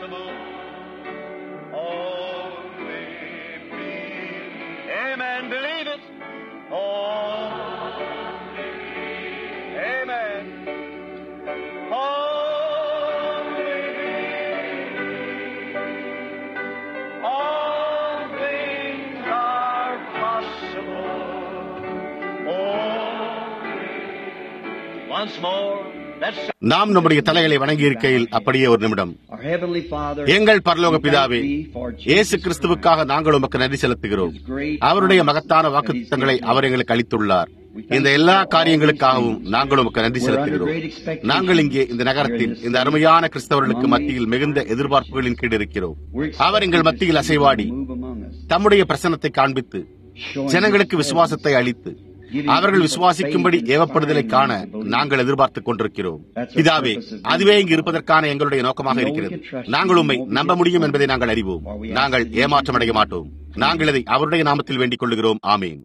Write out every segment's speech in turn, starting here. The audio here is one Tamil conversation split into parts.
possible. Only believe. Amen. Believe it. Only. Amen. Only believe. All things are possible. Only. Once more. நாம் நம்முடைய தலைகளை வணங்கி இருக்கையில் அப்படியே ஒரு நிமிடம். எங்கள் பரலோக பிதாவே, இயேசு கிறிஸ்துவுக்காக நாங்கள் உமக்கு நன்றி செலுத்துகிறோம். அவருடைய மகத்தான வாக்குத்தத்தங்களை அவர் எங்களுக்கு அளித்துள்ளார். இந்த எல்லா காரியங்களுக்காகவும் நாங்கள் உமக்கு நன்றி செலுத்துகிறோம். நாங்கள் இங்கே இந்த நகரத்தில் இந்த அருமையான கிறிஸ்தவர்களுக்கு மத்தியில் மிகுந்த எதிர்பார்ப்புகளின் கீழ் இருக்கிறோம். அவர் எங்கள் மத்தியில் அசைவாடி தம்முடைய பிரசன்னத்தை காண்பித்து ஜனங்களுக்கு விசுவாசத்தை அளித்து அவர்கள் விசுவாசிக்கும்படி ஏவப்படுதலை காண நாங்கள் எதிர்பார்த்துக் கொண்டிருக்கிறோம். பிதாவே, அதுவே இங்கு இருப்பதற்கான எங்களுடைய நோக்கமாக இருக்கிறது. நாங்கள் உம்மை நம்ப முடியும் என்பதை நாங்கள் அறிவோம். நாங்கள் ஏமாற்றம் அடைய மாட்டோம். நாங்கள் இதை அவருடைய நாமத்தில் வேண்டிக் கொள்கிறோம். ஆமேன்.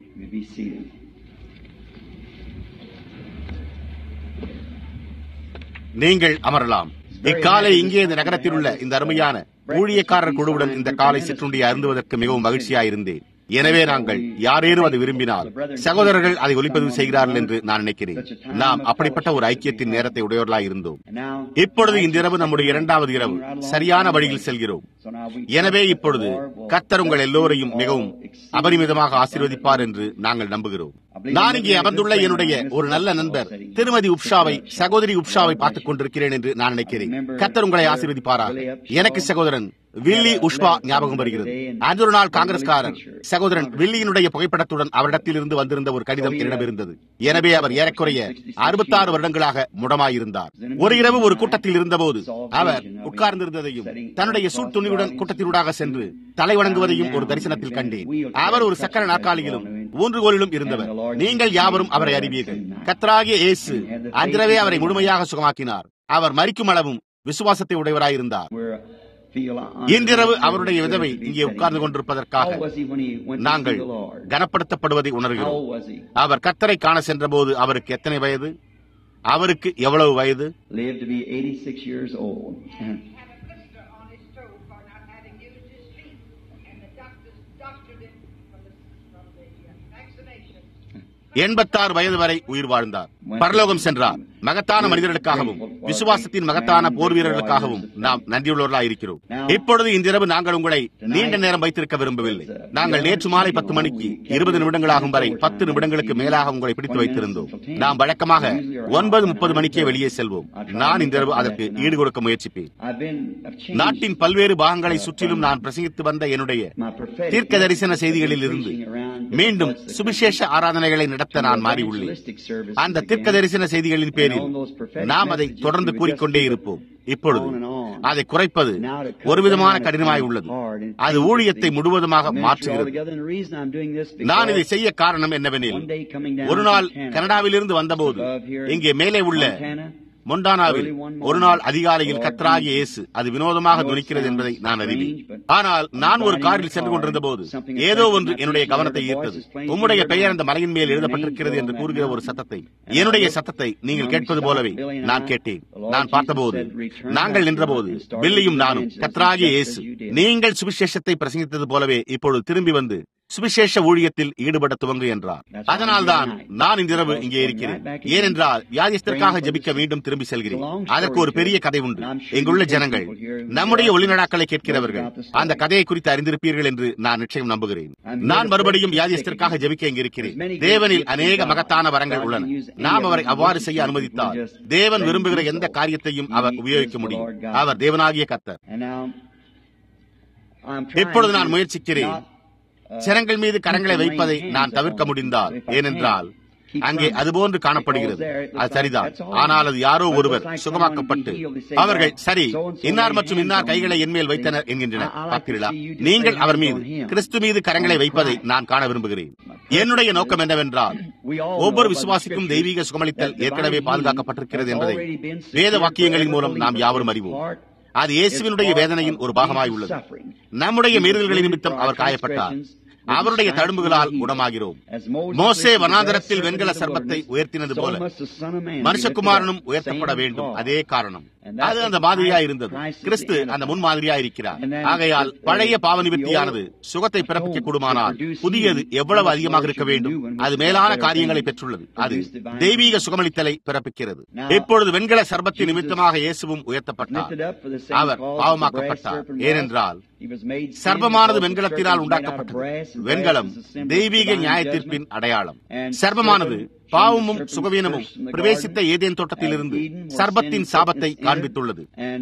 நீங்கள் அமரலாம். இக்காலை இங்கே இந்த நகரத்தில் உள்ள இந்த அருமையான ஊழியக்காரர் குழுவுடன் இந்த காலை சிற்றுண்டியை அருந்துவதற்கு மிகவும் மகிழ்ச்சியாயிருந்தேன். எனவே நாங்கள் யாரேனும் அதை விரும்பினால் சகோதரர்கள் அதை ஒலிப்பதிவு செய்கிறார்கள் என்று நான் நினைக்கிறேன். நாம் அப்படிப்பட்ட ஒரு ஐக்கியத்தின் நேரத்தை உடையவர்களாய் இருந்தோம். இப்பொழுது இந்த இரவு நம்முடைய இரண்டாவது இரவு சரியான வழியில் செல்கிறோம். எனவே இப்பொழுது கர்த்தர் உங்கள் எல்லோரையும் மிகவும் அபரிமிதமாக ஆசீர்வதிப்பார் என்று நாங்கள் நம்புகிறோம். நான் இங்கே அமர்ந்துள்ள என்னுடைய ஒரு நல்ல நண்பர் திருமதி உப்ஷாவை, சகோதரி உப்ஷாவை பார்த்துக் கொண்டிருக்கிறேன் என்று நான் நினைக்கிறேன். கர்த்தர் உங்களை ஆசீர்வதிப்பாரா. எனக்கு சகோதரன் வில்லி உஷ்பா ஞாபகம் வருகிறது. அந்த ஒரு நாள் காங்கிரஸ்காரர் சகோதரன் வில்லியினுடைய புகைப்படத்துடன் அவரிடத்தில் இருந்து வந்திருந்த ஒரு கடிதம் என்னிடம் இருந்தது. எனவே அவர் ஏறக்குறைய 66 வருடங்களாக முடமாயிருந்தார். ஒரு இரவு ஒரு கூட்டத்தில் இருந்தபோது அவர் உட்கார்ந்திருந்ததையும் தன்னுடைய சூட் துணியுடன் கூட்டத்தினூடாக சென்று தலை வணங்குவதையும் ஒரு தரிசனத்தில் கண்டேன். அவர் ஒரு சக்கர நாற்காலியிலும் ஊன்றுகோலிலும் இருந்தவர். நீங்கள் யாவரும் அவரை அறிவீர்கள். கர்த்தராகிய இயேசு அன்றிரவே அவரை முழுமையாக சுகமாக்கினார். அவர் மரிக்கும் அளவும் விசுவாசத்தை உடையவராயிருந்தார். இன்றிரவு அவருடைய விதவை இங்கே உட்கார்ந்து கொண்டிருப்பதற்காக நாங்கள் கனப்படுத்தப்படுவதை உணர்கிறோம். அவர் கர்த்தரை காண சென்ற போது அவருக்கு எத்தனை வயது? அவருக்கு எவ்வளவு வயது? எண்பத்தாறு வயது வரை உயிர் வாழ்ந்தார். பரலோகம் சென்றார். மகத்தான மனிதர்களுக்காகவும் விசுவாசத்தின் மகத்தான போர் வீரர்களுக்காகவும் நாம் நன்றியுள்ளவர்களாக இருக்கிறோம். இப்பொழுது இன்றிரவு நாங்கள் உங்களை நீண்ட நேரம் வைத்திருக்க விரும்பவில்லை. நாங்கள் நேற்று மாலை 10 மணிக்கு 20 நிமிடங்களாகும் வரை 10 நிமிடங்களுக்கு மேலாக உங்களை பிடித்து வைத்திருந்தோம். நாம் வழக்கமாக 9:30 மணிக்கே வெளியே செல்வோம். நான் இன்றிரவு அதற்கு ஈடு கொடுக்க முயற்சிப்பேன். நாட்டின் பல்வேறு பாகங்களை சுற்றிலும் நான் பிரசங்கித்து வந்த என்னுடைய தீர்க்க தரிசன செய்திகளில் இருந்து மீண்டும் சுவிசேஷ ஆராதனைகளை நடத்த நான் மாறியுள்ளேன். அந்த தீர்க்க தரிசன செய்திகளின் பேரில் நாம் அதை தொடர்ந்து கூறிக்கொண்டே இருப்போம். இப்பொழுது அதை குறைப்பது ஒரு விதமான கடினமாய் உள்ளது. அது ஊழியத்தை முழுவதுமாக மாற்றுகிறது. நான் இதை செய்ய காரணம் என்னவெனில், ஒரு நாள் கனடாவிலிருந்து வந்தபோது இங்கே மேலே உள்ள மொண்டானாவில் ஒரு நாள் அதிகாலையில் கர்த்தராகிய இயேசு அது வினோதமாக துணிக்கிறது என்பதை நான் அறிவேன். ஆனால் நான் ஒரு காரில் சென்று கொண்டிருந்த போது ஏதோ ஒன்று என்னுடைய கவனத்தை ஈர்த்தது. உம்முடைய பெயர் அந்த மலையின் மேல் எழுதப்பட்டிருக்கிறது என்று கூறுகிற ஒரு சத்தத்தை, என்னுடைய சத்தத்தை நீங்கள் கேட்பது போலவே நான் கேட்டேன். நான் பார்த்தபோது, நாங்கள் நின்றபோது பில்லியும் நானும் கர்த்தராகிய இயேசு நீங்கள் சுவிசேஷத்தை பிரசங்கித்தது போலவே இப்பொழுது திரும்பி வந்து சுவிசேஷ ஊழியத்தில் ஈடுபட துவங்கு என்றார். அதனால்தான் நான் இன்றிரவு இங்கே இருக்கிறேன். ஏனென்றால் வியாதிஸ்தருக்காக ஜெபிக்க மீண்டும் திரும்பி செல்கிறேன். அதற்கு ஒரு பெரிய கதை உண்டு. இங்குள்ள ஜனங்கள், நம்முடைய ஒளிநடாக்களை கேட்கிறவர்கள் அந்த கதையை குறித்து அறிந்திருப்பீர்கள் என்று நான் நிச்சயம் நம்புகிறேன். நான் மறுபடியும் வியாதிஸ்தருக்காக ஜெபிக்க இங்கு இருக்கிறேன். தேவனில் அநேக மகத்தான வரங்கள் உள்ளன. நாம் அவரை அவ்வாறு செய்ய அனுமதித்தால் தேவன் விரும்புகிற எந்த காரியத்தையும் அவர் உபயோகிக்க முடியும். அவர் தேவனாகிய கர்த்தர். இப்பொழுது நான் முயற்சிக்கிறேன் ஜனங்கள் மீது கரங்களை வைப்பதை நான் தவிர்க்க முடிந்தால். ஏனென்றால் அங்கே அதுபோன்று காணப்படுகிறது. அது சரிதான். ஆனால் அது யாரோ ஒருவர் சுகமாக்கப்பட்டு அவர்கள் சரி இன்னார் மற்றும் இன்னார் கைகளை என்மேல் வைத்தனர் என்கின்றனர். பார்த்தீர்களா? நீங்கள் அவர் மீது, கிறிஸ்து மீது கரங்களை வைப்பதை நான் காண விரும்புகிறேன். என்னுடைய நோக்கம் என்னவென்றால், ஒவ்வொரு விசுவாசிக்கும் தெய்வீக சுகமளித்தல் ஏற்கனவே பாதுகாக்கப்பட்டிருக்கிறது என்பதை வேத வாக்கியங்களின் மூலம் நாம் யாவரும் அறிவோம். அது இயேசுவினுடைய வேதனையின் ஒரு பாகமாய் உள்ளது. நம்முடைய மீறல்களின் நிமித்தம் அவர் காயப்பட்டார். அவருடைய தழும்புகளால் குணமாகிறோம். மோசே வனாந்தரத்தில் வெண்கல சர்ப்பத்தை உயர்த்தினது போல மனுஷகுமாரனும் உயர்த்தப்பட வேண்டும். அதே காரணம். அது அந்த மாதிரியா இருந்தது. கிறிஸ்து அந்த முன்மாதிரியா இருக்கிறார். ஆகையால் பழைய பாவ நிவர்த்தியானது சுகத்தை பிறப்பிக்க கூடுமானால் புதியது எவ்வளவு அதிகமாக இருக்க வேண்டும். அது மேலான காரியங்களை பெற்றுள்ளது. அது தெய்வீக சுகமளித்தலை பிறப்பிக்கிறது. இப்பொழுது வெண்கல சர்ப்பத்தின் நிமித்தமாக இயேசுவும் உயர்த்தப்பட்டார். அவர் பாவமாக்கப்பட்டார். ஏனென்றால் சர்ப்பமானது வெண்கலத்தினால் உண்டாக்கப்பட்டது. வெண்கலம் தெய்வீக நியாயத்தீர்ப்பின் அடையாளம். சர்ப்பமானது பாவமும் சுகவீனமும் பிரவேசித்த ஏதேன் தோட்டத்திலிருந்து சர்ப்பத்தின் சாபத்தை காண்பித்துள்ளது.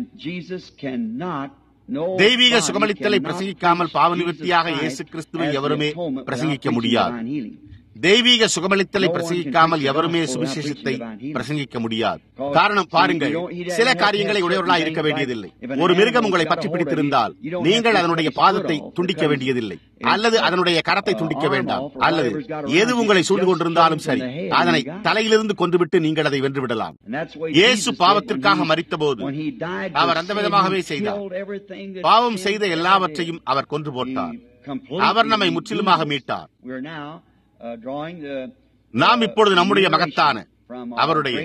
தெய்வீக சுகமளித்தலை பிரசங்கிக்காமல் பாவ நிவர்த்தியாக இயேசு கிறிஸ்துவை எவருமே பிரசங்கிக்க முடியாது. தெய்வீக சுகமளித்தலை பிரசங்கிக்காமல் எவருமே சுவிசேஷத்தை பிரசங்கிக்க முடியாது. காரணம் பாருங்கள், சில காரியங்களை உடையவர்களாக இருக்க வேண்டியதில்லை. ஒரு மிருகம் உங்களை பற்றி பிடித்திருந்தால் நீங்கள் அதனுடைய பாதத்தை துண்டிக்க வேண்டியதில்லை, அல்லது அதனுடைய கரத்தை துண்டிக்க வேண்டாம், அல்லது எது உங்களை சூழ்ந்து கொண்டிருந்தாலும் சரி, அதனை தலையிலிருந்து கொன்றுவிட்டு நீங்கள் அதை வென்றுவிடலாம். இயேசு பாவத்திற்காக மரித்தபோது அவர் அந்த விதமாகவே செய்தார். பாவம் செய்த எல்லாவற்றையும் அவர் கொன்று போட்டார். அவர் நம்மை முற்றிலுமாக மீட்டார். நாம் இப்பொழுது நம்முடைய மகத்தான அவருடைய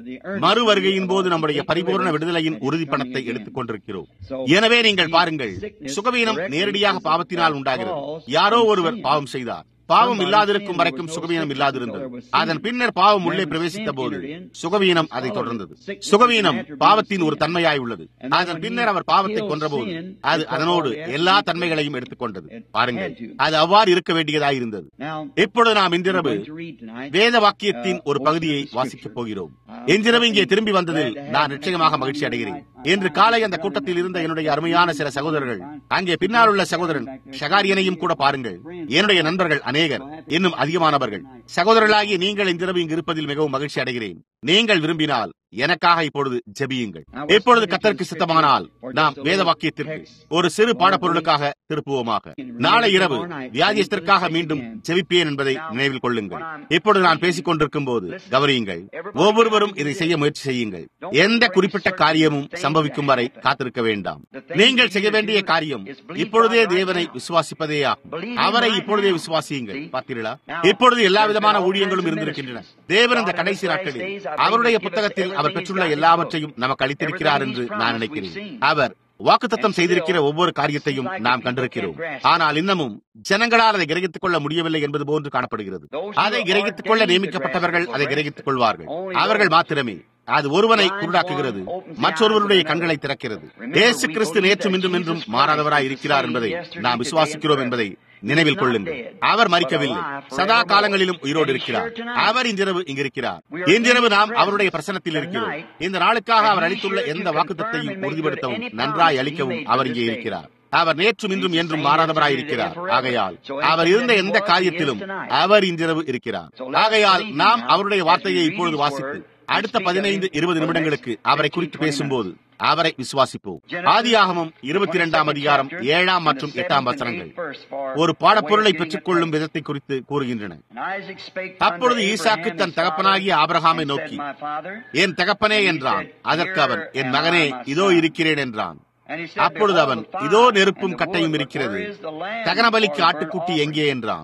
மறு வருகையின் போது நம்முடைய பரிபூர்ண விடுதலையின் உறுதிப்பணத்தை எடுத்துக் கொண்டிருக்கிறோம். எனவே நீங்கள் பாருங்கள், சுகவீனம் நேரடியாக பாவத்தினால் உண்டாகிறது. யாரோ ஒருவர் பாவம் செய்தார். பாவம் இல்லாதிருக்கும் வரைக்கும் சுகவீனம் இல்லாதிருந்தது. அதன் பின்னர் பாவம் உள்ளே பிரவேசித்த போது சுகவீனம் அதை தொடர்ந்தது. சுகவீனம் பாவத்தின் ஒரு தன்மையாய் உள்ளது. அதன் பின்னர் அவர் பாவத்தை கொன்றபோது அது அதனோடு எல்லா தன்மைகளையும் எடுத்துக்கொண்டது. பாருங்கள், அது அவ்வாறு இருக்க வேண்டியதாய் இருந்தது. இப்பொழுது நாம் இன்றிரவு வேத வாக்கியத்தின் ஒரு பகுதியை வாசிக்கப் போகிறோம். இன்றிரவு இங்கே திரும்பி வந்ததில் நான் நிச்சயமாக மகிழ்ச்சி அடைகிறேன். இன்று காலை அந்த கூட்டத்தில் இருந்த என்னுடைய அருமையான சில சகோதரர்கள், அங்கே பின்னால் உள்ள சகோதரன் ஷகாரியனையும் கூட பாருங்கள், என்னுடைய நண்பர்கள் அநேகர், இன்னும் அதிகமானவர்கள். சகோதரர்களாகிய நீங்கள் இன்றிரவு இங்கு இருப்பதில் மிகவும் மகிழ்ச்சி அடைகிறேன். நீங்கள் விரும்பினால் எனக்காக இப்பொழுது ஜெபியுங்கள். இப்பொழுது கர்த்தருக்கு சித்தமானால் நாம் வேத வாக்கியத்திற்கு ஒரு சிறு பாடப்பொருளுக்காக திருப்புவோமாக. நாளை இரவு வியாதியத்திற்காக மீண்டும் ஜெபிப்பேன் என்பதை நினைவில் கொள்ளுங்கள். இப்பொழுது நான் பேசிக் கொண்டிருக்கும் போது கவனியுங்கள். ஒவ்வொருவரும் இதை செய்ய முயற்சி செய்யுங்கள். எந்த குறிப்பிட்ட காரியமும் சம்பவிக்கும் வரை காத்திருக்க வேண்டாம். நீங்கள் செய்ய வேண்டிய காரியம் இப்பொழுதே தேவனை விசுவாசிப்பதே ஆகும். அவரை இப்பொழுதே விசுவாசியுங்கள். பார்த்தீர்களா, இப்பொழுது எல்லா விதமான ஊழியங்களும் இருந்திருக்கின்றன. தேவன் இந்த கடைசி நாட்களில் அவருடைய புத்தகத்தில் அவர் பெற்றுள்ள எல்லாவற்றையும் நமக்கு அளித்திருக்கிறார் என்று நான் நினைக்கிறேன். அவர் வாக்குத்தத்தம் செய்திருக்கிற ஒவ்வொரு காரியத்தையும் நாம் கண்டிருக்கிறோம். ஆனால் இன்னமும் ஜனங்களால் அதை கிரகித்துக் கொள்ள முடியவில்லை என்பது போன்று காணப்படுகிறது. அதை கிரகித்துக் கொள்ள நியமிக்கப்பட்டவர்கள் அதை கிரகித்துக் கொள்வார்கள். அவர்கள் மாத்திரமே. அது ஒருவனை குருடாக்குகிறது, மற்றொருவருடைய கண்களை திறக்கிறது. இயேசு கிறிஸ்து நேற்றும் இன்றும் என்றும் மாறாதவராய் இருக்கிறார் என்பதை நாம் விசுவாசிக்கிறோம் என்பதை நினைவில் கொள்ளுங்கள். அவர் மரிக்கவில்லை, சதா காலங்களிலும் உயிரோடு இருக்கிறார். அவர் இன்றிரவு இங்கிருக்கிறார். இன்றிரவு நாம் அவருடைய பிரசன்னத்தில் இருக்கிறோம். இந்த நாளுக்காக அவர் அளித்துள்ள எந்த வாக்குத்தத்தையும் உறுதிப்படுத்தவும் நன்றாய் அளிக்கவும் அவர் இங்கே இருக்கிறார். அவர் நேற்றும் இன்றும் என்றும் மாறாதவராய் இருக்கிறார். ஆகையால் அவர் இருந்த எந்த காரியத்திலும் அவர் இன்றிரவு இருக்கிறார். ஆகையால் நாம் அவருடைய வார்த்தையை இப்பொழுது வாசித்து அடுத்த 15-20 நிமிடங்களுக்கு அவரை குறித்து பேசும்போது அவரை விசுவாசிப்போம். ஆதியாகமம் 22ஆம் அதிகாரம் 7 மற்றும் 8 வசனங்கள் ஒரு பாடப்பொருளை பெற்றுக் கொள்ளும் விதத்தை குறித்து கூறுகின்றன. அப்பொழுது ஈசாக்கு தன் தகப்பனாகிய ஆபிரகாமை நோக்கி, என் தகப்பனே என்றான். அதற்கு அவன், என் மகனே, இதோ இருக்கிறேன் என்றான். அப்பொழுது அவன், இதோ நெருப்பும் கட்டையும் இருக்கிறது, தகனபலிக்கு ஆட்டுக்குட்டி எங்கே என்றான்.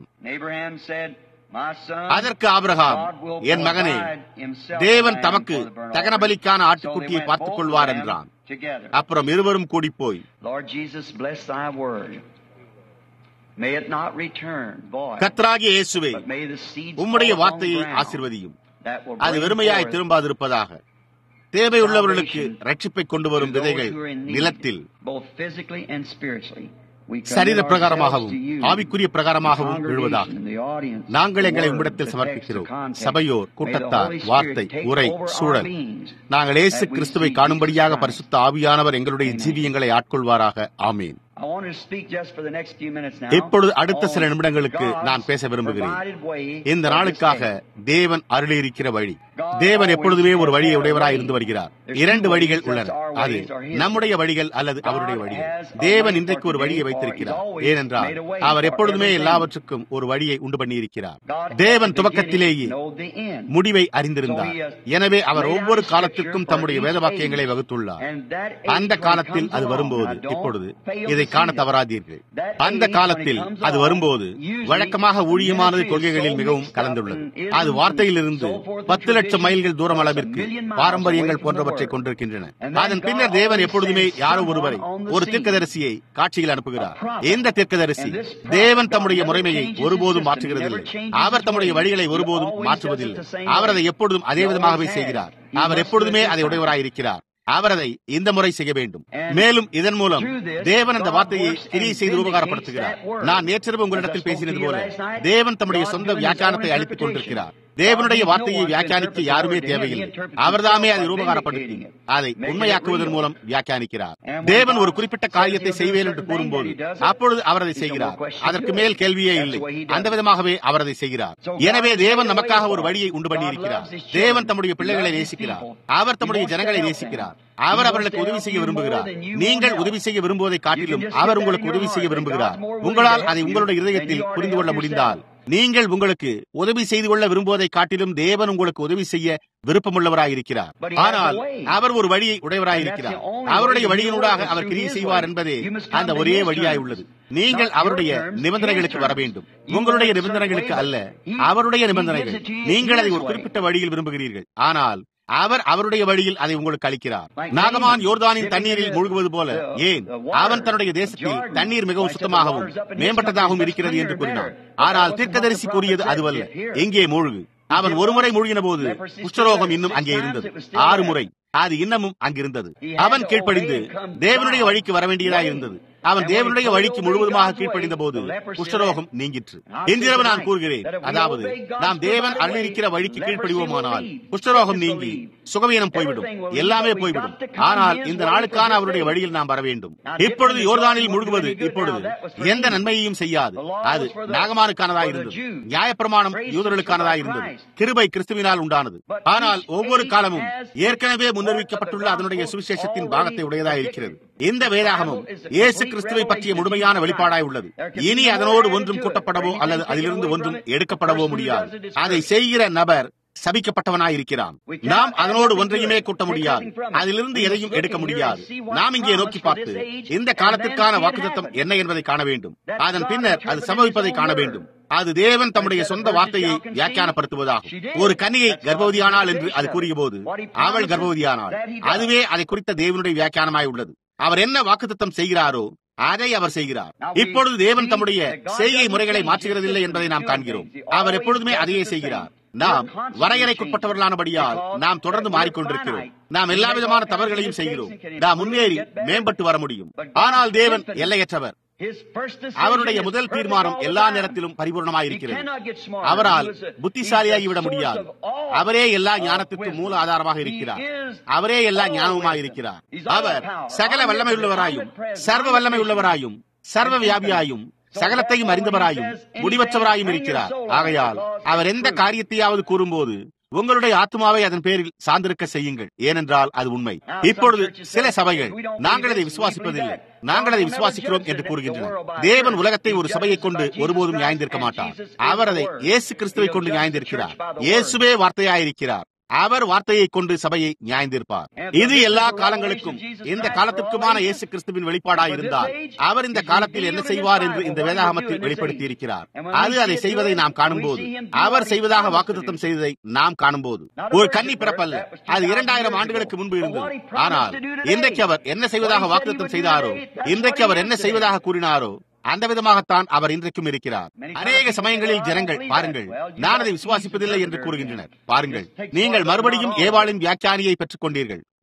அதற்கு ஆபிரகாம், என் மகனே, தேவன் தமக்கு தகனபலிக்கான ஆட்டுக்குட்டியை பார்த்துக் கொள்வார் என்றான். அப்புறம் இருவரும் கூடி போய், கர்த்தராகிய இயேசுவே, உம்முடைய வார்த்தையை ஆசீர்வதியும், அது வெறுமையாய் திரும்பாதிருப்பதாக. தேவையுள்ளவர்களுக்கு ரட்சிப்பை கொண்டு வரும் விதைகள் நிலத்தில் சரீர பிரகாரமாகவும் ஆவிக்குரிய பிரகாரமாகவும் விழுவதாக நாங்கள் எங்களை உம்மிடத்தில் சமர்ப்பிக்கிறோம். சபையோர், கூட்டத்தார், வார்த்தை, உரை, சூழல், நாங்கள் இயேசு கிறிஸ்துவை காணும்படியாக பரிசுத்த ஆவியானவர் எங்களுடைய ஜீவியங்களை ஆட்கொள்வாராக. ஆமீன். இப்பொழுது அடுத்த சில நிமிடங்களுக்கு நான் பேச விரும்புகிறேன். இந்த நாளுக்காக தேவன் அருளியிருக்கிற வழி. தேவன் எப்பொழுதுமே ஒரு வழியை உடையவராய் இருந்து வருகிறார். இரண்டு வழிகள் உள்ளன, அது நம்முடைய வழிகள் அல்லது அவருடைய வழிகள். தேவன் இன்றைக்கு ஒரு வழியை வைத்திருக்கிறார், ஏனென்றால் அவர் எப்பொழுதுமே எல்லாவற்றுக்கும் ஒரு வழியை உண்டு பண்ணியிருக்கிறார். தேவன் துவக்கத்திலேயே முடிவை அறிந்திருந்தார். எனவே அவர் ஒவ்வொரு காலத்திற்கும் தம்முடைய வேத வாக்கியங்களை வகுத்துள்ளார். அந்த காலத்தில் அது வரும்போது, இப்பொழுது இதை காண தவறாதீர்கள், அந்த காலத்தில் அது வரும்போது வழக்கமாக ஊழியமானது கொள்கைகளில் மிகவும் கலந்துள்ளது. அது வார்த்தையிலிருந்து 10 லட்சம் மைல்கள் தூரம் அளவிற்கு பாரம்பரியங்கள் போன்றவற்றை கொண்டிருக்கின்றன. அதன் பின்னர் தேவன் எப்பொழுதுமே யாரோ ஒருவரை, ஒரு தீர்க்கதரிசியை காட்சியில் அனுப்புகிறார். இந்த தீர்க்கதரிசி தேவன் தம்முடைய முறைமையை ஒருபோதும் மாற்றுகிறதில்லை. அவர் தம்முடைய வழிகளை ஒருபோதும் மாற்றுவதில்லை. அவர் அதை எப்பொழுதும் அதே விதமாகவே செய்கிறார். அவர் எப்பொழுதுமே அதை உடையவராயிருக்கிறார். அவர் அதை இந்த முறை செய்ய வேண்டும். மேலும் இதன் மூலம் தேவன் அந்த வார்த்தையை கிரியை செய்து உபகாரப்படுத்துகிறார். நான் நேற்றிரவு உங்களிடத்தில் பேசினது போல தேவன் தம்முடைய சொந்த வியாக்கியானத்தை அளித்துக் கொண்டிருக்கிறார். தேவனுடைய வார்த்தையை வியாக்கியானிக்க யாருமே தேவையில்லை. அவர்தாமே அதை உபகாரப்படுத்தி அதை உண்மையாக்குவதன் மூலம் வியாக்கியானிக்கிறார். தேவன் ஒரு குறிப்பிட்ட காரியத்தை செய்வேன் என்று கூறும்போது அப்பொழுது அவர் அதை செய்கிறார். அதற்கு மேல் கேள்வியே இல்லை. அந்த விதமாகவே அவர் அதை செய்கிறார். எனவே தேவன் நமக்காக ஒரு வழியை உண்டு பண்ணியிருக்கிறார். தேவன் தம்முடைய பிள்ளைகளை நேசிக்கிறார். அவர் தம்முடைய ஜனங்களை நேசிக்கிறார். அவர் அவர்களுக்கு உதவி செய்ய விரும்புகிறார். நீங்கள் உதவி செய்ய விரும்புவதை காட்டிலும் அவர் உங்களுக்கு உதவி செய்ய விரும்புகிறார். உங்களால் அதை உங்களுடைய இருதயத்தில் புரிந்து கொள்ள முடிந்தால், நீங்கள் உங்களுக்கு உதவி செய்து கொள்ள விரும்புவதை காட்டிலும் தேவன் உங்களுக்கு உதவி செய்ய விருப்பமுள்ளவராயிருக்கிறார். ஆனால் அவர் ஒரு வழியை உடையவராயிருக்கிறார். அவருடைய வழியினூடாக அவர் கிரியை செய்வார் என்பதே அந்த ஒரே வழியாய் உள்ளது. நீங்கள் அவருடைய நிபந்தனைகளுக்கு வர வேண்டும். உங்களுடைய நிபந்தனைகளுக்கு அல்ல, அவருடைய நிபந்தனைகள். நீங்கள் அதை ஒரு குறிப்பிட்ட வழியில் விரும்புகிறீர்கள், ஆனால் அவர் அவருடைய வழியில் அதை உங்களுக்கு அளிக்கிறார். நாகமான் யோர்தானின் தண்ணீரில் மூழ்குவது போல, ஏன் அவன் தன்னுடைய தேசத்தில் தண்ணீர் மிகவும் சுத்தமாகவும் மேம்பட்டதாகவும் இருக்கிறது என்று கூறினான். ஆனால் தீர்க்கதரிசி கூறியது அதுவல்ல. எங்கே மூழ்கு. அவன் ஒருமுறை மூழ்கின போது குஷ்டரோகம் இன்னும் அங்கே இருந்தது. 6 முறை அது இன்னமும் அங்கிருந்தது. அவன் கீழ்ப்படிந்து தேவனுடைய வழிக்கு வர வேண்டியதாக இருந்தது. அவன் தேவனுடைய வழிக்கு முழுவதுமாக கீழ்ப்படிந்த போது குஷ்டரோகம் நீங்கிற்று. இன்றிரவு நான் கூறுகிறேன், அதாவது நாம் தேவன் அருளிருக்கிற வழிக்கு கீழ்ப்படிவோமானால் குஷ்டரோகம் நீங்கி சுகவீனம் போய்விடும், எல்லாமே போய்விடும். ஆனால் இந்த நாளுக்கான அவருடைய வழியில் நாம் வர வேண்டும். இப்பொழுது யோர்தானில் மூழ்குவது இப்பொழுது எந்த நன்மையையும் செய்யாது. அது நாகமானுக்கானதாக இருந்தது. நியாயப்பிரமாணம் யூதர்களுக்கானதாக இருந்தது. கிருபை கிறிஸ்துவினால் உண்டானது. ஆனால் ஒவ்வொரு காலமும் ஏற்கனவே முன்னறிவிக்கப்பட்டுள்ள அதனுடைய சுவிசேஷத்தின் பாகத்தை உடையதாக இருக்கிறது. இந்த வேதாகமும் இயேசு கிறிஸ்துவை பற்றிய முழுமையான வெளிப்பாடாய் உள்ளது. இனி அதனோடு ஒன்றும் கூட்டப்படவோ அல்லது அதிலிருந்து ஒன்றும் எடுக்கப்படவோ முடியாது. அதை செய்கிற நபர் சபிக்கப்பட்டவனாயிருக்கிறான். நாம் அதனோடு ஒன்றையுமே கூட்ட முடியாது, அதிலிருந்து எதையும் எடுக்க முடியாது. நாம் இங்கே நோக்கி பார்த்து இந்த காலத்திற்கான வாக்குத்தத்தம் என்ன என்பதை காண வேண்டும். அதன் பின்னர் அது சம்பவிப்பதை காண வேண்டும். அது தேவன் தம்முடைய சொந்த வார்த்தையை வியாக்கியானப்படுத்துவதாகும். ஒரு கன்னிகை கர்ப்பவதியானாள் என்று அது கூறிய போது அவள் கர்ப்பவதியானாள். அதுவே அதை குறித்த தேவனுடைய வியாக்கியானமாய் உள்ளது. அவர் என்ன வாக்குத்தத்தம் செய்கிறாரோ அதை அவர் செய்கிறார். இப்பொழுது தேவன் தம்முடைய செய்கை முறைகளை மாற்றுகிறதில்லை என்பதை நாம் காண்கிறோம். அவர் எப்பொழுதுமே அதையே செய்கிறார். நாம் வரையறைக்குட்பட்டவர்களானபடியால் நாம் தொடர்ந்து மாறிக்கொண்டிருக்கிறோம். நாம் எல்லா விதமான தவறுகளையும் செய்கிறோம். நாம் முன்னேறி மேம்பட்டு வர முடியும். ஆனால் தேவன் எல்லையற்றவர். அவருடைய முதல் தீர்மானம் எல்லா நேரத்திலும் பரிபூர்ணமாயிருக்கிறது. அவரால் புத்திசாலியாகிவிட முடியாது. அவரே எல்லா ஞானத்திற்கும் மூல ஆதாரமாக இருக்கிறார். அவரே எல்லா ஞானமுமாக இருக்கிறார். அவர் சகல வல்லமை உள்ளவராயும் சர்வ வல்லமை உள்ளவராயும் சர்வ வியாபியாயும் சகலத்தையும் அறிந்தவராயும் முடிவற்றவராயும் இருக்கிறார். ஆகையால் அவர் எந்த காரியத்தையாவது கூறும்போது உங்களுடைய ஆத்மாவை அதன் பேரில் சார்ந்திருக்க செய்யுங்கள், ஏனென்றால் அது உண்மை. இப்பொழுது சில சபைகள் நாங்கள் அதை விசுவாசிப்பதில்லை, நாங்கள் அதை விசுவாசிக்கிறோம் என்று கூறுகின்றனர். தேவன் உலகத்தை ஒரு சபையை கொண்டு ஒருபோதும் நியாயந்திருக்க மாட்டார். அவர் அதை இயேசு கிறிஸ்துவை கொண்டு நியாயந்திருக்கிறார். இயேசுவே வார்த்தையாயிருக்கிறார். அவர் வார்த்தையை கொண்டு சபையை நியாயந்திருப்பார். இது எல்லா காலங்களுக்கும் இந்த காலத்திற்குமான இயேசு கிறிஸ்துவின் வெளிப்பாடாய் இருந்தால் அவர் இந்த காலத்தில் என்ன செய்வார் என்று இந்த வேதாகமத்தில் வெளிப்படுத்தி இருக்கிறார். அது அதை செய்வதை நாம் காணும்போது, அவர் செய்வதாக வாக்குத்தத்தம் செய்ததை நாம் காணும்போது, ஒரு கன்னி பிறப்பல்ல, அது 2000 ஆண்டுகளுக்கு முன்பு இருந்தது. ஆனால் இன்றைக்கு அவர் என்ன செய்வதாக வாக்குத்தத்தம் செய்தாரோ, இன்றைக்கு அவர் என்ன செய்வதாக கூறினாரோ அந்த விதமாகத்தான் அவர் இன்றைக்கும் இருக்கிறார். அநேக சமயங்களில் ஜனங்கள், பாருங்கள், நான் அதை விசுவாசிப்பதில்லை என்று கூறுகின்றனர். பாருங்கள், நீங்கள் மறுபடியும் ஏவாளின் வியாக்கியானியை பெற்றுக் கொண்டீர்கள்.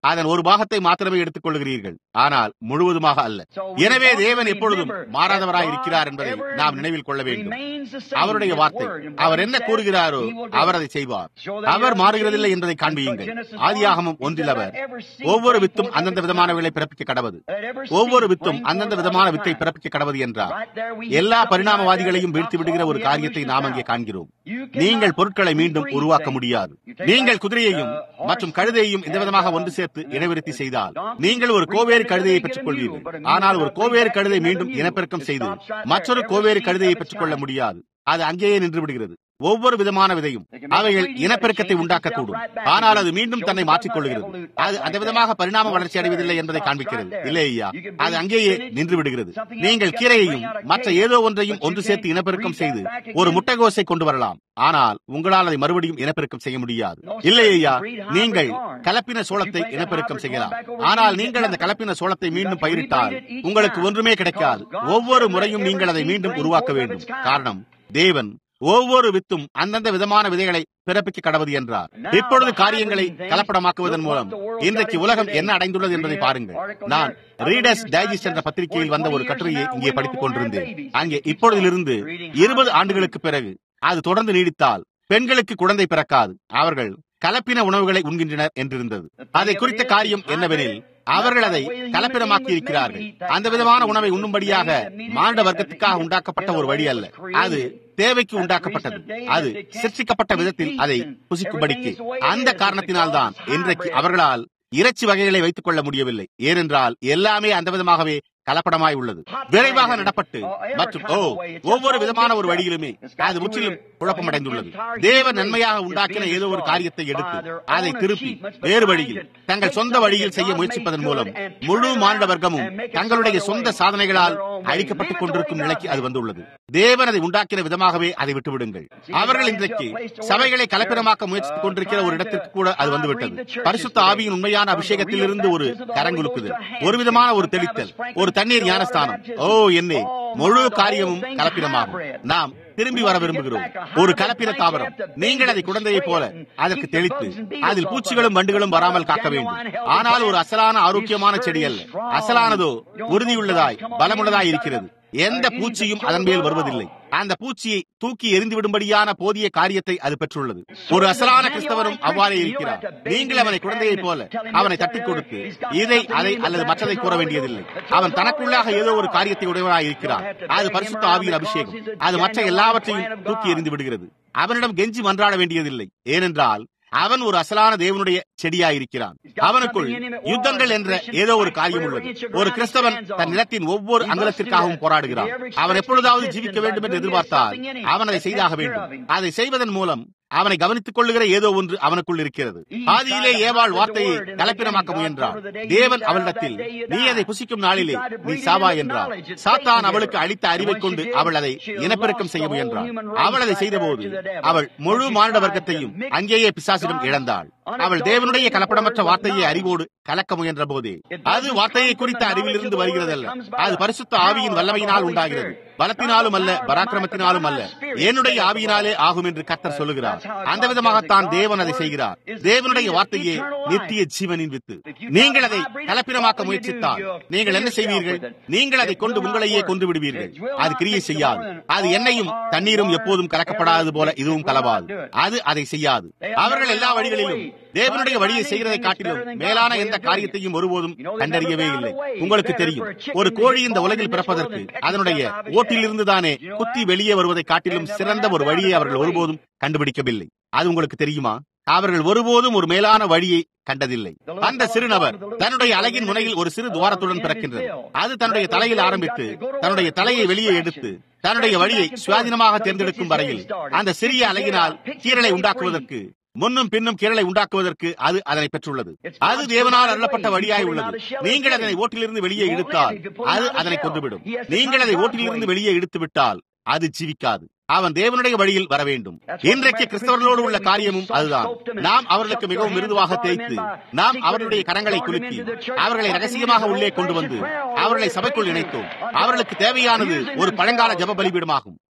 அதன் ஒரு பாகத்தை மாத்திரமே எடுத்துக் கொள்கிறீர்கள், ஆனால் முழுவதுமாக அல்ல. எனவே தேவன் எப்பொழுதும் மாறாதவராய் இருக்கிறார் என்பதை நாம் நினைவில் கொள்ள வேண்டும். அவருடைய வார்த்தை, அவர் என்ன கூறுகிறாரோ அவர் அதை செய்வார். அவர் மாறுகிறதில்லை என்பதை காண்பியுங்கள். ஆதியாகமம் 1 அவர் ஒவ்வொரு வித்தும் அந்தந்த விதமான விலை பிறப்பிக்க கடவது, ஒவ்வொரு வித்தும் அந்தந்த விதமான வித்தை பிறப்பிக்க கடவது என்றார். எல்லா பரிணாமவாதிகளையும் வீழ்த்தி விடுகிற ஒரு காரியத்தை நாம் அங்கே காண்கிறோம். நீங்கள் பொருட்களை மீண்டும் உருவாக்க முடியாது. நீங்கள் குதிரையையும் மற்றும் கழுதையையும் இந்த விதமாக ஒன்று சேர்த்து இனவிருத்தி செய்தால் நீங்கள் ஒரு கோவேறு கழுதையை பெற்றுக் கொள்வீர்கள். ஆனால் ஒரு கோவேறு கழுதை மீண்டும் இனப்பெருக்கம் செய்து மற்றொரு கோவேறு கழுதையை பெற்றுக் கொள்ள முடியாது. அது அங்கேயே நின்று விடுகிறது. ஒவ்வொரு விதமான விதையும் அவைகள் இனப்பெருக்கத்தை உண்டாக்கக்கூடும், ஆனால் அது மீண்டும் தன்னை மாற்றிக் கொள்கிறது. அது அந்த விதமாக பரிணாம வளர்ச்சி அடைவதில்லை என்பதை காண்பிக்கிறது. இல்லை ஐயா, அது அங்கேயே நின்று விடுகிறது. நீங்கள் கீரையையும் மற்ற ஏதோ ஒன்றையும் ஒன்று சேர்த்து இனப்பெருக்கம் செய்து ஒரு முட்டைகோசை கொண்டு வரலாம், ஆனால் உங்களால் அதை மறுபடியும் இனப்பெருக்கம் செய்ய முடியாது. இல்லை ஐயா, நீங்கள் கலப்பின சோளத்தை இனப்பெருக்கம் செய்யலாம், ஆனால் நீங்கள் அந்த கலப்பின சோளத்தை மீண்டும் பயிரிட்டால் உங்களுக்கு ஒன்றுமே கிடைக்காது. ஒவ்வொரு முறையும் நீங்கள் அதை மீண்டும் உருவாக்க வேண்டும். காரணம், தேவன் ஒவ்வொரு வித்தும் அந்தந்த விதமான விதைகளை பிறப்பிக்க கடவுது என்றார். இப்பொழுது காரியங்களை கலப்படமாக்குவதன் மூலம் இன்றைக்கு உலகம் என்ன அடைந்துள்ளது என்பதை பாருங்கள். நான் ரீடர்ஸ் டைஜஸ்ட் என்ற பத்திரிகையில் வந்த ஒரு கட்டுரையை இங்கே படித்துக் கொண்டிருந்தேன். அங்கே இப்பொழுதிலிருந்து 20 ஆண்டுகளுக்கு பிறகு அது தொடர்ந்து நீடித்தால் பெண்களுக்கு குழந்தை பிறக்காது, அவர்கள் கலப்பின உணவுகளை உண்கின்றனர் என்றிருந்தது. அதை குறித்த காரியம் என்னவெனில், அவர்கள் அதை கலப்பினமாக்கி இருக்கிறார்கள். அந்த விதமான உணவை உண்ணும்படியாக மானிட வர்க்கத்துக்காக உண்டாக்கப்பட்ட ஒரு வழி அல்ல, அது தேவைக்கு உண்டாக்கப்பட்டது. அது சிருஷ்டிக்கப்பட்ட விதத்தில் அதை புசிக்கும்படிக்கு. அந்த காரணத்தினால்தான் இன்றைக்கு அவர்களால் இறைச்சி வகைகளை வைத்துக் கொள்ள முடியவில்லை. ஏனென்றால் எல்லாமே அந்த விதமாகவே கலப்படமாய் உள்ளது. விரைவாக நடப்பட்டு மற்றும் ஒவ்வொரு விதமான ஒரு வழியிலுமே அது முற்றிலும் குழப்பமடைந்துள்ளது. தேவன் நன்மையாக உண்டாக்கின ஏதோ ஒரு காரியத்தை எடுத்து அதை திருப்பி வேறு வழியில் தங்கள் சொந்த வழியில் செய்ய முயற்சிப்பதன் மூலம் முழு மானிட வர்க்கமும் தங்களுடைய சொந்த சாதனைகளால் அழிக்கப்பட்டுக் கொண்டிருக்கும் நிலைக்கு அது வந்துள்ளது. தேவன் அதை உண்டாக்கின விதமாகவே அதை விட்டுவிடுங்கள். அவர்கள் இன்றைக்கு சபைகளை கலப்பினமாக்க முயற்சித்துக் கொண்டிருக்கிற ஒரு இடத்திற்கு கூட அது வந்துவிட்டது. பரிசுத்த ஆவியின் உண்மையான அபிஷேகத்தில் இருந்து ஒரு கரங்குலுக்குதல், ஒரு விதமான ஒரு தெளித்தல், ஒரு தண்ணீர் ஞானஸ்தானம். என்னே, முழு காரியமும் கலப்பினமாகும். நாம் திரும்பி வர விரும்புகிறோம். ஒரு கலப்பின தாவரம், நீங்கள் அதை குழந்தையை போல அதற்கு தெளித்து அதில் பூச்சிகளும் வண்டுகளும் வராமல் காக்க வேண்டும். ஆனால் ஒரு அசலான ஆரோக்கியமான செடி அல்ல. அசலானதோ உறுதியுள்ளதாய் பலமுள்ளதாய் இருக்கிறது. எந்த பூச்சியும் அதன் மேல் வருவதில்லை. அந்த பூச்சியை தூக்கி எரிந்துவிடும்படியான போதிய காரியத்தை அது பெற்றுள்ளது. ஒரு அசலான கிறிஸ்தவரும் அவ்வாறே இருக்கிறார். நீங்கள் அவனை குழந்தையை போல அவனை தட்டிக் கொடுத்து இதை அதை அல்லது மற்றதை கூற வேண்டியதில்லை. அவன் தனக்குள்ளாக ஏதோ ஒரு காரியத்தை உடையவனாய் இருக்கிறார். அது பரிசுத்த ஆவியின் அபிஷேகம். அது மற்ற எல்லாவற்றையும் தூக்கி எறிந்து விடுகிறது. அவனிடம் கெஞ்சி மன்றாட வேண்டியதில்லை. ஏனென்றால் அவன் ஒரு அசலான தேவனுடைய செடியாயிருக்கிறான். அவனுக்குள் யுத்தங்கள் என்ற ஏதோ ஒரு காரியம் உள்ளது. ஒரு கிறிஸ்தவன் தன் நிலத்தின் ஒவ்வொரு அங்கலத்திற்காகவும் போராடுகிறான். அவன் எப்பொழுதாவது ஜீவிக்க வேண்டும் என்று எதிர்பார்த்தால் அவன் அதை செய்தாக வேண்டும். அதை செய்வதன் மூலம் அவனை கவனித்துக் கொள்ளுகிற ஏதோ ஒன்று அவனுக்குள் இருக்கிறது. ஆதியிலே ஏவாள் வார்த்தையை கலப்பினமாக்க முயன்றாள். தேவன் அவளிடத்தில், நீ அதை புசிக்கும் நாளிலே நீ சாவா என்றார். சாத்தான் அவளுக்கு அளித்த அறிவை கொண்டு அவள் அதை இனப்பெருக்கம் செய்ய முயன்றாள். அவள் அதை செய்தபோது அவள் முழு மானிட வர்க்கத்தையும் அங்கேயே பிசாசிடம் இழந்தாள். அவள் தேவனுடைய கலப்படமற்ற வார்த்தையை அறிவோடு கலக்க முயன்ற போதே அது வார்த்தையை குறித்த அறிவிலிருந்து வருகிறதல்ல, அது பரிசுத்த ஆவியின் வல்லமையினால் உண்டாகிறது. பலத்தினாலும் அல்ல, பராக்கிரமத்தினாலும் அல்ல, என்னுடைய ஆவியினாலே ஆகும் என்று கர்த்தர் சொல்லுகிறார். அந்த விதமாகத்தான் தேவன் அதை செய்கிறார். தேவனுடைய வார்த்தையே நித்திய ஜீவனின் வித்து. நீங்கள் அதை கலப்பினமாக்க முயற்சித்தால் நீங்கள் என்ன செய்வீர்கள்? நீங்கள் அதை கொண்டு உங்களையே கொண்டு விடுவீர்கள். அது கிரியை செய்யாது. அது எண்ணெயும் தண்ணீரும் எப்போதும் கலக்கப்படாதது போல இதுவும் கலவாது. அது அதை செய்யாது. அவர்கள் எல்லா வழிகளிலும் தேவனுடைய வழியை செய்கிறதை காட்டிலும் மேலான எந்த காரியத்தையும் ஒருபோதும் கண்டறியவே இல்லை. உங்களுக்கு தெரியும், ஒரு கோழி இந்த உலகில் பிறப்பதற்கு அதனுடைய ஓட்டிலிருந்து தானே குத்தி வெளியே வருவதை காட்டிலும் சிறந்த ஒரு வழியை அவர்கள் ஒருபோதும் கண்டுபிடிக்கவில்லை. அது உங்களுக்கு தெரியுமா? அவர்கள் ஒருபோதும் ஒரு மேலான வழியை கண்டதில்லை. அந்த சிறுநபர் தன்னுடைய அலகின் முனையில் ஒரு சிறு துவாரத்துடன் பிறக்கின்றது. அது தன்னுடைய தலையில் ஆரம்பித்து தன்னுடைய தலையை வெளியே எடுத்து தன்னுடைய வழியை சுயாதீனமாக தேர்ந்தெடுக்கும் வரையில் அந்த சிறிய அலகினால் கீறலை உண்டாக்குவதற்கு, முன்னும் பின்னும் கீறலை உண்டாக்குவதற்கு அது அதனை பெற்றுள்ளது. அது தேவனால் அருளப்பட்ட வழியாய் உள்ளது. நீங்கள் அதனை ஓட்டிலிருந்து வெளியே இழுத்தால் அது அதனை கொன்றுவிடும். நீங்கள் அதை ஓட்டிலிருந்து வெளியே இழுத்து விட்டால் அது ஜீவிக்காது. அவன் தேவனுடைய வழியில் வர வேண்டும். இன்றைக்கு கிறிஸ்தவர்களோடு உள்ள காரியமும் அதுதான். நாம் அவர்களுக்கு மிகவும் மிருதுவாக தேய்த்து, நாம் அவர்களுடைய கரங்களை குலுக்கி அவர்களை ரகசியமாக உள்ளே கொண்டு வந்து அவர்களை சபைக்குள் இணைத்தோம். அவர்களுக்கு தேவையானது ஒரு பழங்கால ஜப பலிபீடமாகும்.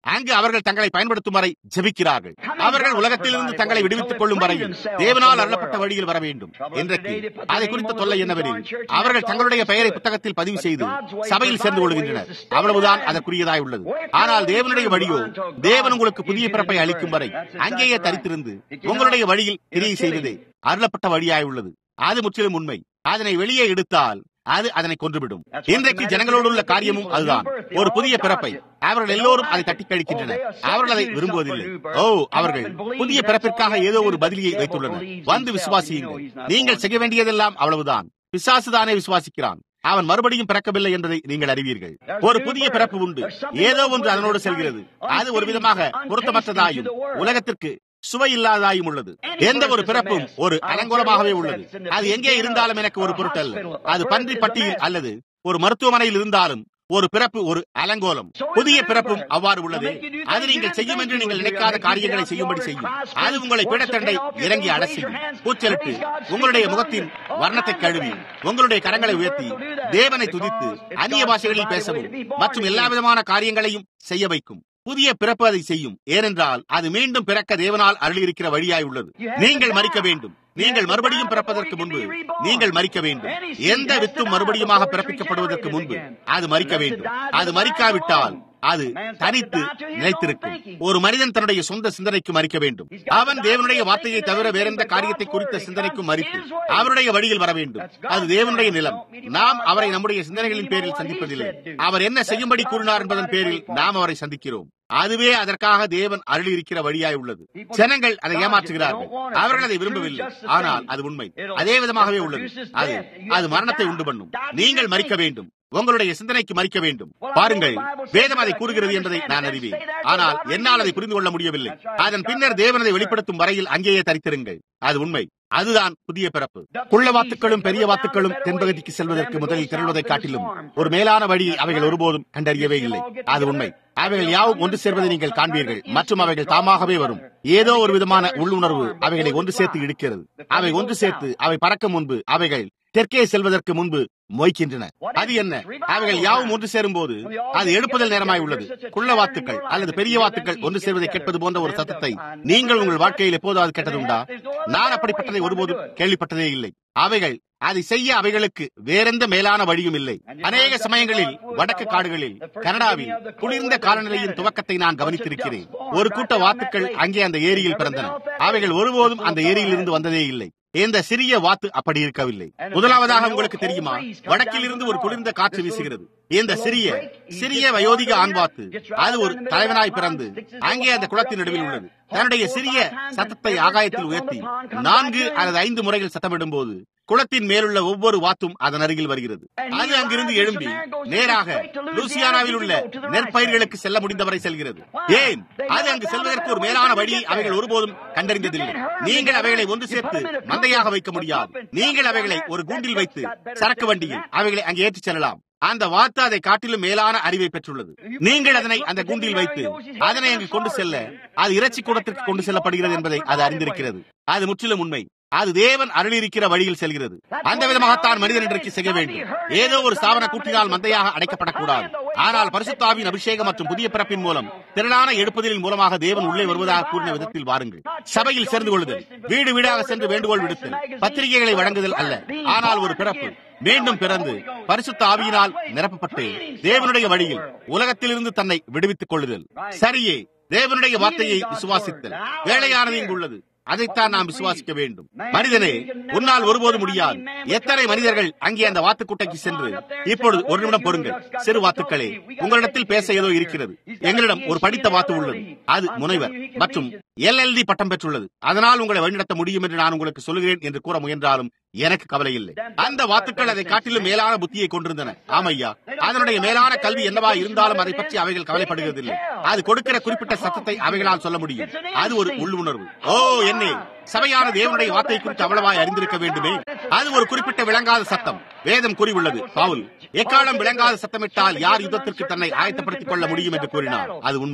அங்கு அவர்கள் தங்களை பயன்படுத்தும் வரை ஜெபிக்கிறார்கள். அவர்கள் உலகத்திலிருந்து தங்களை விடுவித்துக் கொள்ளும் வரையில் தேவனால் அருளப்பட்ட வழியில் வர வேண்டும். இன்றைக்கு அதை குறித்த தொல்லை என்னவெனில், அவர்கள் தங்களுடைய பெயரை புத்தகத்தில் பதிவு செய்து சபையில் சேர்ந்து கொள்கின்றனர். அவ்வளவுதான் அதற்குரியதாய் உள்ளது. ஆனால் தேவனுடைய வழியோ, தேவன் உங்களுக்கு புதிய பிறப்பை அளிக்கும் வரை அங்கேயே தரித்திருந்து உங்களுடைய வழியில் கிரியை செய்வதே அருளப்பட்ட வழியாய் உள்ளது. அது முற்றிலும் உண்மை. அதனை வெளியே எடுத்தால் அது அதனை கொன்றுவிடும். இன்றைக்கு ஜனங்களோடு உள்ள காரியமும் அதுதான். ஒரு புதிய பிறப்பை அவர்கள் எல்லோரும் அதை தட்டி கழிக்கின்றனர். அவர்கள் அதை விரும்புவதில்லை. அவர்கள் புதிய பிறப்பிற்காக ஏதோ ஒரு பதிலியை வைத்துள்ளனர். வந்து விசுவாசியுங்கள். நீங்கள் செய்ய வேண்டியதெல்லாம் அவ்வளவுதான். பிசாசுதானே விசுவாசிக்கிறான். அவன் மறுபடியும் பிறக்கவில்லை என்பதை நீங்கள் அறிவீர்கள். ஒரு புதிய பிறப்பு உண்டு. ஏதோ ஒன்று அதனோடு செல்கிறது. அது ஒரு விதமாக பொருத்தமற்றதாயும் உலகத்திற்கு சுவை இல்லாதாயும் உள்ளது. எந்த ஒரு பிறப்பும் ஒரு அலங்கோலமாகவே உள்ளது. அது எங்கே இருந்தாலும் எனக்கு ஒரு பொருட்டல்ல. அது பன்றி பட்டியில் அல்லது ஒரு மருத்துவமனையில் இருந்தாலும் ஒரு பிறப்பு ஒரு அலங்கோலம். புதிய பிறப்பும் அவ்வாறு உள்ளது. அது நீங்கள் செய்யும் என்று நீங்கள் நினைக்காத காரியங்களை செய்யும்படி செய்யும். அது உங்களை பீடத்தண்டை இறங்கி அடசியும் கூச்சலிட்டு உங்களுடைய முகத்தின் வர்ணத்தை கழுவி உங்களுடைய கரங்களை உயர்த்தி தேவனை துதித்து அந்நிய பாஷைகளில் பேசவும் மற்றும் எல்லா விதமான காரியங்களையும் செய்ய வைக்கும். புதிய பிறப்பு அதை செய்யும். ஏனென்றால் அது மீண்டும் பிறக்க தேவனால் அருளியிருக்கிற வழியாய் உள்ளது. நீங்கள் மரிக்க வேண்டும். நீங்கள் மறுபடியும் பிறப்பதற்கு முன்பு நீங்கள் மரிக்க வேண்டும். எந்த வித்தும் மறுபடியுமாக பிறப்பிக்கப்படுவதற்கு முன்பு அது மரிக்க வேண்டும். அது மரிக்காவிட்டால் அது தனித்து நிலைத்திருக்கும். ஒரு மனிதன் தன்னுடைய சொந்த சிந்தனைக்கு மரிக்க வேண்டும். அவன் தேவனுடைய வார்த்தையை தவிர வேறெந்த காரியத்தை குறித்த சிந்தனைக்கும் மரித்து அவருடைய வழியில் வர வேண்டும். அது தேவனுடைய நிலம். நாம் அவரை நம்முடைய சிந்தனைகளின் பேரில் சந்திப்பதில்லை. அவர் என்ன செய்யும்படி கூறினார் என்பதன் பேரில் நாம் அவரை சந்திக்கிறோம். அதுவே அதற்காக தேவன் அருளி இருக்கிற வழியாய் உள்ளது. ஜனங்கள் அதை ஏமாற்றுகிறார்கள். அவர்கள் அதை விரும்பவில்லை. ஆனால் அது உண்மை. அதே விதமாகவே உள்ளது. அது மரணத்தை உண்டு பண்ணும். நீங்கள் மரிக்க வேண்டும். உங்களுடைய சிந்தனைக்கு மரிக்க வேண்டும். பாருங்கள், வேதம் அதை கூறுகிறது என்பதை நான் அறிவேன். ஆனால் என்னால் அதை புரிந்து கொள்ள முடியவில்லை. அதன் பின்னர் தேவனை வெளிப்படுத்தும் வரையில் அங்கேயே தரித்திருங்கள். அது உண்மை. அதுதான் புதிய பிறப்பு. குள்ள வாத்துக்களும் பெரிய வாத்துக்களும் தென்பகுதிக்கு செல்வதற்கு முதலில் திரள்வதை காட்டிலும் ஒரு மேலான வழியை அவைகள் ஒருபோதும் கண்டறியவே இல்லை. அது உண்மை. அவைகள் யாவும் ஒன்று சேர்வதை நீங்கள் காண்பீர்கள். மற்றும் அவைகள் தாமாகவே வரும். ஏதோ ஒரு விதமான உள்ளுணர்வு அவைகளை ஒன்று சேர்த்து இழுக்கிறது. அவை ஒன்று சேர்த்து அவை பறக்க முன்பு அவைகள் தெற்கே செல்வதற்கு முன்பு மொய்க்கின்றன. அது என்ன? அவைகள் யாவும் ஒன்று சேரும் போது அது எழுப்புதல் நேரமாய் உள்ளது. குள்ள வாத்துக்கள் அல்லது பெரிய வாத்துக்கள் ஒன்று சேர்வதை கேட்பது போன்ற ஒரு சத்தத்தை நீங்கள் உங்கள் வாழ்க்கையில் எப்போதாவது கேட்டதுண்டா? நான் அப்படிப்பட்டதை ஒருபோதும் கேள்விப்பட்டதே இல்லை. அவைகள் அதை செய்ய அவைகளுக்கு வேறெந்த மேலான வழியும் இல்லை. அநேக சமயங்களில் வடக்கு காடுகளில் கனடாவில் குளிர்ந்த காலநிலையின் துவக்கத்தை நான் கவனித்திருக்கிறேன். ஒரு கூட்ட வாத்துக்கள் அங்கே அந்த ஏரியில் பிறந்தன. அவைகள் ஒருபோதும் அந்த ஏரியில் இருந்து வந்ததே இல்லை. இந்த சிறிய வாத்து அப்படி இருக்கவில்லை. முதலாவதாக உங்களுக்கு தெரியுமா, வடக்கில் இருந்து ஒரு குளிர்ந்த காற்று வீசுகிறது. இந்த சிறிய வயோதிக ஆண்வாத்து அது ஒரு தலைவனாய் பிறந்து அங்கே அந்த குளத்தின் நடுவில் உள்ளது. தன்னுடைய சிறிய சத்தத்தை ஆகாயத்தில் உயர்த்தி 4 அல்லது 5 முறைகள் சத்தமிடும் போது குளத்தின் மேலுள்ள ஒவ்வொரு வாத்தும் அதன் அருகில் வருகிறது. அது அங்கிருந்து எழும்பி நேராக லூசியானாவில் உள்ள நெற்பயிர்களுக்கு செல்ல முடிந்தவரை செல்கிறது. ஏன்? அது அங்கு செல்வதற்கு ஒரு மேலான வழியை அவைகள் ஒருபோதும் கண்டறிந்ததில்லை. நீங்கள் அவைகளை ஒன்று சேர்த்து மந்தையாக வைக்க முடியாது. நீங்கள் அவைகளை ஒரு கூண்டில் வைத்து சரக்கு வண்டியில் அவைகளை அங்கே ஏற்றிச் செல்லலாம். அந்த வாத்து அதை காட்டிலும் மேலான அறிவை பெற்றுள்ளது. நீங்கள் அதனை அந்த கூண்டில் வைத்து அதனை அங்கு கொண்டு செல்ல அது இறைச்சி கூடத்திற்கு கொண்டு செல்லப்படுகிறது என்பதை அது அறிந்திருக்கிறது. அது முற்றிலும் உண்மை. அது தேவன் அருளியிருக்கிற வழியில் செல்கிறது. அந்த விதமாகத்தான் மனிதன் இன்றைக்கு செய்ய வேண்டும். ஏதோ ஒரு ஸ்தாபன கூட்டினால் மந்தையாக அடைக்கப்படக்கூடாது. ஆனால் பரிசுத்த ஆவியின் அபிஷேகம் மற்றும் புதிய பிறப்பின் மூலம் திரளான எழுப்புதலின் மூலமாக தேவன் உள்ளே வருவதாக கூறின விதத்தில் வாருங்கள். சபையில் சேர்ந்து கொள்ளுதல், வீடு வீடாக சென்று வேண்டுகோள் விடுத்தல், பத்திரிகைகளை வழங்குதல் அல்ல. ஆனால் ஒரு பிறப்பு, மீண்டும் பிறந்து பரிசுத்த ஆவியினால் நிரப்பப்பட்டு தேவனுடைய வழியில் உலகத்திலிருந்து தன்னை விடுவித்துக் கொள்ளுதல். சரியே, தேவனுடைய வார்த்தையை விசுவாசித்தல். வேலையானது இங்கு உள்ளது. அதைத்தான் நாம் விசுவாசிக்க வேண்டும். மனிதனே, உன்னால் ஒருபோது முடியாது. எத்தனை மனிதர்கள் அங்கே அந்த வாத்துக்குட்டைக்கு சென்று, இப்பொழுது ஒரு நிமிடம் பொறுங்கள் சிறு வாத்துக்களே, உங்களிடத்தில் பேச ஏதோ இருக்கிறது. எங்களிடம் ஒரு படித்த வாத்து உள்ளது. அது முனைவர் மற்றும் LLD பட்டம் பெற்றுள்ளது. அதனால் உங்களை வழிநடத்த முடியும் என்று நான் உங்களுக்கு சொல்கிறேன் என்று கூற முயன்றாலும் எனக்கு கவலை இல்லை. அந்த வாத்துக்கள் அதை காட்டிலும் மேலான புத்தியை கொண்டிருந்தன. ஆமையா, அதனுடைய மேலான கல்வி என்னவா இருந்தாலும் அதை பற்றி அவைகள் கவலைப்படுகிறதில்லை. அது கொடுக்கிற குறிப்பிட்ட சத்தத்தை அவைகளால் சொல்ல முடியும். அது ஒரு உள்ளுணர்வு. என்னே, சபையான தேவனுடைய வார்த்தை குறித்து அவ்வளவாய் அறிந்திருக்க வேண்டுமே. அது ஒரு குறிப்பிட்ட விளங்காத சத்தம். வேதம் கூறியுள்ளது, பவுல் எக்காலம் விளங்காத சத்தமிட்டால் யார் யுத்தத்திற்கு தன்னை ஆயத்தப்படுத்திக் கொள்ள முடியும் என்று கூறினார். அது உண்மை.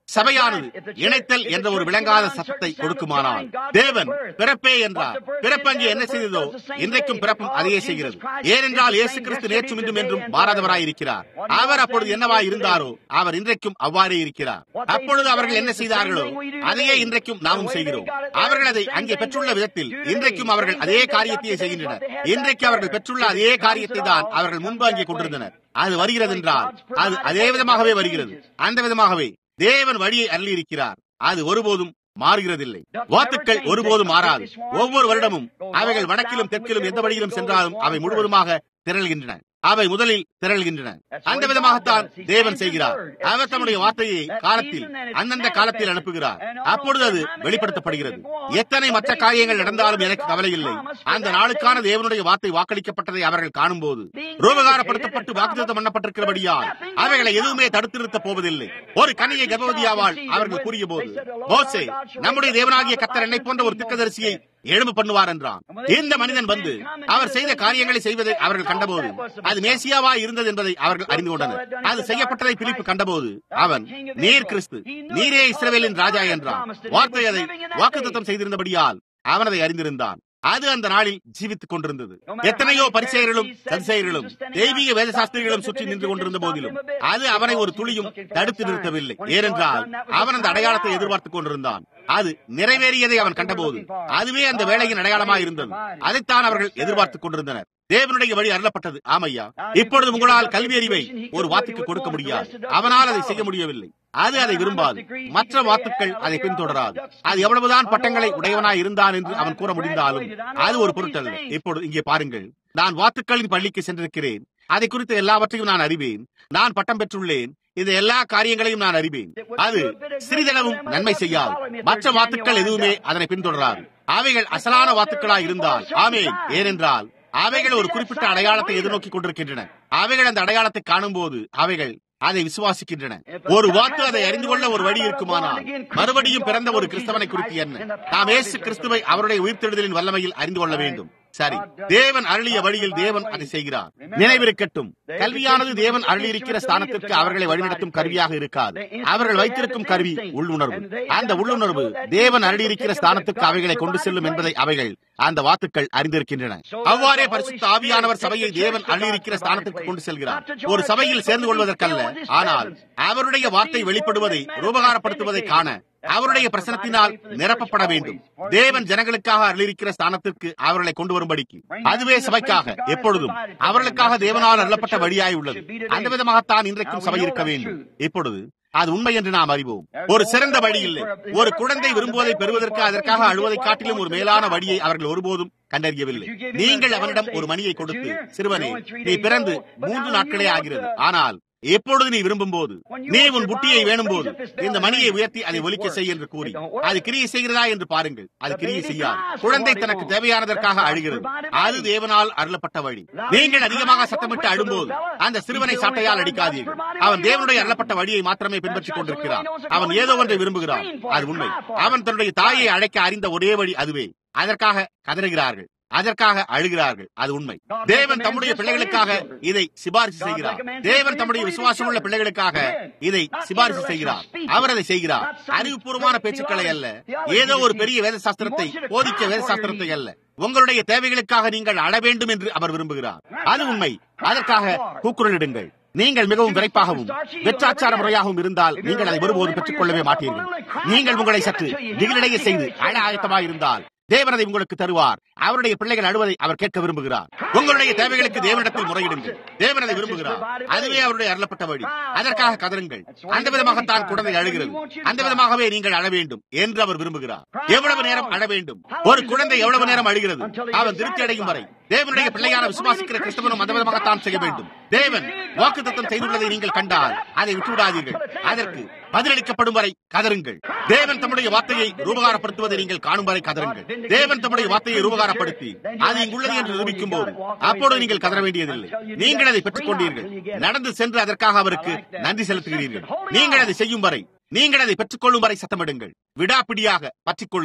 சபையானது இணைத்தல் என்ற ஒரு விளங்காத சத்தத்தை கொடுக்குமானால், தேவன் பிறப்பே என்றார். பிறப்பு அங்கே என்ன செய்ததோ இன்றைக்கும் பிறப்பும் அதையே செய்கிறது. ஏனென்றால் இயேசு கிறிஸ்து நேற்றும் இன்றும் என்றும் மாறாதவராயிருக்கிறார். அவர் அப்பொழுது என்னவாய் இருந்தாரோ அவர் இன்றைக்கும் அவ்வாறே இருக்கிறார். அப்பொழுது அவர்கள் என்ன செய்தார்களோ அதையே இன்றைக்கும் நாமும் செய்கிறோம். அவர்கள் அதை அங்கே பெற்றுள்ள விதத்தில் இன்றைக்கும் அவர்கள் அதே காரியத்தையே செய்கின்றனர். இன்றைக்கு அவர்கள் பெற்றுள்ள அதே காரியத்தை தான் அவர்கள் முன்பு அங்கே கொண்டிருந்தனர். அது வருகிறது என்றால் அது அதே விதமாகவே வருகிறது. அந்த விதமாகவே தேவன் வழியை அருளி இருக்கிறார். அது ஒருபோதும் மாறுகிறதில்லை. வாத்துக்கள் ஒருபோதும் மாறாது. ஒவ்வொரு வருடமும் அவைகள் வடக்கிலும் தெற்கிலும் எந்த வழியிலும் சென்றாலும் அவை முழுவதுமாக திரள்கின்றன. அவை முதலில் திரள்கின்றன. அந்த விதமாகத்தான் தேவன் செய்கிறார். அவர் தம்முடைய வார்த்தையை காலத்தில் அந்தந்த காலத்தில் அனுப்புகிறார். அப்பொழுது அது வெளிப்படுத்தப்படுகிறது. எத்தனை மற்ற காரியங்கள் நடந்தாலும் எனக்கு கவலை இல்லை. அந்த நாளுக்கான தேவனுடைய வார்த்தை வாக்களிக்கப்பட்டதை அவர்கள் காணும் போது ரூபகாரப்படுத்தப்பட்டு வாக்குத்தத்தம் பண்ணப்பட்டிருக்கிறபடியால் அவைகளை எதுவுமே தடுத்து நிறுத்தப் போவதில்லை. ஒரு கன்னிகை கர்ப்பவதியாவாள் அவர்கள் கூறிய போது, மோசே, நம்முடைய தேவனாகிய கர்த்தர் என்னை போன்ற ஒரு தீர்க்கதரிசியை எழும்ப பண்ணுவார் என்றான். இந்த மனிதன் வந்து அவர் செய்த காரியங்களை செய்வதை அவர்கள் கண்டபோது அது மேசியாவா இருந்தது என்பதை அவர்கள் அறிந்து கொண்டனர். அது செய்யப்பட்டதை பிலிப்பு கண்டபோது அவன், நீர் கிறிஸ்து, நீரே இஸ்ரவேலின் ராஜா என்றான். வார்த்தை அதை வாக்குத்தத்தம் செய்திருந்தபடியால் அவன் அதை அறிந்திருந்தான். அது அந்த நாளில் ஜீவித்துக் கொண்டிருந்தது. எத்தனையோ பரிசேயர்களும் சதுசேயர்களும் தெய்வீக வேதசாஸ்திரிகளும் சுற்றி நின்று கொண்டிருந்த போதிலும் அது அவனை ஒரு துளியும் தடுத்து நிறுத்தவில்லை. ஏனென்றால் அவன் அந்த அடையாளத்தை எதிர்பார்த்துக் கொண்டிருந்தான். அது நிறைவேறியதை அவன் கண்டபோது அதுவே அந்த வேளையின் அடையாளமாக இருந்தது. அதைத்தான் அவர்கள் எதிர்பார்த்துக் கொண்டிருந்தனர். தேவனுடைய வழி அருளப்பட்டது. ஆமையா, இப்பொழுது உங்களால் கல்வி அறிவை ஒரு வாத்துக்கு கொடுக்க முடியாது. அவனால் அதை செய்ய முடியவில்லை. அது அதை விரும்பாது. மற்ற வாத்துக்கள் அதை பின்தொடராது. அது எவ்வளவுதான் பட்டங்களை உடையவனாய் இருந்தான் என்று அவன் கூற முடிந்தாலும் அது ஒரு பொருட்டல்ல. இப்பொழுது இங்கே பாருங்கள், நான் வாத்துக்களின் பள்ளிக்கு சென்றிருக்கிறேன். அதை குறித்த எல்லாவற்றையும் நான் அறிவேன். நான் பட்டம் பெற்றுள்ளேன். இந்த எல்லா காரியங்களையும் நான் அறிவேன். அது சிறிதளவும் நன்மை செய்யாது. மற்ற வாத்துக்கள் எதுவுமே அதனை பின்தொடராது. அவைகள் அசலான வாத்துக்களாய் இருந்தால் ஆமென். ஏனென்றால் அவைகள் ஒரு குறிப்பிட்ட அடையாளத்தை எதிர்நோக்கி கொண்டிருக்கின்றன. அவைகள் அந்த அடையாளத்தை காணும் போது அவைகள் அதை விசுவாசிக்கின்றன. ஒரு வாக்கு அதை அறிந்து கொள்ள ஒரு வழி இருக்குமானால் மறுபடியும் பிறந்த ஒரு கிறிஸ்தவனை குறித்து என்ன? நாம் இயேசு கிறிஸ்துவை அவருடைய உயிர்த்தெழுதலின் வல்லமையில் அறிந்து கொள்ள வேண்டும். சரி, தேவன் அருளிய வழியில் தேவன் அதை செய்கிறார். நினைவிருக்கட்டும், கல்வியானது தேவன் அருளியிருக்கிற ஸ்தானத்திற்கு அவர்களை வழிநடத்தும் கருவியாக இருக்காது. அவர்கள் வைத்திருக்கும் கருவி உள்ளுணர்வு. அந்த உள்ளுணர்வு தேவன் அருளியிருக்கிற ஸ்தானத்திற்கு அவைகளை கொண்டு செல்லும் என்பதை அவைகள் அந்த வாத்துக்கள் அறிந்திருக்கின்றன. அவ்வாறே பரிசுத்த ஆவியானவர் சபையை தேவன் அருளியிருக்கிற ஸ்தானத்திற்கு கொண்டு செல்கிறார். ஒரு சபையில் சேர்ந்து கொள்வதற்கல்ல, ஆனால் அவருடைய வார்த்தை வெளிப்படுவதை ரூபகாரப்படுத்துவதை காண அவருடைய பிரசனத்தினால் நிரப்பப்பட வேண்டும். தேவன் ஜனங்களுக்காக அருளியிருக்கிற ஸ்தானத்திற்கு அவர்களை கொண்டு வரும்படிக்கு அதுவே சபைக்காக எப்பொழுதும் அவர்களுக்காக தேவனால் அருளப்பட்ட வழியாய் உள்ளது. அந்த விதமாகத்தான் இன்றைக்கும் சபை இருக்க வேண்டும். இப்பொழுது அது உண்மை என்று நாம் அறிவோம். ஒரு சிறந்த வழி இல்லை. ஒரு குழந்தை விரும்புவதை பெறுவதற்கு அதற்காக அழுவதை காட்டிலும் ஒரு மேலான வழியை அவர்கள் ஒருபோதும் கண்டறியவில்லை. நீங்கள் அவனிடம் ஒரு மணியை கொடுத்து, சிறுவனே, நீ பிறந்து 3 நாட்களே ஆகிறது, ஆனால் எப்பொழுது நீ விரும்பும் போது, நீ உன் புட்டியை வேணும் போது இந்த மணியை உயர்த்தி அதை ஒலிக்க செய் என்று கூறி அது கிரியை செய்கிறதா என்று பாருங்கள். அது கிரியை செய்யாது. குழந்தை தனக்கு தேவையானதற்காக அழுகிறது. அது தேவனால் அருளப்பட்ட வழி. நீங்கள் அதிகமாக சத்தமிட்டு அழும்போது அந்த சிறுவனை சாட்டையால் அடிக்காதீர்கள். அவன் தேவனுடைய அருளப்பட்ட வழியை மாத்திரமே பின்பற்றிக் கொண்டிருக்கிறான். அவன் ஏதோ ஒன்றை விரும்புகிறான். அது உண்மை. அவன் தன்னுடைய தாயை அழைக்க அறிந்த ஒரே வழி அதுவே. அதற்காக கதறுகிறார்கள், அதற்காக அழுகிறார்கள். அது உண்மை. தேவன் தம்முடைய பிள்ளைகளுக்காக இதை சிபாரிசு செய்கிறார். தேவன் தம்முடைய விசுவாசம் உள்ள பிள்ளைகளுக்காக இதை சிபாரிசு செய்கிறார். அவர் அதை செய்கிறார். அறிவுபூர்வமான பேச்சுக்களை அல்ல, ஏதோ ஒரு பெரிய வேத சாஸ்திரத்தை போதிக்க வேத சாஸ்திரத்தை அல்ல. உங்களுடைய தேவைகளுக்காக நீங்கள் அழ வேண்டும் என்று அவர் விரும்புகிறார். அது உண்மை. அதற்காக கூக்குரலிடுங்கள். நீங்கள் மிகவும் விரைப்பாகவும் வெற்றாச்சார முறையாகவும் இருந்தால் நீங்கள் அதை ஒருபோதும் பெற்றுக் கொள்ளவே மாட்டீர்கள். நீங்கள் உங்களை சற்று திகிலடைய செய்து அழ ஆயத்தமாக இருந்தால் தேவன் அதை உங்களுக்கு தருவார். அவருடைய பிள்ளைகள் அழுவதை அவர் கேட்க விரும்புகிறார். உங்களுடைய தேவைகளுக்கு தேவனிடத்தில் முறையிடுங்கள். தேவன் அதை விரும்புகிறார். அதுவே அவருடைய அருளப்பட்ட வழி. அதற்காக கதறுங்கள். அந்த விதமாகத்தான் குழந்தை அழுகிறது. அந்த விதமாகவே நீங்கள் அழ வேண்டும் என்று அவர் விரும்புகிறார். எவ்வளவு நேரம் அழ வேண்டும்? ஒரு குழந்தை எவ்வளவு நேரம் அழுகிறது? அவன் திருப்தி அடையும் வரை. தேவனுடைய பிள்ளையான விசுவாசிக்கிற கிறிஸ்தவனும் அந்த விதமாகத்தான் செய்ய வேண்டும். தேவன் வாக்குத்தத்தம் செய்துள்ளதை நீங்கள் கண்டால் அதை விட்டுவிடாதீர்கள். அதற்கு பதிலளிக்கப்படும் வரை கதறுங்கள். தேவன் தம்முடைய வார்த்தையை ரூபகாரப்படுத்துவதை நீங்கள் காணும் வரை கதறுங்கள். தேவன் தம்முடைய வார்த்தையை ரூபகாரப்படுத்தி அது இங்குள்ளது என்று நிரூபிக்கும் போது அப்பொழுது நீங்கள் கதற வேண்டியதில்லை. நீங்கள் அதை பெற்றுக் கொண்டீர்கள். நடந்து சென்று அதற்காக அவருக்கு நன்றி செலுத்துகிறீர்கள். நீங்கள் அதை செய்யும் வரை, நீங்கள் அதை பெற்றுக் கொள்ளும் வரை சத்தமிடுங்கள். விடாப்பிடியாக பற்றிக் கொள்ளுதல்.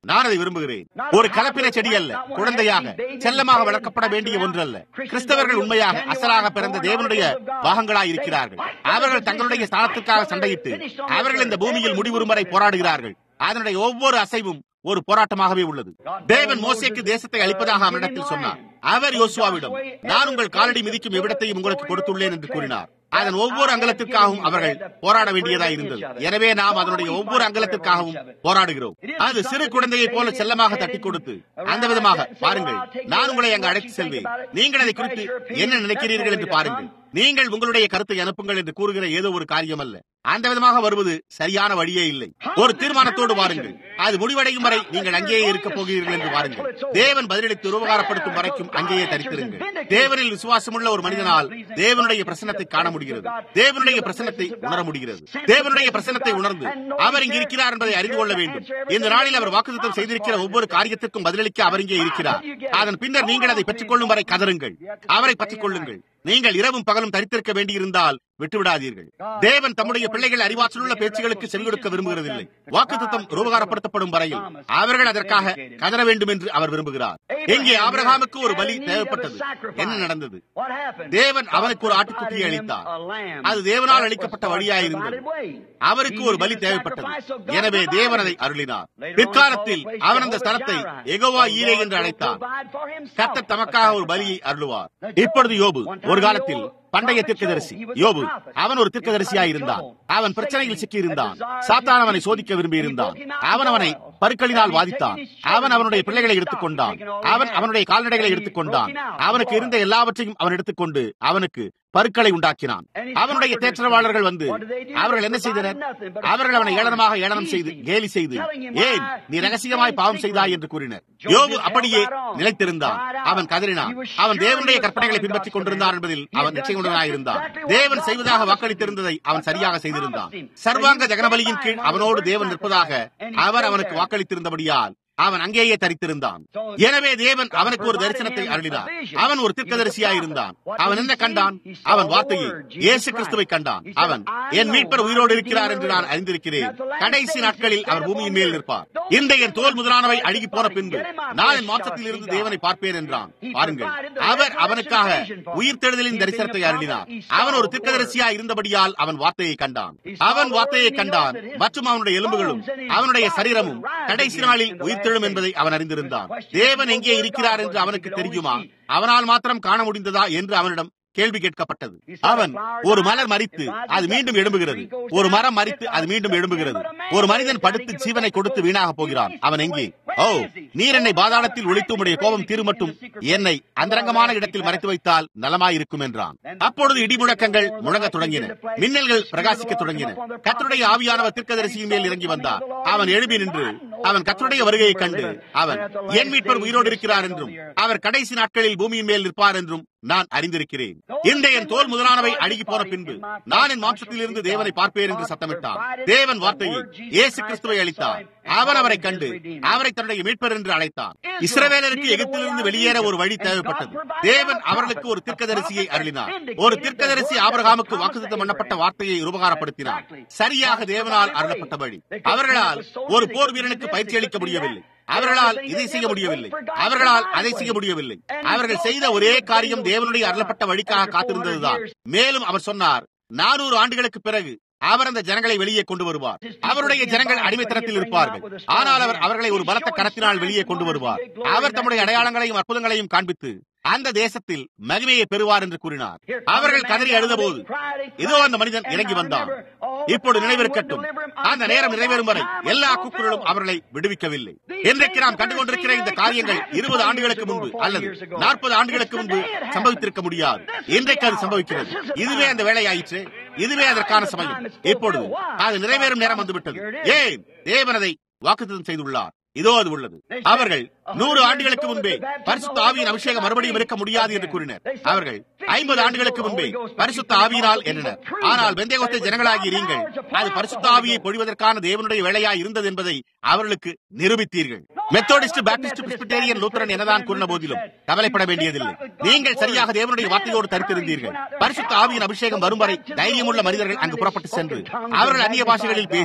நான் அதை விரும்புகிறேன். ஒரு கலப்பின செடி அல்ல, குழந்தையாக செல்லமாக வளர்க்கப்பட வேண்டிய ஒன்றல்ல. கிறிஸ்தவர்கள் உண்மையாக அசலாக பிறந்த தேவனுடைய பாகங்களாய் இருக்கிறார்கள். அவர்கள் தங்களுடைய ஸ்தானத்திற்காக சண்டையிட்டு அவர்கள் இந்த பூமியில் முடிவுறும் வரை போராடுகிறார்கள். அதனுடைய ஒவ்வொரு அசைவும் ஒரு போராட்டமாகவே உள்ளது. தேவன் மோசேக்கு தேசத்தை அளிப்பதாக அவனிடத்தில் சொன்னார். அவர் யோசுவாவிடம், நான் உங்கள் காலடி மிதிக்கும் எவ்விடத்தையும் உங்களுக்கு கொடுத்துள்ளேன் என்று கூறினார். அதன் ஒவ்வொரு அங்கலத்திற்காகவும் அவர்கள் போராட வேண்டியதாக இருந்தது. எனவே நாம் அதனுடைய ஒவ்வொரு அங்கலத்திற்காகவும் போராடுகிறோம். அது சிறு குழந்தையை போல செல்லமாக தட்டி கொடுத்து அந்த விதமாக பாருங்கள், நான் உங்களை அங்கு அழைத்து செல்வேன், நீங்கள் அதை குறித்து என்ன நினைக்கிறீர்கள் என்று பாருங்கள், நீங்கள் உங்களுடைய கருத்தை அனுப்புங்கள் என்று கூறுகிற ஏதோ ஒரு காரியம் அல்ல. அந்த விதமாக வருவது சரியான வழியே இல்லை. ஒரு தீர்மானத்தோடு வாருங்கள். அது முடிவடையும் வரை நீங்கள் அங்கேயே இருக்க போகிறீர்கள் என்று வாருங்கள். தேவன் பதிலளித்து உபகாரப்படுத்தும் வரைக்கும் அங்கேயே தரித்திருங்கள். தேவனில் விசுவாசமுள்ள ஒரு மனிதனால் தேவனுடைய பிரசன்னத்தை காண முடிகிறது. தேவனுடைய பிரசன்னத்தை உணர முடிகிறது. தேவனுடைய பிரசன்னத்தை உணர்ந்து அவர் இங்கு இருக்கிறார் என்பதை அறிந்து கொள்ள வேண்டும். இந்த நாளில் அவர் வாக்குத்தத்தம் செய்திருக்கிற ஒவ்வொரு காரியத்திற்கும் பதிலளிக்க அவர் இங்கே இருக்கிறார். அதன் பின்னர் நீங்கள் அதை பெற்றுக் கொள்ளும் வரை கதறுங்கள். அவரை பற்றிக் கொள்ளுங்கள். நீங்கள் இரவும் பகலும் தரித்திருக்க வேண்டியிருந்தால் விட்டுவிடாதீர்கள். தேவன் தம்முடைய பிள்ளைகள் அறிவாற்றலுள்ள பேச்சுகளுக்கு செவி கொடுக்க விரும்புகிறதில்லை. வாக்குத்தத்தம் ரூபகாரப்படுத்தப்படும் வரையில் அவர்கள் அதற்காக கதற வேண்டும் என்று அவர் விரும்புகிறார். இங்கே ஆபிரகாமுக்கு ஒரு பலி தேவைப்பட்டது. என்ன நடந்தது? தேவன் அவனுக்கு ஒரு ஆட்டுக்குட்டியை அளித்தார். அது தேவனால் அளிக்கப்பட்ட வழியாயிருந்தது. அவருக்கு ஒரு பலி தேவைப்பட்டது. எனவே தேவன் அதை அருளினார். பிற்காலத்தில் அவன் அந்த ஸ்தலத்தை யெகோவா ஈரே என்று அழைத்தார். கர்த்தர் தமக்காக ஒரு பலியை அருளுவார். இப்பொழுது யோபு ஒரு காலத்தில் பண்டைய தீர்க்கதரிசி. யோபு அவன் ஒரு தீர்க்கதரிசியாய் இருந்தான். அவன் பிரச்சனையில் சிக்கியிருந்தான். சாத்தான் அவனை சோதிக்க விரும்பியிருந்தான். அவன் அவனை பருக்களினால் வாதித்தான். அவன் அவனுடைய பிள்ளைகளை எடுத்துக் கொண்டான். அவன் அவனுடைய கால்நடைகளை எடுத்துக் கொண்டான். அவனுக்கு இருந்த எல்லாவற்றையும் அவன் எடுத்துக்கொண்டு அவனுக்கு பருக்களை உண்டாக்கினான். அவனுடைய தேற்றவாளர்கள் வந்து அவர்கள் என்ன செய்தனர்? அவர்கள் அவனை ஏளனமாக ஏளனம் செய்து கேலி செய்து, ஏன் நீ ரகசியமாய் பாவம் செய்தாய் என்று கூறினர். யோபு அப்படியே நிலைத்திருந்தான். அவன் கதறினான். அவன் தேவனுடைய கற்பனைகளை பின்பற்றிக் கொண்டிருந்தான் என்பதில் அவன் நிச்சயமுடனாயிருந்தான். தேவன் செய்வதாக வாக்களித்திருந்ததை அவன் சரியாக செய்திருந்தான். சர்வாங்க ஜெகனபலியின் கீழ் அவனோடு தேவன் நிற்பதாக அவர் அவனுக்கு வாக்களித்திருந்தபடியால் அவன் அங்கேயே தரித்திருந்தான். எனவே தேவன் அவனுக்கு ஒரு தரிசனத்தை அருளினார். அவன் ஒரு தீர்க்கதரிசியாயிருந்தான். அவன் என்ன கண்டான்? அவன் வார்த்தையை, இயேசு கிறிஸ்துவை கண்டான். அவன், என் மீட்பர் உயிரோடு இருக்கிறார் என்று நான் அறிந்திருக்கிறேன். கடைசி நாட்களில் அவர் பூமியின் மேல் நிற்பார். இந்த என் தோல் முதலானவை அழுகி போன பின்பு நான் என் மாம்சத்தில் இருந்து தேவனை பார்ப்பேன் என்றான். பாருங்கள், அவர் அவனுக்காக உயிர்த்தெழுதலின் தரிசனத்தை அருளினார். அவன் ஒரு தீர்க்கதரிசியாய் இருந்தபடியால் அவன் வார்த்தையை கண்டான். அவன் வார்த்தையை கண்டான் மற்றும் அவனுடைய எலும்புகளும் அவனுடைய சரீரமும் கடைசி நாளில் உயிர்த்தெழும் என்பதை அவன் அறிந்திருந்தான். தேவன் எங்கே இருக்கிறார் என்று அவனுக்கு தெரியுமா? அவனால் மாத்திரம் காண முடிந்ததா என்று அவனிடம் கேள்வி கேட்கப்பட்டது. அவன், ஒரு மலர் மரித்து அது மீண்டும் எழும்புகிறது, ஒரு மரம் மரித்து அது மீண்டும் எழும்புகிறது, ஒரு மனிதன் படுத்து ஜீவனை கொடுத்து வீணாக போகிறான். அவன் எங்கே? ஓ, நீர் என்னை பாதாளத்தில் ஒளித்து உம்முடைய கோபம் தீரும் மட்டும் என்னை அந்தரங்கமான இடத்தில் மறைத்து வைத்தால் நலமாயிருக்கும் என்றான். அப்பொழுது இடி முழக்கங்கள் முழங்கத் தொடங்கின. மின்னல்கள் பிரகாசிக்க தொடங்கின. கர்த்தருடைய ஆவியானவர் தீர்க்கதரிசியின் மேல் இறங்கி வந்தார். அவன் எழுப்பி நின்று அவன் கர்த்தருடைய வருகையை கண்டு, அவன், என் மீட்பர் உயிரோடு இருக்கிறார் என்றும் அவர் கடைசி நாட்களில் பூமியின் மேல் நிற்பார் என்றும் நான் அறிந்திருக்கிறேன். இந்த என் தோல் முதலானவை அழுகி போன பின்பு நான் என் மாம்சத்தில் இருந்து தேவனை பார்ப்பேன் என்று சத்தமிட்டான். தேவன் வார்த்தையை, இயேசு கிறிஸ்துவை அளித்தார். அவன் அவரை கண்டு அவரை தன்னுடைய மீட்பர் என்று அழைத்தான். இஸ்ரவேலருக்கு எகிப்திலிருந்து வெளியேற ஒரு வழி தேவைப்பட்டது. தேவன் அவர்களுக்கு ஒரு தீர்க்கதரிசியை அருளினார். ஒரு தீர்க்கதரிசி ஆபிரகாமுக்கு வாக்குத்தத்தம் பண்ணப்பட்ட வார்த்தையை உபகாரப்படுத்தினார். சரியாக தேவனால் அருளப்பட்ட வழி. அவர்களால் ஒரு போர் வீரனுக்கு பயிற்சி அளிக்க முடியவில்லை. அவர்களால் இதை செய்ய முடியவில்லை. அவர்களால் அதை செய்ய முடியவில்லை. அவர்கள் செய்த ஒரே காரியம் தேவனுடைய அருளப்பட்ட வழிக்காக காத்திருந்ததுதான். மேலும் அவர் சொன்னார், 400 ஆண்டுகளுக்கு பிறகு அவர் அந்த ஜனங்களை வெளியே கொண்டு வருவார். அவருடைய ஜனங்கள் அடிமைத்தனத்தில் இருப்பார்கள். ஆனால் அவர் அவர்களை ஒரு பலத்த கரத்தினால் வெளியே கொண்டு வருவார். அவர் தம்முடைய அடையாளங்களையும் அற்புதங்களையும் காண்பித்து அந்த தேசத்தில் மகிமையை பெறுவார் என்று கூறினார். அவர்கள் கதறி அழுதபோது இதோ அந்த மனிதன் இறங்கி வந்தான். இப்பொழுது நினைவிருக்கட்டும், அந்த நேரம் நிறைவேறும் வரை எல்லா கூக்குரலும் அவர்களை விடுவிக்கவில்லை. இன்றைக்கு நாம் கண்டுகொண்டிருக்கிற இந்த காரியங்கள் 20 ஆண்டுகளுக்கு முன்பு அல்லது 40 ஆண்டுகளுக்கு முன்பு சம்பவித்திருக்க முடியாது. இன்றைக்கு அது சம்பவிக்கிறது. இதுவே அந்த வேலையாயிற்று. இதுவே அதற்கான சமயம். இப்பொழுது அது நிறைவேறும் நேரம் வந்துவிட்டது. ஏன்? தேவன் அதை வாக்குத்தத்தம் செய்துள்ளார். இதோ அது உள்ளது. அவர்கள் 100 ஆண்டுகளுக்கு முன்பே பரிசுத்த ஆவியின் அபிஷேகம் மறுபடியும் இருக்க முடியாது என்று கூறினர். அவர்கள் 50 ஆண்டுகளுக்கு முன்பே பரிசுத்த ஆவியினால் என்றனர். ஆனால் பெந்தேகோஸ்தே ஜனங்களாகிய நீங்கள் அது பரிசுத்த ஆவியை பொழிவதற்கான தேவனுடைய வேலையாய் இருந்தது என்பதை அவர்களுக்கு நிரூபித்தீர்கள். மெத்தோடிஸ்ட், பாப்டிஸ்ட், பிரெஸ்பிட்டேரியன், லூத்தரன் என்னதான் கூறின போதிலும் கவலைப்பட வேண்டியதில்லை. நீங்கள் சரியாக தேவனுடைய வார்த்தையோடு தரித்திருந்தீர்கள். பரிசுத்த ஆவியின் அபிஷேகம் வரும் வரை தைரியமுள்ள மனிதர்கள் அங்கு புறப்பட்டு சென்று அவர்கள் அந்நிய பாஷைகளில் பேசி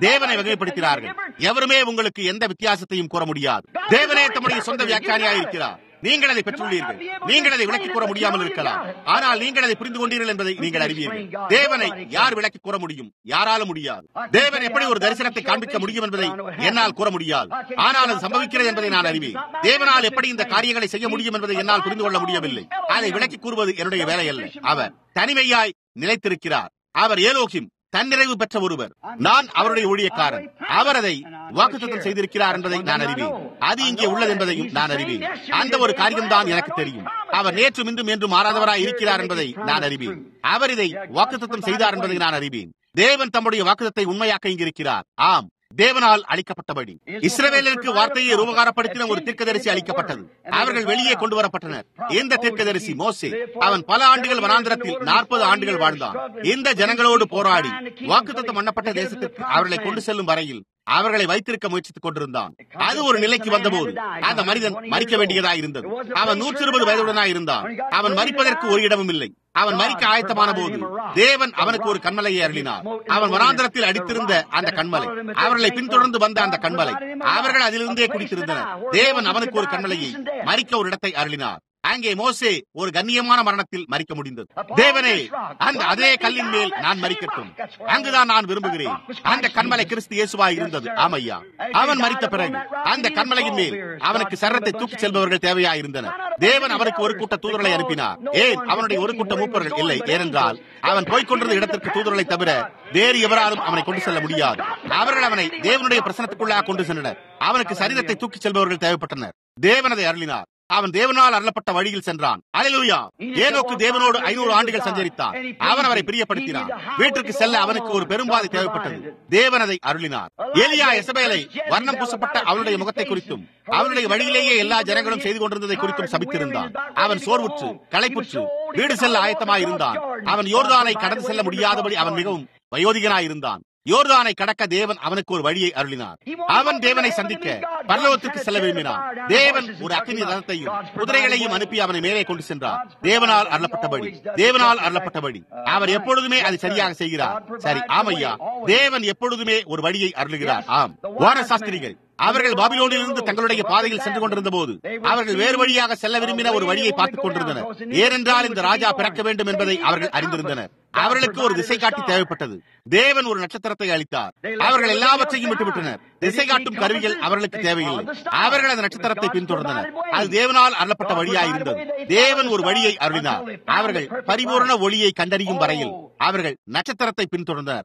தேவனை வகைப்படுத்தினார்கள். எவருமே உங்களுக்கு எந்த வித்தியாசத்தையும் கூற முடியாது. தேவனே தம்முடைய சொந்த வியாக்கியானியாக இருக்கிறார். நீங்கள் அதை பெற்றுள்ளீர்கள். நீங்கள் அதை விளக்கிக் கூற முடியாமல் இருக்கலாம், ஆனால் நீங்கள் அதை புரிந்து கொண்டீர்கள் என்பதை நீங்கள் அறிவீர்கள். தேவனை யார் விளக்கிக் கூற முடியும்? யாராலும் முடியாது. தேவன் எப்படி ஒரு தரிசனத்தை காண்பிக்க முடியும் என்பதை என்னால் கூற முடியாது, ஆனால் அது சம்பவிக்கிறது என்பதை நான் அறிவேன். தேவனால் எப்படி இந்த காரியங்களை செய்ய முடியும் என்பதை என்னால் புரிந்து கொள்ள முடியவில்லை. அதை விளக்கிக் கூறுவது என்னுடைய வேலை அல்ல. அவர் தனிமையாய் நிலைத்திருக்கிறார். அவர் ஏலோகிம், தன்னிறைவு பெற்ற ஒருவர். நான் அவருடைய ஊழியக்காரன். அவர் அதை வாக்குத்தத்தம் செய்திருக்கிறார் என்பதை நான் அறிவேன். அது இங்கே உள்ளது என்பதையும் நான் அறிவேன். அந்த ஒரு காரியம்தான் எனக்கு தெரியும். அவர் நேற்றும் இன்றும் என்றும் மாறாதவராய் இருக்கிறார் என்பதை நான் அறிவேன். அவர் இதை வாக்குத்தத்தம் செய்தார் என்பதை நான் அறிவேன். தேவன் தம்முடைய வாக்குத்தத்தை உண்மையாக்க இங்கிருக்கிறார். ஆம், தேவனால் அளிக்கப்பட்டபடி இஸ்ரவேலருக்கு வார்த்தையை உபகாரப்படுத்தின ஒரு தீர்க்கதரிசி அளிக்கப்பட்டது. அவர்கள் வெளியே கொண்டு வரப்பட்டனர். இந்த தீர்க்கதரிசி மோசே. அவன் பல ஆண்டுகள் வனாந்திரத்தில் 40 ஆண்டுகள் வாழ்ந்தான். இந்த ஜனங்களோடு போராடி வாக்குத்தத்தம் பண்ணப்பட்ட தேசத்திற்கு அவர்களை கொண்டு செல்லும் வரையில் அவர்களை வைத்திருக்க முயற்சித்துக் கொண்டிருந்தான். அது ஒரு நிலைக்கு வந்தபோது அந்த மனிதன் மரிக்க வேண்டியதாய் இருந்தது. அவன் 120 வயதுடனாய் இருந்தான். அவன் மரிப்பதற்கு ஒரு இடமும் இல்லை. அவன் மரிக்க ஆயத்தமான போது தேவன் அவனுக்கு ஒரு கண்மலையை அருளினார். அவன் வனாந்திரத்தில் அடித்திருந்த அந்த கண்மலை, அவர்களை பின்தொடர்ந்து வந்த அந்த கண்மலை, அவர்கள் அதிலிருந்தே குடித்திருந்தனர். தேவன் அவனுக்கு ஒரு கண்மலையை, மரிக்க ஒரு இடத்தை அருளினார். அங்கே மோசே ஒரு கண்ணியமான மரணத்தில் மரிக்க முடிந்தது. தேவனே, அந்த அதே கல்லின் மேல் நான் மரிக்கட்டும், அங்குதான் நான் விரும்புகிறேன். அந்த கண்மலை கிறிஸ்து இயேசுவாய் இருந்தது. ஆமையா, அவன் மரித்த பிறகு அந்த கண்மலையின் மேல் அவனுக்கு சரத்தை தூக்கிச் செல்பவர்கள் தேவையாய் இருந்தனர். தேவன் அவனுக்கு ஒரு கூட்ட தூதர்களை அனுப்பினார். ஏன் அவனுடைய ஒரு கூட்ட மூப்பர்கள் இல்லை? ஏனென்றால் அவன் போய்கொண்டிருந்த இடத்திற்கு தூதர்களை தவிர வேறு எவராலும் அவனை கொண்டு செல்ல முடியாது. அவர்கள் அவனை தேவனுடைய பிரசனத்துக்குள்ளாக கொண்டு சென்றனர். அவனுக்கு சரீரத்தை தூக்கிச் செல்பவர்கள் தேவைப்பட்டனர். தேவன் அதை அருளினார். அவன் தேவனால் அருளப்பட்ட வழியில் சென்றான். அல்லேலூயா. ஏனோக்கு தேவனோடு 500 ஆண்டுகள் சஞ்சரித்தான். அவன் அவரை பிரியப்படுத்தினான். வீட்டிற்கு செல்ல அவனுக்கு ஒரு பெரும்பாதை தேவைப்பட்டது. தேவன் அதை அருளினார். எலியா எசபேலை வர்ணம் பூசப்பட்ட அவளுடைய முகத்தை குறித்தும் அவனுடைய வழியிலேயே எல்லா ஜனங்களும் செய்து கொண்டிருந்ததை குறித்தும் சபித்திருந்தான். அவன் சோர்வுற்று களைப்புற்று வீடு செல்ல ஆயத்தமாயிருந்தான். அவன் யோர்தானை கடந்து செல்ல முடியாதபடி அவன் மிகவும் வயோதிகனாயிருந்தான். யோர்தானை கடக்க தேவன் அவனுக்கு ஒரு வழியை அருளினார். அவன் தேவனை சந்திக்க பரலோகத்துக்கு செல்ல விரும்பினான். தேவன் ஒரு அக்கினி ரதத்தையும் குதிரைகளையும் அனுப்பி அவனை மேலே கொண்டு சென்றார். தேவனால் அருளப்பட்டபடி அவர் எப்பொழுதுமே அதை சரியாக செய்கிறார். சரி, ஆமையா, தேவன் எப்பொழுதுமே ஒரு வழியை அருளுகிறார். ஆம், வான சாஸ்திரிகள் அவர்கள் பாபிலோனிலிருந்து தங்களுடைய பாதையில் சென்று கொண்டிருந்த போது அவர்கள் வேறு வழியாக செல்ல விரும்பின ஒரு வழியை பார்த்துக் கொண்டிருந்தனர். ஏனென்றால் இந்த ராஜா பிறக்க வேண்டும் என்பதை அவர்கள் அறிந்திருந்தனர். அவர்களுக்கு ஒரு திசை காட்டி தேவைப்பட்டது. தேவன் ஒரு நட்சத்திரத்தை அளித்தார். அவர்கள் எல்லாவற்றையும் விட்டுவிட்டனர். திசை காட்டும் கருவிகள் அவர்களுக்கு தேவையில்லை. அவர்கள் அந்த நட்சத்திரத்தை பின்தொடர்ந்தனர். அது தேவனால் அருளப்பட்ட வழியாயிருந்தது. தேவன் ஒரு வழியை அருளினார். அவர்கள் பரிபூரண ஒளியை கண்டறியும் வரையில் அவர்கள் நட்சத்திரத்தை பின்தொடர்ந்தனர்.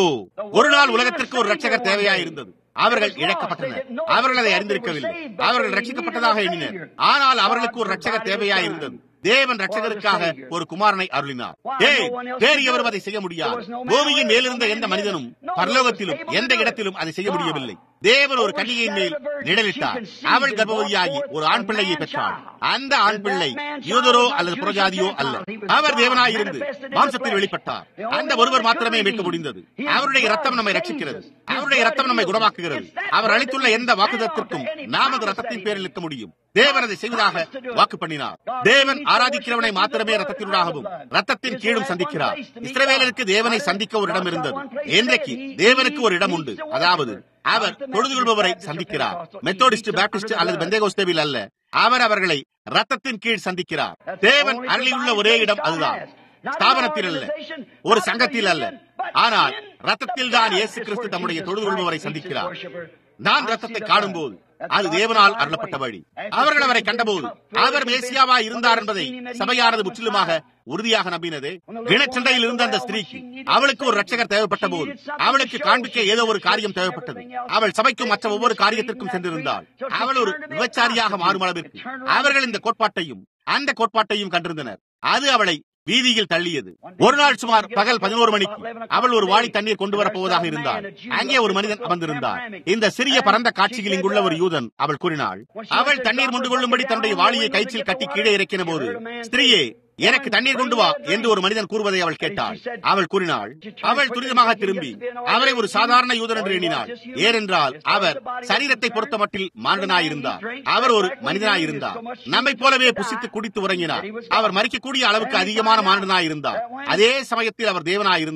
ஒரு நாள் உலகத்திற்கு ஒரு ரட்சகர் தேவையாயிருந்தது. அவர்கள் இழக்கப்பட்டனர். அவர்கள் அதை அறிந்திருக்கவில்லை. அவர்கள் ரட்சிக்கப்பட்டதாக எண்ணினர். ஆனால் அவர்களுக்கு ஒரு ரட்சகர் தேவையாயிருந்தது. தேவன் ரட்சகருக்காக ஒரு குமாரனை அருளினார். வேறு எவரும் அதை செய்ய முடியாது. பூமியின் மேலிருந்த எந்த மனிதனும் பரலோகத்திலும் எந்த இடத்திலும் அதை செய்ய முடியவில்லை. தேவன் ஒரு கன்னிகையின் மேல் நிழலிட்டார். அவள் கர்ப்பவதியாகி ஒரு ஆண் பிள்ளையை பெற்றாள். அந்த ஆண் பிள்ளை யூதரோ அல்லது புறஜாதியோ அல்ல. அவர் தேவனாயிருந்து மாம்சத்தில் வெளிப்பட்டார். அந்த ஒருவர் மாத்திரமே மீட்க முடிந்தது. அவருடைய ரத்தம் நம்மை ரட்சிக்கிறது. அவருடைய ரத்தம் நம்மை குணமாக்குகிறது. அவர் அளித்துள்ள எந்த வாக்குதத்திற்கும் நாம் அந்த ரத்தத்தின் பேரில் இருக்க முடியும். தேவன் அதை செய்வதாக வாக்கு பண்ணினார். தேவன் ஆராதிக்கிறவனை மாத்திரமே ரத்தத்தினூடாகவும் ரத்தத்தின் கீழும் சந்திக்கிறார். இஸ்ரவேலருக்கு தேவனை சந்திக்க ஒரு இடம் இருந்தது. இன்றைக்கு தேவனுக்கு ஒரு இடம் உண்டு. அதாவது அவர் தொழுது கொள்பவரை சந்திக்கிறார். மெத்தோடிஸ்ட், பாப்டிஸ்ட் அல்லது பெந்தேகோஸ்தேவில் அல்ல. அவர் அவர்களை ரத்தத்தின் கீழ் சந்திக்கிறார். தேவன் அருளியுள்ள ஒரே இடம் அதுதான். ஸ்தாபனத்தில் அல்ல, ஒரு சங்கத்தில் அல்ல, ஆனால் ரத்தத்தில் தான் இயேசு கிறிஸ்து தம்முடைய தொழுது கொள்பவரை சந்திக்கிறார். நான் ரத்தத்தை காணும் போது அது தேவனால் அருளப்பட்ட வழி. அவர்கள் அவரை கண்டபோது அவர் மேசியாவா இருந்தார் என்பதை சபையானது முற்றிலுமாக உறுதியாக நம்பினது. கிணச்சண்டையில் இருந்த அந்த ஸ்திரீக்கு அவளுக்கு ஒரு ரட்சகர் தேவைப்பட்ட போது அவளுக்கு காண்பிக்க ஏதோ ஒரு காரியம் தேவைப்பட்டது. அவள் சபைக்கும் மற்ற ஒவ்வொரு காரியத்திற்கும் சென்றிருந்தாள். அவள் ஒரு விபச்சாரியாக மாறும் அளவிற்கு அவர்கள் இந்த கோட்பாட்டையும் அந்த கோட்பாட்டையும் கண்டிருந்தனர். அது அவளை வீதியில் தள்ளியது. ஒரு நாள் சுமார் பகல் 11 மணிக்கு அவள் ஒரு வாளி தண்ணீர் கொண்டு வரப்போவதாக இருந்தாள். அங்கே ஒரு மனிதன் அமர்ந்திருந்தார். இந்த சிறிய பரந்த காட்சியில் இங்குள்ள ஒரு யூதன். அவள் கூறினாள், அவள் தண்ணீர் கொண்டு கொள்ளும்படி தன்னுடைய வாளியை கயிற்றில் கட்டி கீழே இறக்கின போது, ஸ்திரீயே, எனக்கு தண்ணீர் கொண்டு வா என்று ஒரு மனிதன் கூறுவதை அவள் கேட்டாள். அவள் கூறினாள், அவள் துரிதமாக திரும்பி அவரை ஒரு சாதாரண யூதன் என்று எண்ணினாள். ஏனென்றால் அவர் சரீரத்தை பொறுத்த மட்டில் மாண்டனாயிருந்தார். அவர் ஒரு மனிதனாயிருந்தார். நம்மை போலவே புசித்து குடித்து உறங்கினார். அவர் மறிக்கக்கூடிய அளவுக்கு அதிகமான மாண்டனாயிருந்தார். அதே சமயத்தில் அவர் தேவனாயிருந்தார்.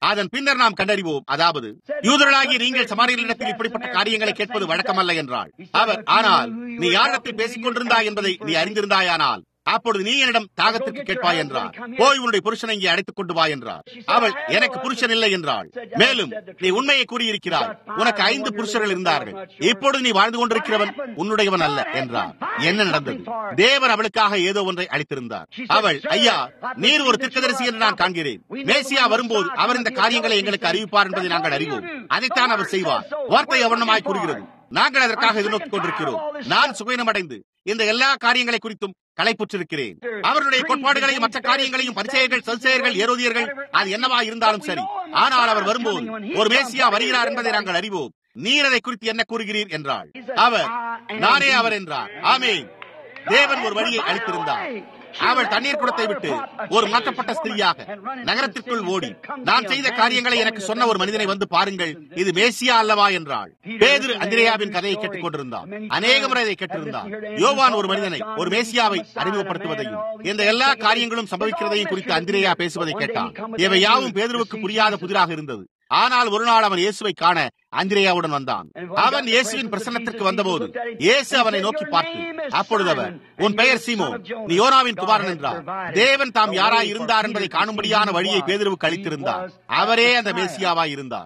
அதன் பின்னர் நாம் கண்டறிவோம், அதாவது யூதர்களாகிய நீங்கள் சமாரியர்களிடத்தில் இப்படிப்பட்ட காரியங்களை கேட்பது வழக்கமல்ல என்றாள். அவர், ஆனால் நீ யாரிடத்தில் பேசிக் கொண்டிருந்தாய் என்பதை நீ அறிந்திருந்தாயானால் அப்பொழுது நீ என்னிடம் தாகத்திற்கு கேட்பாய் என்றார். போய் உன்னுடைய புருஷனை இங்கே அழைத்துக் கொண்டு வா என்றார். அவள், எனக்கு புருஷன் இல்லை என்றாள். மேலும் நீ உண்மையை கூறியிருக்கிறாய், உனக்கு 5 புருஷர்கள் இருந்தார்கள், இப்பொழுது நீ வாழ்ந்து கொண்டிருக்கிறவன் உன்னுடையவன் அல்ல என்றார். என்ன நடந்தது? தேவன் அவளுக்காக ஏதோ ஒன்றை அளித்திருந்தார். அவள், ஐயா, நீர் ஒரு தீர்க்கதரிசி என்று நான் காண்கிறேன். மேசியா வரும்போது அவர் இந்த காரியங்களை எங்களுக்கு அறிவிப்பார் என்பதை நாங்கள் அறிவோம். அதைத்தான் அவர் செய்வார். வார்த்தை அவர்ணமாய் கூறுகிறது. நாங்கள் அதற்காக எதிர்நோக்கிக் கொண்டிருக்கிறோம். நான் சுகவீனமடைந்து இந்த எல்லா காரியங்களை குறித்தும் களைப்புற்றிருக்கிறேன். அவருடைய கோட்பாடுகளையும் மற்ற காரியங்களையும் பரிசேயர்கள், சதுசேயர்கள், ஏரோதியர்கள் அது என்னவா இருந்தாலும் சரி, ஆனால் அவர் வரும்போது ஒரு மேசியா வருகிறார் என்பதை நாங்கள் அறிவோம். நீர் அதை குறித்து என்ன கூறுகிறீர் என்றாள். அவர், நானே அவர் என்றார். ஆமென். தேவன் ஒரு வழியை அளித்திருந்தார். அவள் தண்ணீர் குடத்தை விட்டு ஒரு மாற்றப்பட்ட ஸ்திரீயாக நகரத்திற்குள் ஓடி, நான் செய்த காரியங்களை எனக்கு சொன்ன ஒரு மனிதனை வந்து பாருங்கள், இது மேசியா அல்லவா என்றாள். பேதுரு அந்திரேயாவின் கதையை கேட்டுக் கொண்டிருந்தான். அநேக முறை அதை கேட்டிருந்தான். யோவான் ஒரு மனிதனை, ஒரு மேசியாவை அறிமுகப்படுத்துவதையும் இந்த எல்லா காரியங்களும் சம்பவிக்கிறதையும் குறித்து அந்திரேயா பேசுவதை கேட்டான். இவை யாவும் பேதுருவுக்கு புரியாத புதிராக இருந்தது. ஆனால் ஒரு நாள் அவன் இயேசுவை காண அந்திரேயாவுடன் வந்தான். அவன் இயேசுவின் பிரசன்னத்திற்கு வந்தபோது இயேசு அவனை நோக்கி பார்த்து, அப்பொழுது அவர், உன் பெயர் சீமோன், நீ யோனாவின் குமாரன் என்றார். தேவன் தாம் யாராய் இருந்தார் என்பதை காணும்படியான வழியை பேதுருவுக்கு அளித்திருந்தார். அவரே அந்த மேசியாவாய் இருந்தார்.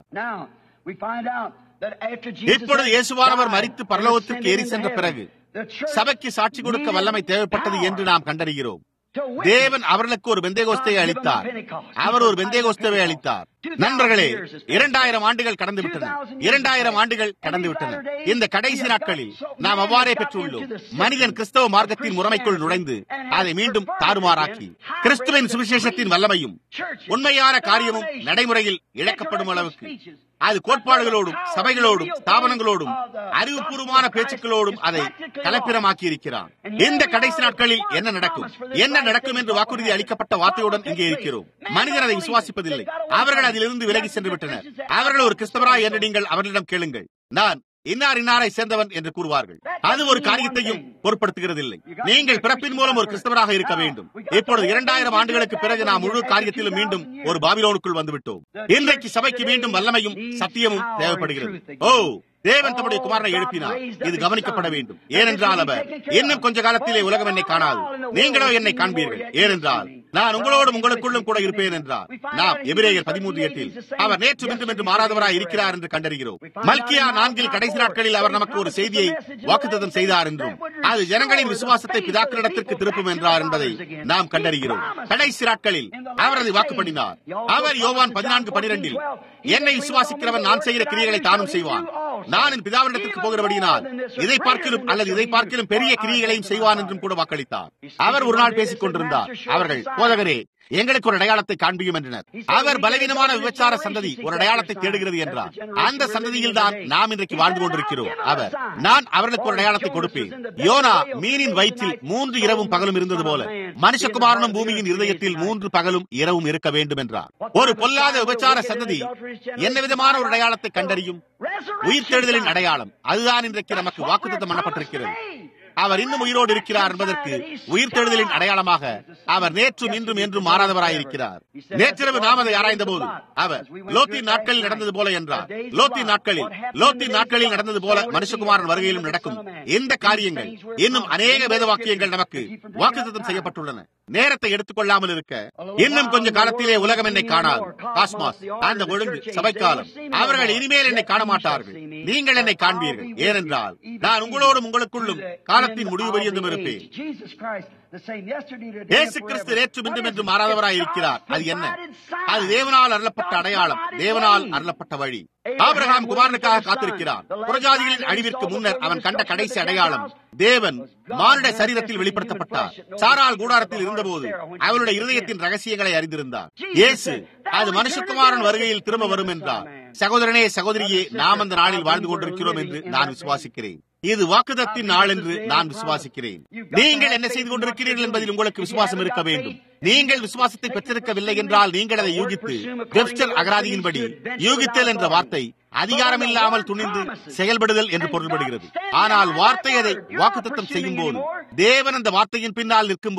இப்பொழுது இயேசுவானவர் மரித்து பரலோகத்திற்கு ஏறி சென்ற பிறகு சபைக்கு சாட்சி கொடுக்க வல்லமை தேவைப்பட்டது என்று நாம் கண்டறிகிறோம். தேவன் அவர்களுக்கு ஒரு பெந்தேகோஸ்தையை அளித்தார். அவர் ஒரு பெந்தேகோஸ்தேவை அளித்தார். நண்பர்களே, 2000 ஆண்டுகள் கடந்து விட்டன. 2000 ஆண்டுகள் கடந்து விட்டன. இந்த கடைசி நாட்களில் நாம் அவ்வாறே பெற்றுள்ளோம். மனிதன் கிறிஸ்தவ மார்க்கத்தின் முறைமைக்குள் நுழைந்து அதை மீண்டும் தாறுமாறாக்கி கிறிஸ்துவின் சுவிசேஷத்தின் வல்லமையும் உண்மையான காரியமும் நடைமுறையில் இழக்கப்படும் அளவுக்கு அது கோட்பாடுகளோடும் சபைகளோடும் ஸ்தாபனங்களோடும் அறிவுபூர்வமான பேச்சுக்களோடும் அதை கலப்பிரமாக்கி இருக்கிறார். இந்த கடைசி நாட்களில் என்ன நடக்கும், என்ன நடக்கும் என்று வாக்குறுதி அளிக்கப்பட்ட வார்த்தையுடன் இங்கே இருக்கிறோம். மனிதர் அதை விசுவாசிப்பதில்லை. அவர்கள் அதிலிருந்து விலகி சென்று விட்டனர். அவர்கள் ஒரு கிறிஸ்தவரா என்று நீங்கள் அவர்களிடம் கேளுங்கள். நான் இன்னாரை சேர்ந்தவன் என்று கூறுவார்கள். அது ஒரு காரியத்தையும் பொருட்படுத்துகிறதில்லை. நீங்கள் பிறப்பின் மூலம் ஒரு கிறிஸ்தவராக இருக்க வேண்டும். இப்பொழுது 2000 ஆண்டுகளுக்கு பிறகு நாம் முழு காரியத்திலும் மீண்டும் ஒரு பாபிலோனுக்குள் வந்துவிட்டோம். இன்றைக்கு சபைக்கு மீண்டும் வல்லமையும் சத்தியமும் தேவைப்படுகிறது. ஓ, தேவன் தம்முடைய குமாரனை எழுப்பினார். இது கவனிக்கப்பட வேண்டும். ஏனென்றால் அவர், இன்னும் கொஞ்ச காலத்திலே உலகம் என்னை காணாது, நீங்களோ என்னை காண்பீர்கள். ஏனென்றால் நான் உங்களோடும் உங்களுக்குள்ளும் கூட இருப்பேன் என்றார். நாம் எபிரேயர் 13:8 அவர் நேற்று இன்றும் என்று மாறாதவராய் இருக்கிறார் என்று கண்டறிகிறோம். மல்கியா 4 கடைசி நாட்களில் அவர் நமக்கு ஒரு செய்தியை வாக்குத்தத்தம் செய்தார் என்றும் அது ஜனங்களின் விசுவாசத்தை பிதாக்களிடத்திற்கு திருப்பும் என்றார் என்பதை நாம் கண்டறிகிறோம். கடைசி நாட்களில் அவர் அதை வாக்கு பண்ணினார். அவர் யோவான் 14:12 என்னை விசுவாசிக்கிறவன் நான் செய்கிற கிரியைகளை தானும் செய்வான், நான் என் பிதாவினிடத்திற்கு போகிறபடியினால் இதை பார்க்கிலும் அல்லது இதை பார்க்கிலும் பெரிய கிரியைகளையும் செய்வான் என்றும் கூட வாக்களித்தார். அவர் ஒரு நாள் பேசிக் கொண்டிருந்தார். அவர்கள், போதகரே, எங்களுக்கு ஒரு அடையாளத்தை காண்பியும் என்றனர். அவர் பலவீனமான விபச்சார சந்ததி ஒரு அடையாளத்தை தேடுகிறது என்றார். அந்த சந்ததியில் தான் நாம் இன்றைக்கு வாழ்ந்து கொண்டிருக்கிறோம். அவர், நான் அவர்களுக்கு ஒரு அடையாளத்தை கொடுப்பேன். யோனா மீனின் வயிற்றில் 3 இரவும் பகலும் இருந்தது போல மனுஷகுமாரனும் பூமியின் இருதயத்தில் 3 பகலும் இரவும் இருக்க வேண்டும் என்றார். ஒரு பொல்லாத விபச்சார சந்ததி என்ன விதமான ஒரு அடையாளத்தை கண்டறியும்? உயிர்த்தெழுதலின் அடையாளம். அதுதான் இன்றைக்கு நமக்கு வாக்குத்தத்தம் பண்ணப்பட்டிருக்கிறது. அவர் இன்னும் உயிரோடு இருக்கிறார் என்பதற்கு உயிர்த்தெழுதலின் அடையாளமாக அவர் நேற்றும் இன்றும் என்றும் மாறாதவராயிருக்கிறார். நேற்றிரவு நாம் அதை ஆராய்ந்த போது அவர் லோத்தின் நாட்களில் நடந்தது போல என்றார். லோத்தின் நாட்களில் நடந்தது போல மனுஷகுமாரன் வருகையிலும் நடக்கும் இந்த காரியங்கள் இன்னும் அநேக வேத வாக்கியங்கள் நமக்கு வாக்குத்தத்தம் செய்யப்பட்டுள்ளன. நேரத்தை எடுத்துக்கொள்ளாமல் இருக்க இன்னும் கொஞ்ச காலத்திலே உலகம் என்னை காணாது. காஸ்மாஸ், அந்த ஒழுங்கு சபைக்காலம், அவர்கள் இனிமேல் என்னை காண மாட்டார்கள். நீங்கள் என்னை காண்பீர்கள். ஏனென்றால் நான் உங்களோடும் உங்களுக்குள்ளும் காலத்தின் முடிவு பரியந்தம் இருப்பேன். இயேசு கிறிஸ்து நேற்றும் இன்றும் என்று மாறாதவராய் இருக்கிறார். அது என்ன? அது தேவனால் அருளப்பட்ட அடையாளம், தேவனால் அருளப்பட்ட வழி. ஆபிரகாம் குமாரனுக்காக காத்திருக்கிறான். புறஜாதிகளின் அழிவிற்கு முன்னர் அவன் கண்ட கடைசி அடையாளம் தேவன் மானுட சரீரத்தில் வெளிப்படுத்தப்பட்டார். சாராள் கூடாரத்தில் இருந்தபோது அவளுடைய இருதயத்தின் ரகசியங்களை அறிந்திருந்தார். இயேசு அது மனுஷகுமாரன் வருகையில் திரும்ப வரும் என்றார். சகோதரனே, சகோதரியே, நாம் அந்த நாளில் வாழ்ந்து கொண்டிருக்கிறோம் என்று நான் விசுவாசிக்கிறேன். இது வாக்குத்தத்தின் நாள் என்று நான் விசுவாசிக்கிறேன். நீங்கள் என்ன செய்து கொண்டிருக்கிறீர்கள் என்பதில் உங்களுக்கு விசுவாசம் இருக்க வேண்டும். நீங்கள் விசுவாசத்தை பெற்றிருக்கவில்லை என்றால் நீங்கள் அதை யூகித்து வெப்ஸ்டர் அகராதியின்படி யூகித்தல் என்ற வார்த்தை அதிகாரம் இல்லாமல் துணிந்து செயல்படுதல் என்று பொருள்படுகிறது. ஆனால் வார்த்தை அதை வாக்குத்தத்தம் செய்யும் போது, தேவன் அந்த வார்த்தையின் பின்னால் நிற்கும் போது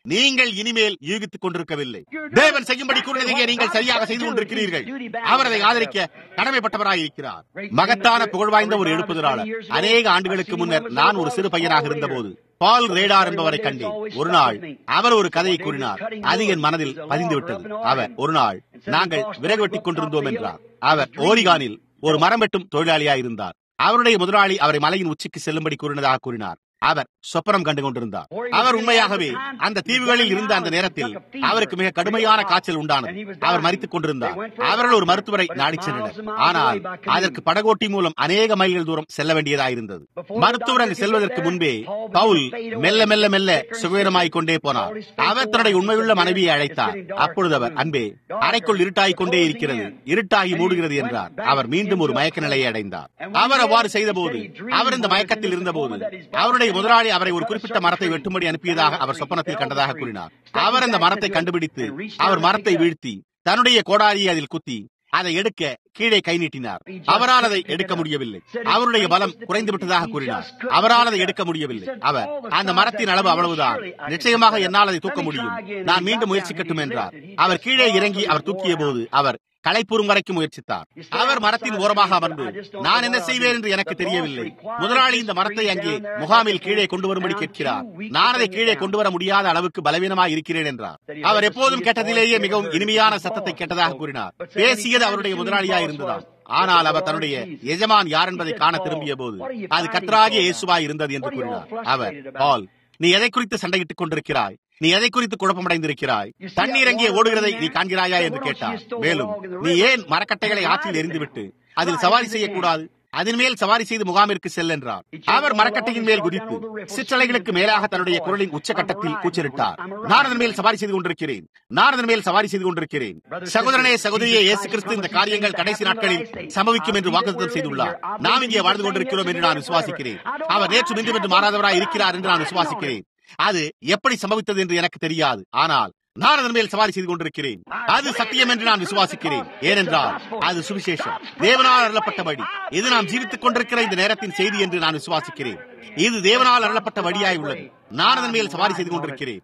நீங்கள் இனிமேல் யூகித்துக் கொண்டிருக்கவில்லை. தேவன் செய்யும்படி கூறினதையே நீங்கள் சரியாக செய்து கொண்டிருக்கிறீர்கள். அவர் அதை ஆதரிக்க கடமைப்பட்டவராயிருக்கிறார். மகத்தான புகழ்வாய்ந்த ஒரு எழுப்புதலாளர். அநேக ஆண்டுகளுக்கு முன்னர் நான் ஒரு சிறு பையனாக இருந்தபோது பால் ரேடார் என்பவரை கண்டேன். ஒரு நாள் அவர் ஒரு கதையை கூறினார். அது என் மனதில் பதிந்துவிட்டது. அவர் ஒரு நாள் நாங்கள் விறகு வெட்டிக் கொண்டிருந்தோம் என்றார். அவர் ஓரிகானில் ஒரு மரம் வெட்டும் தொழிலாளியாயிருந்தார். அவருடைய முதலாளி அவரை மலையின் உச்சிக்கு செல்லும்படி கூறினதாக கூறினார். அவர் சொப்பனம் கண்டு கொண்டிருந்தார். அவர் உண்மையாகவே அந்த தீவுகளில் இருந்த அந்த நேரத்தில் அவருக்கு மிக கடுமையான காய்ச்சல் உண்டானது. அவர் மரித்துக் கொண்டிருந்தார். அவர்கள் ஒரு மருத்துவரை நாடிச் சென்றனர். ஆனால் அதற்கு படகோட்டி மூலம் அநேக மைல்கள் தூரம் செல்ல வேண்டியதாயிருந்தது. மருத்துவர் அங்கு செல்வதற்கு முன்பே பவுல் மெல்ல மெல்ல மெல்ல சுகவீனமாய்க் கொண்டே போனார். அவர் தன்னுடைய உண்மையுள்ள மனைவியை அழைத்தார். அப்பொழுது அவர், அன்பே, அறைக்குள் இருட்டாகிக் கொண்டே இருக்கிறது, இருட்டாகி மூடுகிறது என்றார். அவர் மீண்டும் ஒரு மயக்க நிலையை அடைந்தார். அவர் அவ்வாறு செய்தபோது, அவர் இந்த மயக்கத்தில் இருந்தபோது அவருடைய முதலாளி அவரை ஒரு குறிப்பிட்ட மரத்தை வெட்டும்படி அனுப்பியதாக அவர் சொப்பனத்தில் கண்டதாக கூறினார். அவர் அந்த மரத்தை கண்டுபிடித்து அவர் மரத்தை வீழ்த்தி தன்னுடைய கோடாரியை அதில் குத்தி அதை எடுக்க கீழே கை நீட்டினார். அவரால் அதை எடுக்க முடியவில்லை. அவருடைய பலம் குறைந்து விட்டதாக கூறினார். அவரால் அதை எடுக்க முடியவில்லை. அவர், அந்த மரத்தின் அளவு அவ்வளவுதான், நிச்சயமாக என்னால் அதை தூக்க முடியும், நான் மீண்டும் முயற்சிக்கட்டும் என்றார். அவர் கீழே இறங்கி அவர் தூக்கிய போது அவர் களைப்பூரும் வரைக்கும் முயற்சித்தார். அவர் மரத்தின் ஓரமாக அமர்ந்து, நான் என்ன செய்வேன் என்று எனக்கு தெரியவில்லை. முதலாளி இந்த மரத்தை அங்கே முகாமில் கீழே கொண்டு வரும்படி கேட்கிறார். நான் அதை கீழே கொண்டு வர முடியாத அளவுக்கு பலவீனமாக இருக்கிறேன் என்றார். அவர் எப்போதும் கேட்டதிலேயே மிகவும் இனிமையான சத்தத்தை கேட்டதாக கூறினார். பேசியது அவருடைய முதலாளியாய் இருந்ததாம். ஆனால் அவர் தன்னுடைய எஜமான் யார் என்பதை காண திரும்பிய போது அது கர்த்தராகிய இயேசுவாய் இருந்தது என்று கூறினார். அவர், பால், நீ எதை குறித்து சண்டையிட்டுக் கொண்டிருக்கிறாய்? நீ எதை குறித்து குழப்பமடைந்திருக்கிறாய்? தண்ணீர் எங்கே ஓடுகிறதை நீ காண்கிறாயா என்று கேட்டார். மேலும், நீ ஏன் மரக்கட்டைகளை ஆற்றில் எரிந்துவிட்டு அதில் சவாரி செய்யக்கூடாது? அதன் மேல் சவாரி செய்து முகாமிற்கு செல் என்றார். அவர் மரக்கட்டையின் மேல் குதித்து சிற்றலைகளுக்கு மேலாக தன்னுடைய குரலின் உச்சகட்டத்தில் கூச்சலிட்டார். நான் அதன் மேல் சவாரி செய்து கொண்டிருக்கிறேன், நான் அதன் மேல் சவாரி செய்து கொண்டிருக்கிறேன். சகோதரனே, சகோதரியே, இயேசு கிறிஸ்து இந்த காரியங்கள் கடைசி நாட்களில் சம்பவிக்கும் என்று வாக்குத்தத்தம் செய்துள்ளார். நாம் இங்கே வாழ்ந்து கொண்டிருக்கிறோம் என்று நான் விசுவாசிக்கிறேன். அவர் நேற்று இன்றும் என்று மாறாதவராய் இருக்கிறார் என்று நான் விசுவாசிக்கிறேன். அது எப்படி சம்பவித்தது என்று எனக்கு தெரியாது, ஆனால் நான் அதன் மேல் சவாரி செய்து கொண்டிருக்கிறேன். அது சத்தியம் என்று நான் விசுவாசிக்கிறேன். ஏனென்றால் அது சுவிசேஷம், தேவனால் அருளப்பட்ட வழி. இது நாம் ஜீவித்துக் கொண்டிருக்கிற இந்த நேரத்தின் செய்தி என்று நான் விசுவாசிக்கிறேன். இது தேவனால் அருளப்பட்ட வழியாய் உள்ளது. நான் அதன் மேல் சவாரி செய்து கொண்டிருக்கிறேன்.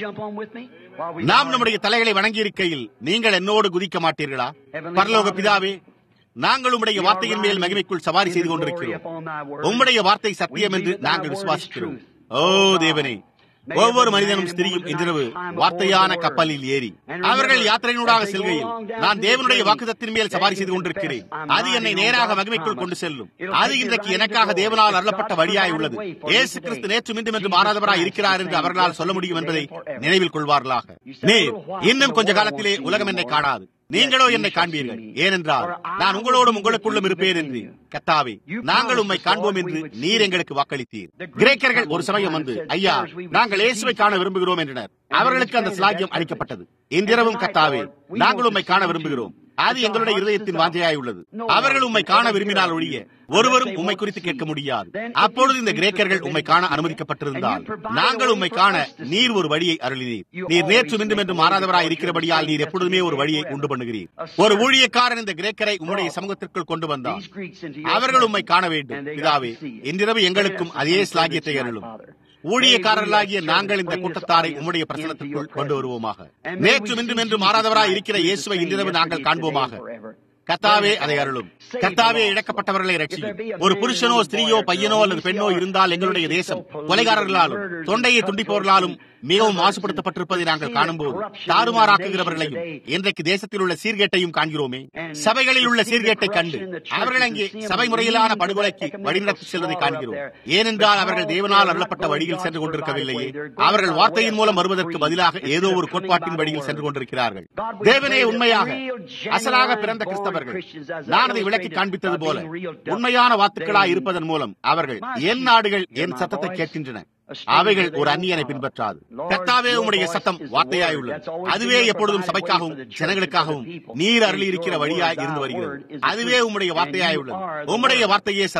நாம் நம்முடைய தலைகளை வணங்கி இருக்கையில் நீங்கள் என்னோடு குதிக்க மாட்டீர்களா? பரலோக பிதாவே, நாங்கள் உம்முடைய வார்த்தையின் மேல் மகிமைக்குள் சவாரி செய்து கொண்டிருக்கிறோம். உம்முடைய வார்த்தை சத்தியம் என்று நாங்கள் விசுவாசிக்கிறோம். ஓ தேவனே, ஒவ்வொரு மனிதனும் ஸ்திரியும் இன்றிரவு வார்த்தையான கப்பலில் ஏறி அவர்கள் யாத்திரையினூடாக செல்கையில் நான் தேவனுடைய வாக்குத்தத்தின் மேல் சவாரி செய்து கொண்டிருக்கிறேன். அது என்னை நேராக மகிமைக்குள் கொண்டு செல்லும். அது இன்றைக்கு எனக்காக தேவனால் அருளப்பட்ட வழியாய் உள்ளது. இயேசு கிறிஸ்து நேற்று மீண்டும் என்று மாறாதவராய் இருக்கிறார் என்று அவர்களால் சொல்ல முடியும் என்பதை நினைவில் கொள்வார்களாக. நீர் இன்னும் கொஞ்ச காலத்திலே உலகம் என்னை காணாது, நீங்களோ என்னை காண்பீர்கள். ஏனென்றால் நான் உங்களோடும் உங்களுக்குள்ளும் இருப்பேன் என்று கர்த்தாவே, நாங்கள் உம்மை காண்போம் என்று நீர் எங்களுக்கு வாக்களித்தீர். கிரேக்கர்கள் ஒரு சமயம் வந்து, ஐயா, நாங்கள் இயேசுவை காண விரும்புகிறோம் என்றனர். அவர்களுக்கு அந்த ஸ்லாக்கியம் அளிக்கப்பட்டது. இன்றிரவும் கர்த்தாவே, நாங்கள் உம்மை காண விரும்புகிறோம். அது எங்களுடைய இருதயத்தின் வாஞ்சையாய் உள்ளது. அவர்கள் உம்மை காண விரும்பினால் ஒழிய ஒருவரும் உம்மை குறித்து கேட்க முடியாது. அப்பொழுது இந்த கிரேக்கர்கள் உம்மை காண அனுமதிக்கப்பட்டிருந்தால் நாங்கள் உம்மை காண நீர் ஒரு வழியை அருளினீர். நீர் நேற்று மீண்டும் என்று மாறாதவராய் இருக்கிறபடியால் நீர் எப்பொழுதுமே ஒரு வழியை உண்டு பண்ணுகிறீர். ஒரு ஊழியக்காரன் இந்த கிரேக்கரை உம்முடைய சமூகத்திற்குள் கொண்டு வந்தார். அவர்கள் உம்மை காண வேண்டும். பிதாவே, இன்றிரவு எங்களுக்கும் அதே ஸ்லாகியத்தை அருளும். ஊழியக்காரர்களாகிய நாங்கள் இந்த கூட்டத்தாரை உம்முடைய பிரசனத்திற்குள் கொண்டு வருவோமாக. நேற்று இன்றும் என்று மாறாதவராய் இருக்கிற இயேசுவை இன்றிரவு நாங்கள் காண்போமாக. கர்த்தாவே, அதை அருளும். கர்த்தாவே, இழக்கப்பட்டவர்களை ரட்சியும். ஒரு புருஷனோ ஸ்திரீயோ பையனோ அல்லது பெண்ணோ இருந்தால் எங்களுடைய தேசம் கொலைகாரர்களாலும் தொண்டையை துண்டிப்பவர்களாலும் மிகவும் மாசுபடுத்தப்பட்டிருப்பதை நாங்கள் காணும்போது தாறுமாறாக்குகிறவர்களையும் இன்றைக்கு தேசத்தில் உள்ள சீர்கேட்டையும் காண்கிறோமே. சபைகளில் உள்ள சீர்கேட்டை கண்டு அவர்கள் அங்கே சபை முறையிலான படுகொலைக்கு வழிநடத்தி செல்வதை காண்கிறோம். ஏனென்றால் அவர்கள் தேவனால் அருளப்பட்ட வழியில் சென்று கொண்டிருக்கவில்லையே. அவர்கள் வார்த்தையின் மூலம் வருவதற்கு பதிலாக ஏதோ ஒரு கோட்பாட்டின் வழியில் சென்று கொண்டிருக்கிறார்கள். தேவனே, உண்மையாக அசலாக பிறந்த கிறிஸ்தவர்கள் நான் அதை விளக்கி காண்பித்தது போல உண்மையான வார்த்தைகளாய் இருப்பதன் மூலம் அவர்கள் என் நாடுகள் என் சத்தத்தை கேட்கின்றன, அவைகள் ஒரு அந்நியனை பின்பற்றாது. கர்த்தாவே, உம்முடைய சத்தம் வார்த்தையாய் உள்ளது. அதுவே எப்பொழுதும் சபைக்காகவும் ஜனங்களுக்காகவும் நீர் அருளி இருக்கிற வழியாய் இருந்து வருகிறது. அதுவே உம்முடைய வார்த்தையாய் உள்ளது. உம்முடைய வார்த்தையே சத்தியம்.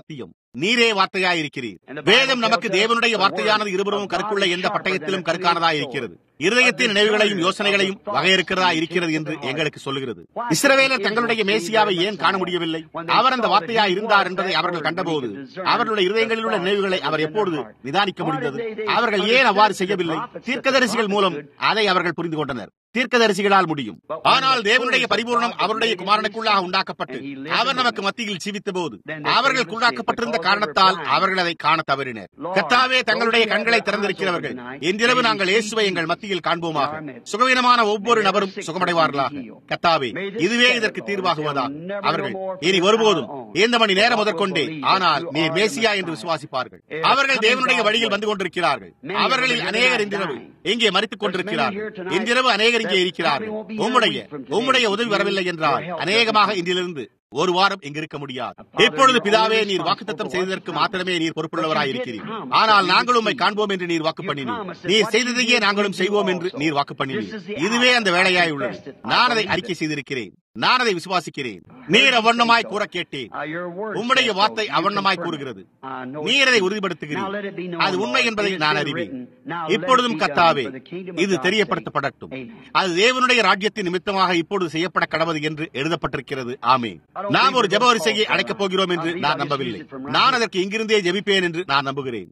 நீரே வார்த்தையாயிருக்கிறீர். வேதம் நமக்கு தேவனுடைய வார்த்தையானது இருபுறமும் கருக்குள்ள எந்த பட்டயத்திலும் கருக்கானதாயிருக்கிறது. இருதயத்தின் நினைவுகளையும் யோசனைகளையும் வகையறுக்கிறதா இருக்கிறது என்று எங்களுக்கு சொல்லுகிறது. இஸ்ரவேலர் தங்களுடைய மேசியாவை ஏன் காண முடியவில்லை? அவர் அந்த வார்த்தையாய் இருந்தார் என்பதை அவர்கள் கண்டபோது அவர்களுடைய இருதயங்களில் உள்ள நினைவுகளை அவர் எப்பொழுது நிதானிக்க முடிந்தது? அவர்கள் ஏன் அவ்வாறு செய்யவில்லை? தீர்க்கதரிசிகள் மூலம் அதை அவர்கள் புரிந்து கொண்டனர். தீர்க்கதரிசிகளால் முடியும். ஆனால் தேவனுடைய பரிபூர்ணம் அவருடைய குமாரனுக்குள்ளாக உண்டாக்கப்பட்டு அவர் நமக்கு மத்தியில் ஜீவித்த போது அவர்கள் உண்டாக்கப்பட்டிருந்த காரணத்தால் அவர்கள் அதை காண தவறினர். கர்த்தாவே, தங்களுடைய கண்களை திறந்திருக்கிறவர்கள் இன்றிரவு நாங்கள் இயேசுவை எங்கள் மத்தியில் காண்போமாக. சுகவீனமான ஒவ்வொரு நபரும் சுகமடைவார்களாக. கர்த்தாவே, இதுவே இதற்கு தீர்வாகுவதா? அவர்கள் இனி ஒருபோதும் இந்த மணி நேரம் முதற்கொண்டே ஆனால் நீர் மேசியா என்று விசுவாசிப்பார்கள். அவர்கள் தேவனுடைய வழியில் வந்து கொண்டிருக்கிறார்கள். அவர்களில் அநேகர் இன்றிரவு இங்கே மரித்துக் கொண்டிருக்கிறார்கள். இன்றிரவு அநேகர் இங்கே இருக்கிறார்கள். உம்முடைய உதவி வரவில்லை என்றால் அநேகமாக இன்றிலிருந்து ஒரு வாரம் இங்கு இருக்க முடியாது. இப்பொழுது பிதாவே, நீர் வாக்குத்தத்தம் செய்ததற்கு மாத்திரமே நீர் பொறுப்புள்ளவராய் இருக்கிறீர். ஆனால் நாங்கள் உம்மை காண்போம் என்று நீர் வாக்கு பண்ணினீர். நீர் செய்ததையே நாங்களும் செய்வோம் என்று நீர் வாக்கு பண்ணினீர். இதுவே அந்த வேலையாய் உள்ளது. நான் அதை அறிக்கை செய்திருக்கிறேன். நான் அதை விசுவாசிக்கிறேன். நீர் அவ்வண்ணமாய் கூற கேட்டேன். உம்முடைய வார்த்தை அவ்வண்ணமாய் கூறுகிறது. நீர் அதை உறுதிப்படுத்துகிறீர். அது உண்மை என்பதை நான் அறிவேன். இப்பொழுதும் கர்த்தாவே, இது தெரியப்படுத்தப்படட்டும். அது தேவனுடைய ராஜ்யத்தின் நிமித்தமாக இப்பொழுது செய்யப்பட கடவது என்று எழுதப்பட்டிருக்கிறது. ஆமென். நாம் ஒரு ஜெப வரிசையை அடைக்கப் போகிறோம் என்று நான் நம்பவில்லை. நான் அதற்கு இங்கிருந்தே ஜெபிப்பேன் என்று நான் நம்புகிறேன்.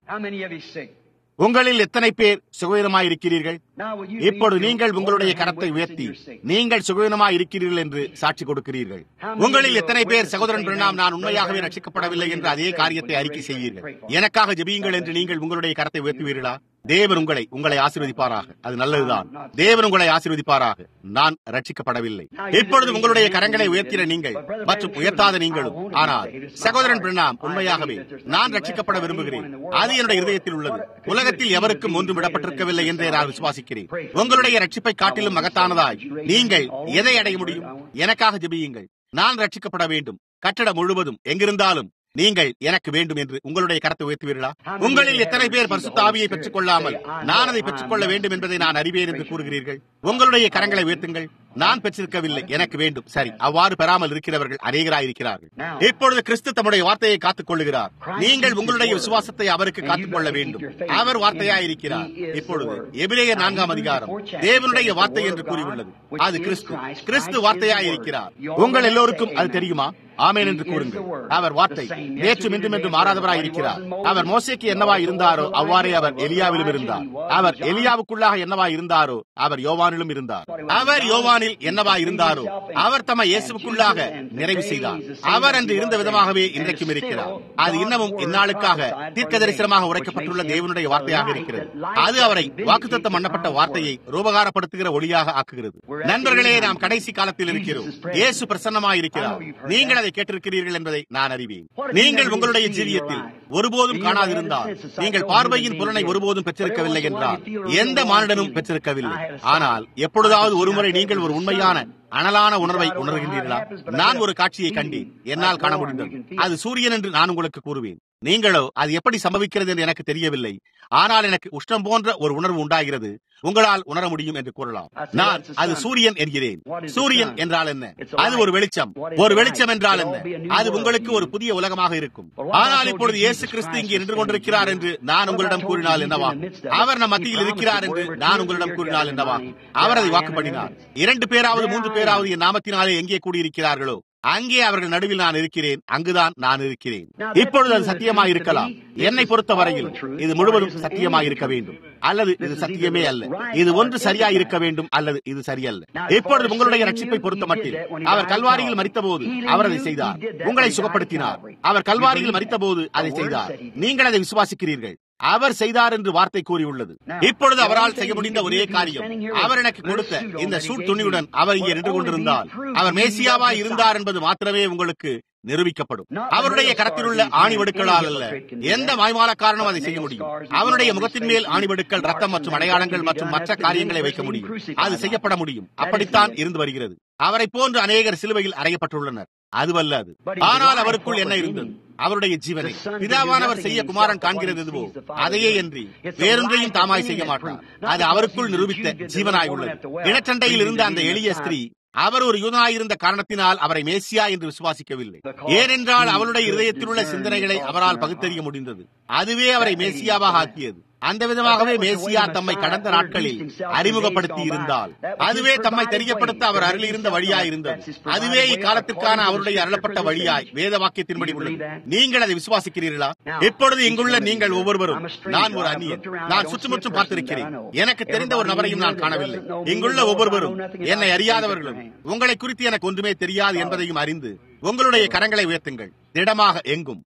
உங்களில் எத்தனை பேர் சுகவீனமாய் இருக்கிறீர்கள்? இப்பொழுது நீங்கள் உங்களுடைய கரத்தை உயர்த்தி நீங்கள் சுகவீனமாய் இருக்கிறீர்கள் என்று சாட்சி கொடுக்கிறீர்கள். உங்களில் எத்தனை பேர் சகோதரன் பிரணாம், நான் உண்மையாகவே ரட்சிக்கப்படவில்லை என்று அதே காரியத்தை அறிக்கை செய்வீர்கள்? எனக்காக ஜெபியுங்கள் என்று நீங்கள் உங்களுடைய கரத்தை உயர்த்துவீர்களா? தேவன் உங்களை ஆசீர்வதிப்பாராக. அது நல்லதுதான். தேவன் உங்களை ஆசீர்வதிப்பாராக. நான் ரட்சிக்கப்படவில்லை. இப்பொழுது உங்களுடைய கரங்களை உயர்த்தின நீங்கள் மற்றும் உயர்த்தாத நீங்களும், ஆனால் சகோதரன் பிரணாம், உண்மையாகவே நான் ரட்சிக்கப்பட விரும்புகிறேன். அது என்னுடைய இருதயத்தில் உள்ளது. உலகத்தில் எவருக்கும் ஒன்றும் விடப்பட்டிருக்கவில்லை என்றே நான் விசுவாசிக்கிறேன். உங்களுடைய ரட்சிப்பை காட்டிலும் மகத்தானதாய் நீங்கள் எதை அடைய முடியும்? எனக்காக ஜெபியுங்கள். நான் ரட்சிக்கப்பட வேண்டும். கட்டடம் முழுவதும் எங்கிருந்தாலும் நீங்கள் எனக்கு வேண்டும் என்று உங்களுடைய கரத்தை உயர்த்துவீர்களா? உங்களில் எத்தனை பேர் பரிசுத்த ஆவியை பெற்றுக் கொள்ளாமல் நான் அதை பெற்றுக் கொள்ள வேண்டும் என்பதை நான் அறிவேன் என்று கூறுகிறீர்கள்? உங்களுடைய கரங்களை உயர்த்துங்கள். நான் பெற்றிருக்கவில்லை, எனக்கு வேண்டும். சரி, அவ்வாறு பெறாமல் இருக்கிறவர்கள் அநேகராயிருக்கிறார்கள். இப்பொழுது கிறிஸ்து தம்முடைய வார்த்தையை காத்துக் கொள்ளுகிறார். நீங்கள் உங்களுடைய விசுவாசத்தை அவருக்கு காத்துக் கொள்ள வேண்டும். அவர் வார்த்தையாயிருக்கிறார். இப்பொழுது எபிரேயர் 4ஆம் அதிகாரம் தேவனுடைய வார்த்தை என்று கூறியுள்ளது. அது கிறிஸ்து வார்த்தையாயிருக்கிறார். உங்கள் எல்லோருக்கும் அது தெரியுமா? ஆமென் என்று கூறுங்கள். அவர் வார்த்தை நேற்றும் இன்றும் என்று மாறாதவராய் இருக்கிறார். அவர் மோசேக்கு என்னவாய் இருந்தாரோ அவ்வாறே அவர் எலியாவிலும் இருந்தார். அவர் எலியாவுக்குள்ளாக என்னவாய் இருந்தாரோ அவர் யோவானிலும் இருந்தார். அவர் யோவானில் என்னவாய் இருந்தாரோ அவர் தம்மை இயேசுவுக்குள்ளாக நிறைவு செய்தார். அவர் அன்று இருந்த விதமாகவே இன்றைக்கும் இருக்கிறார். அது இன்னமும் இந்நாளுக்காக தீர்க்கதரிசனமாக உரைக்கப்பட்டுள்ள தேவனுடைய வார்த்தையாக இருக்கிறது. அது அவரை வாக்குத்தத்தம் பண்ணப்பட்ட வார்த்தையை ரூபகாரப்படுத்துகிற ஒளியாக ஆக்குகிறது. நண்பர்களே, நாம் கடைசி காலத்தில் இருக்கிறோம். இயேசு பிரசன்னமாயிருக்கிறார். நீங்கள் அதை கேட்டிருக்கிறீர்கள் என்பதை நான் அறிவேன். நீங்கள் உங்களுடைய ஜீவியத்தில் ஒருபோதும் காணாதிருந்தால், நீங்கள் பார்வையின் புலனை ஒருபோதும் பெற்றிருக்கவில்லை என்றால், எந்த மானிடனும் பெற்றிருக்கவில்லை. ஆனால் எப்பொழுதாவது ஒருமுறை நீங்கள் ஒரு உண்மையான அனலான உணர்வை உணர்கின்றீர்களா? நான் ஒரு காட்சியை கண்டேன். என்னால் காண முடிந்தது. அது சூரியன் என்று நான் உங்களுக்கு கூறுவேன். நீங்களோ அது எப்படி சம்பவிக்கிறது என்று எனக்கு தெரியவில்லை. ஆனால் எனக்கு உஷ்ணம் போன்ற ஒரு உணர்வு உண்டாகிறது. உங்களால் உணர முடியும் என்று கூறலாம். நான் அது சூரியன் என்கிறேன். சூரியன் என்றால் என்ன? அது ஒரு வெளிச்சம். ஒரு வெளிச்சம் என்றால் என்ன? அது உங்களுக்கு ஒரு புதிய உலகமாக இருக்கும். ஆனால் இப்பொழுது இயேசு கிறிஸ்து இங்கே நின்று கொண்டிருக்கிறார் என்று நான் உங்களிடம் கூறினால் என்னவா? அவர் நம் மத்தியில் இருக்கிறார் என்று நான் உங்களிடம் கூறினால் என்னவா? அவர் அதை வாக்கு பண்ணினார். 2 பேராவது 3 பேராவது என் நாமத்தினாலே எங்கே கூடியிருக்கிறார்களோ அங்கே அவர்கள் நடுவில் நான் இருக்கிறேன். அங்குதான் நான் இருக்கிறேன். இப்பொழுது அது சத்தியமாக இருக்கலாம். என்னை பொறுத்த வரையில் இது முழுவதும் சத்தியமாக இருக்க வேண்டும், அல்லது இது சத்தியமே அல்ல. இது ஒன்று சரியா இருக்க வேண்டும், அல்லது இது சரியல்ல. இப்பொழுது உங்களுடைய ரட்சிப்பை பொறுத்த மட்டில் அவர் கல்வாரியில் மரித்தபோது அவர் அதை செய்தார். உங்களை சுகப்படுத்தினார். அவர் கல்வாரியில் மரித்தபோது அதை செய்தார். நீங்கள் அதை விசுவாசிக்கிறீர்கள். அவர் செய்தார் என்று வார்த்தை கூறியுள்ளது. இப்பொழுது அவரால் செய்ய முடிந்த ஒரே காரியம், அவர் எனக்கு கொடுத்த இந்த சூட் துணியுடன் அவர் இங்கே நின்று கொண்டிருந்தால் அவர் மேசியாவா இருந்தார் என்பது மாத்திரமே உங்களுக்கு நிரூபிக்கப்படும். அவருடைய கரத்திலுள்ள ஆணிவடுக்களால் அல்ல. எந்த மாய்மாலக்காரனும் அதை செய்ய முடியும். அவருடைய முகத்தின் மேல் ஆணிவடுக்கள், ரத்தம் மற்றும் அடையாளங்கள் மற்றும் மற்ற காரியங்களை வைக்க முடியும். அது செய்யப்பட முடியும். அப்படித்தான் இருந்து வருகிறது. அவரை போன்று அநேகர் சிலுவையில் அறையப்பட்டுள்ளனர். அதுவல்ல அது. ஆனால் அவருக்குள் என்ன இருந்தது? அவருடைய ஜீவனை பிதாவானவர் செய்ய குமாரன் காண்கிறது எதுவோ அதையே என்று வேறொன்றையும் தாமாய் செய்ய மாட்டார். அது அவருக்குள் நிரூபித்த ஜீவனாய் உள்ளது. இனச்சண்டையில் இருந்த அந்த எளிய ஸ்திரீ அவர் ஒரு யூதனாயிருந்த காரணத்தினால் அவரை மேசியா என்று விசுவாசிக்கவில்லை. ஏனென்றால் அவருடைய இருதயத்தில் உள்ள சிந்தனைகளை அவரால் பகுத்தறிய முடிந்தது. அதுவே அவரை மேசியாவாக ஆக்கியது. அந்த விதமாகவே மேசியா தம்மை கடந்த நாட்களில் அறிமுகப்படுத்தி இருந்தால் அதுவே தம்மை தெரியப்படுத்த அவர் அருளியிருந்த வழியாய் இருந்தது. அதுவே இக்காலத்திற்கான அவருடைய அருளப்பட்ட வழியாய் வேத வாக்கியத்தின்படி உள்ளது. நீங்கள் அதை விசுவாசிக்கிறீர்களா? இப்பொழுது இங்குள்ள நீங்கள் ஒவ்வொருவரும், நான் ஒரு அந்நியன், நான் சுற்றுமுற்றும் பார்த்திருக்கிறேன், எனக்கு தெரிந்த ஒரு நபரையும் நான் காணவில்லை. இங்குள்ள ஒவ்வொருவரும் என்னை அறியாதவர்களும் உங்களை குறித்து எனக்கு ஒன்றுமே தெரியாது என்பதையும் அறிந்து உங்களுடைய கரங்களை உயர்த்துங்கள். திடமாக எங்கும்.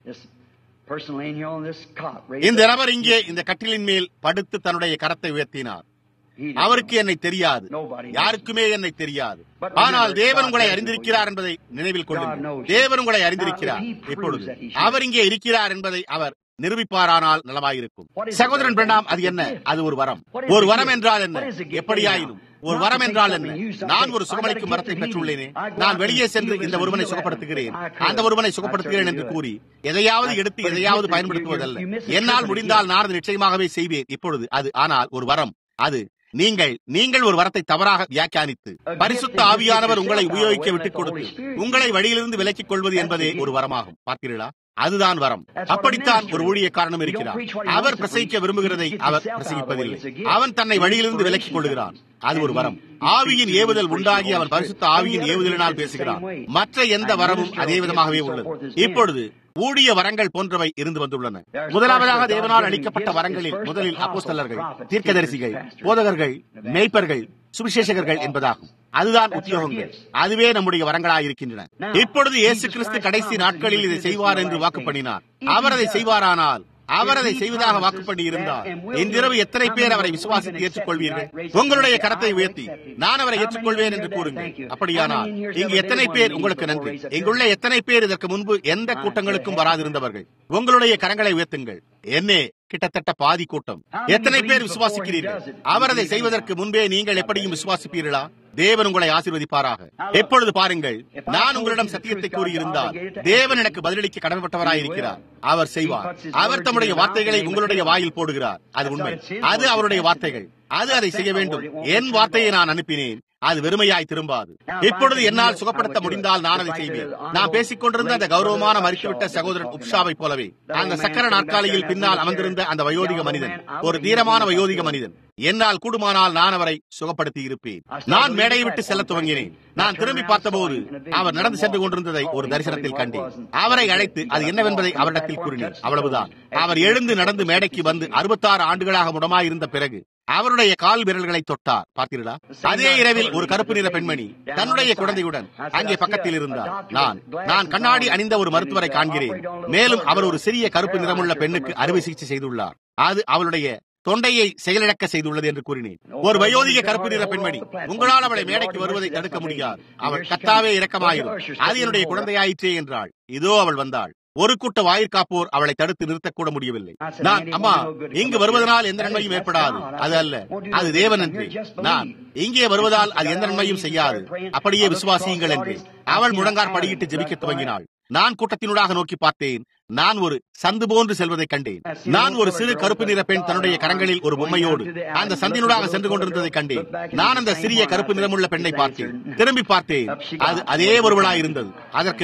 இந்த நபர் இங்கே இந்த கட்டிலின் மேல் படுத்து தன்னுடைய கரத்தை உயர்த்தினார். அவருக்கு என்னை தெரியாது, யாருக்குமே என்னை தெரியாது. ஆனால் தேவன் உங்களை அறிந்திருக்கிறார் என்பதை நினைவில் கொள்ளுங்கள். தேவன் உங்களை அறிந்திருக்கிறார். இப்பொழுது அவர் இங்கே இருக்கிறார் என்பதை அவர் நிரூபிப்பாரானால் நலமாயிருக்கும். சகோதரன் பிரணாம், அது என்ன? அது ஒரு வரம். ஒரு வரம் என்றால் என்ன? எப்படியாயினும் ஒரு வரம் என்றால் என்ன? நான் ஒரு சுகமளிக்கும் வரத்தை பெற்றுள்ளேனே, நான் வெளியே சென்று இந்த ஒருவனை சுகப்படுத்துகிறேன், அந்த ஒருவனை சுகப்படுத்துகிறேன் என்று கூறி எதையாவது எடுத்து எதையாவது பயன்படுத்துவதல்ல. என்னால் முடிந்தால் நான் அதை நிச்சயமாகவே செய்வேன். இப்பொழுது அது ஆனால் ஒரு வரம். அது நீங்கள் ஒரு வரத்தை தவறாக வியாக்கியானித்து பரிசுத்த ஆவியானவர் உங்களை உபயோகிக்க விட்டுக் கொடுத்து உங்களை வழியிலிருந்து விலக்கிக் கொள்வது என்பதே ஒரு வரமாகும். பார்த்தீர்களா? அதுதான் வரம். அப்படித்தான் ஒரு ஊழியக்காரனும் இருக்கிறார். அவர் பிரசங்கிக்க விரும்புகிறதை அவர் பிரசங்கிப்பதில்லை. அவன் தன்னை வழியிலிருந்து விலக்கிக் கொள்கிறான். அது ஒரு வரம். ஆவியின் ஏவுதல் உண்டாகி அவன் பரிசுத்த ஆவியின் ஏவுதலினால் பேசுகிறான். மற்ற எந்த வரமும் அதே விதமாகவே உள்ளது. இப்பொழுது ஊழிய வரங்கள் போன்றவை இருந்து வந்துள்ளன. முதலாவதாக தேவனால் அளிக்கப்பட்ட வரங்களில் முதலில் அப்போஸ்தலர்கள், தீர்க்கதரிசிகள், போதகர்கள், மேய்ப்பர்கள், சுவிசேஷகர்கள் என்பதாகும். அதுதான் உத்தியோகங்கள். அதுவே நம்முடைய வரங்களாயிருக்கின்றன. இப்பொழுது இயேசு கிறிஸ்து கடைசி நாட்களில் இதை செய்வார் என்று வாக்கு பண்ணினார். அவர் அதை செய்வாரானால், அவர் அதை செய்வதாக வாக்கு பண்ணி இருந்தார், இன்றிரவு எத்தனை பேர் அவரை விசுவாசித்து ஏற்றுக்கொள்வீர்கள்? உங்களுடைய கரத்தை உயர்த்தி நான் அவரை ஏற்றுக்கொள்வேன் என்று கூறுங்கள். அப்படியானால் இங்கு எத்தனை பேர் உங்களுக்கு நன்றி? இங்குள்ள எத்தனை பேர் இதற்கு முன்பு எந்த கூட்டங்களுக்கும் வராதிருந்தவர்கள்? உங்களுடைய கரங்களை உயர்த்துங்கள். என்னே, கிட்டத்தட்ட பாதி கூட்டம். எத்தனை பேர் விசுவாசிக்கிறீர்கள்? அவர் அதை செய்வதற்கு முன்பே நீங்கள் எப்படியும் விசுவாசிப்பீர்களா? தேவன் உங்களை ஆசீர்வதிப்பாராக. எப்பொழுது பாருங்கள், நான் உங்களிடம் சத்தியத்தை கூறியிருந்தால் தேவன் எனக்கு பதிலளிக்க கடமைப்பட்டவராயிருக்கிறார். அவர் செய்வார். அவர் தம்முடைய வார்த்தைகளை உங்களுடைய வாயில் போடுகிறார். அது உண்மை. அது அவருடைய வார்த்தைகள். அது அதை செய்ய வேண்டும். என் வார்த்தையை நான் அனுப்பினேன், அது வெறுமையாய் திரும்பாது. இப்பொழுது என்னால் சுகப்படுத்த முடிந்தால் நான் அதை செய்வேன். நான் பேசிக் கொண்டிருந்த அந்த கௌரவமான மறித்துவிட்ட சகோதரன் உப்ஷாவை போலவே அந்த சக்கர நாற்காலியில் பின்னால் அமர்ந்திருந்த அந்த வயோதிக மனிதன், ஒரு தீரமான வயோதிக மனிதன், என்னால் கூடுமானால் நான் அவரை சுகப்படுத்தி இருப்பேன். நான் மேடையை விட்டு செல்ல துவங்கினேன். நான் திரும்பி பார்த்தபோது அவர் நடந்து சென்று கொண்டிருந்ததை ஒரு தரிசனத்தில் கண்டேன். அவரை அழைத்து அது என்னவென்பதை அவரிடத்தில் கூறினேன். அவ்வளவுதான். அவர் எழுந்து நடந்து மேடைக்கு வந்து 66 ஆண்டுகளாக முடமாயிருந்த பிறகு அவருடைய கால் விரல்களை தொட்டார். பார்த்தீர்களா? அதே இரவில் ஒரு கருப்பு நிற பெண்மணி தன்னுடைய குழந்தையுடன் அங்கே பக்கத்தில் இருந்தார். நான் கண்ணாடி அணிந்த ஒரு மருத்துவரை காண்கிறேன். மேலும் அவர் ஒரு சிறிய கருப்பு நிறமுள்ள பெண்ணுக்கு அறுவை சிகிச்சை செய்துள்ளார். அது அவளுடைய தொண்டையை செயலிழக்க செய்துள்ளது என்று கூறினேன். ஒரு வயோதிக கருப்பு நிற பெண்மணி, உங்களால் அவளை மேடைக்கு வருவதை தடுக்க முடியாது. அவள் கத்தாவே இரக்கமாயிரும், அது என்னுடைய குழந்தையாயிற்றே என்றாள். இதோ அவள் வந்தாள். ஒரு கூட்ட வாயிற்காப்போர் அவளை தடுத்து நிறுத்தக்கூட முடியவில்லை. நான், அம்மா, இங்கு வருவதனால் எந்த நன்மையும் ஏற்படாது, அது அல்ல, அது தேவன் என்று. நான் இங்கே வருவதால் அது எந்த நன்மையும் செய்யாது, அப்படியே விசுவாசியுங்கள் என்று அவள் முழங்கார் படியிட்டு ஜெபிக்க துவங்கினாள். நான் கூட்டத்தினூடாக நோக்கி பார்த்தேன். நான் ஒரு சந்து போன்று செல்வதை கண்டேன். நான் ஒரு சிறு கருப்பு நிற பெண் தன்னுடைய கரங்களில் ஒரு பொம்மையோடு அந்த சந்தினூடாக சென்று கொண்டிருந்ததை கண்டேன். நான் அந்த சிறிய கருப்பு நிறமுள்ள பெண்ணை பார்த்தேன். திரும்பி பார்த்தேன். அது அதே ஒருவளாய் இருந்தது.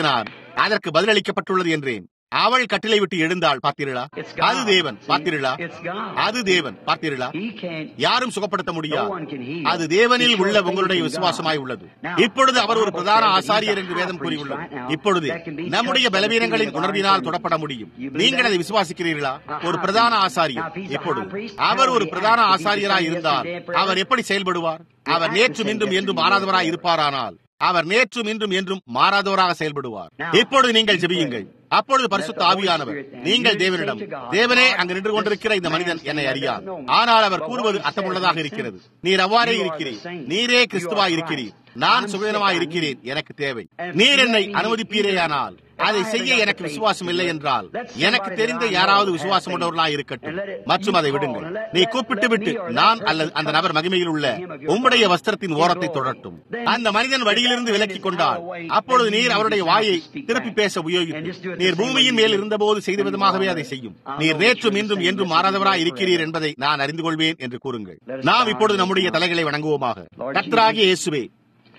அதற்கு பதிலளிக்கப்பட்டுள்ளது என்றேன். அவள் கட்டிலை விட்டு எழுந்தாள். பார்த்தீர்களா? அது தேவன். பார்த்தீர்களா? அது தேவன். பார்த்தீர்களா? யாரும் சுகப்படுத்த முடியாது. அது தேவனில் உள்ள உங்களுடைய விசுவாசமாய் உள்ளது. இப்பொழுது அவர் ஒரு பிரதான ஆசாரியர் என்று வேதம் கூறியுள்ளது. இப்பொழுது நம்முடைய பலவீனங்களின் உணர்வினால் தொடப்பட முடியும். நீங்கள் அதை விசுவாசிக்கிறீர்களா? ஒரு பிரதான ஆசாரியர். இப்பொழுது அவர் ஒரு பிரதான ஆசாரியராய் இருந்தால் அவர் எப்படி செயல்படுவார்? அவர் நேற்றும் இன்றும் என்றும் மாறாதவராய் இருப்பாரானால் அவர் நேற்றும் இன்றும் என்றும் மாறாதவராக செயல்படுவார். இப்பொழுது நீங்கள் ஜெபியுங்கள். அப்பொழுது பரிசுத்த ஆவியானவர், நீங்கள் தேவனிடம், தேவனே, அங்கு நின்று கொண்டிருக்கிற இந்த மனிதன் என்னை அறியார், ஆனால் அவர் கூறுவது அர்த்தமுள்ளதாக இருக்கிறது. நீர் அவ்வாறே இருக்கிறீர். நீரே கிறிஸ்துவாய் இருக்கிறீர். நான் சுகவீனமாய் இருக்கிறேன். எனக்கு தேவை. நீர் என்னை அனுமதிப்பீரேயானால் அதை செய்ய எனக்கு விசுவாசம் இல்லை என்றால் எனக்கு தெரிந்த யாராவது விசுவாசம் உள்ளவர்களாய் இருக்கட்டும் மற்றும் அதை விடுங்கள். நீ கூப்பிட்டு விட்டு நான் அல்லது அந்த நபர் மகிமையில் உள்ள உம்முடைய வஸ்திரத்தின் ஓரத்தை தொடரட்டும். அந்த மனிதன் வழியிலிருந்து விலக்கிக் கொண்டால் அப்பொழுது நீர் அவருடைய வாயை திருப்பி பேச உபயோகித்து நீர் பூமியின் மேல் இருந்தபோது செய்த விதமாகவே அதை செய்யும். நீர் நேற்றும் இன்றும் என்றும் மாறாதவராய் இருக்கிறீர் என்பதை நான் அறிந்து கொள்வேன் என்று கூறுங்கள். நாம் இப்பொழுது நம்முடைய தலைகளை வணங்குவோமாக. கர்த்தராகிய இயேசுவே,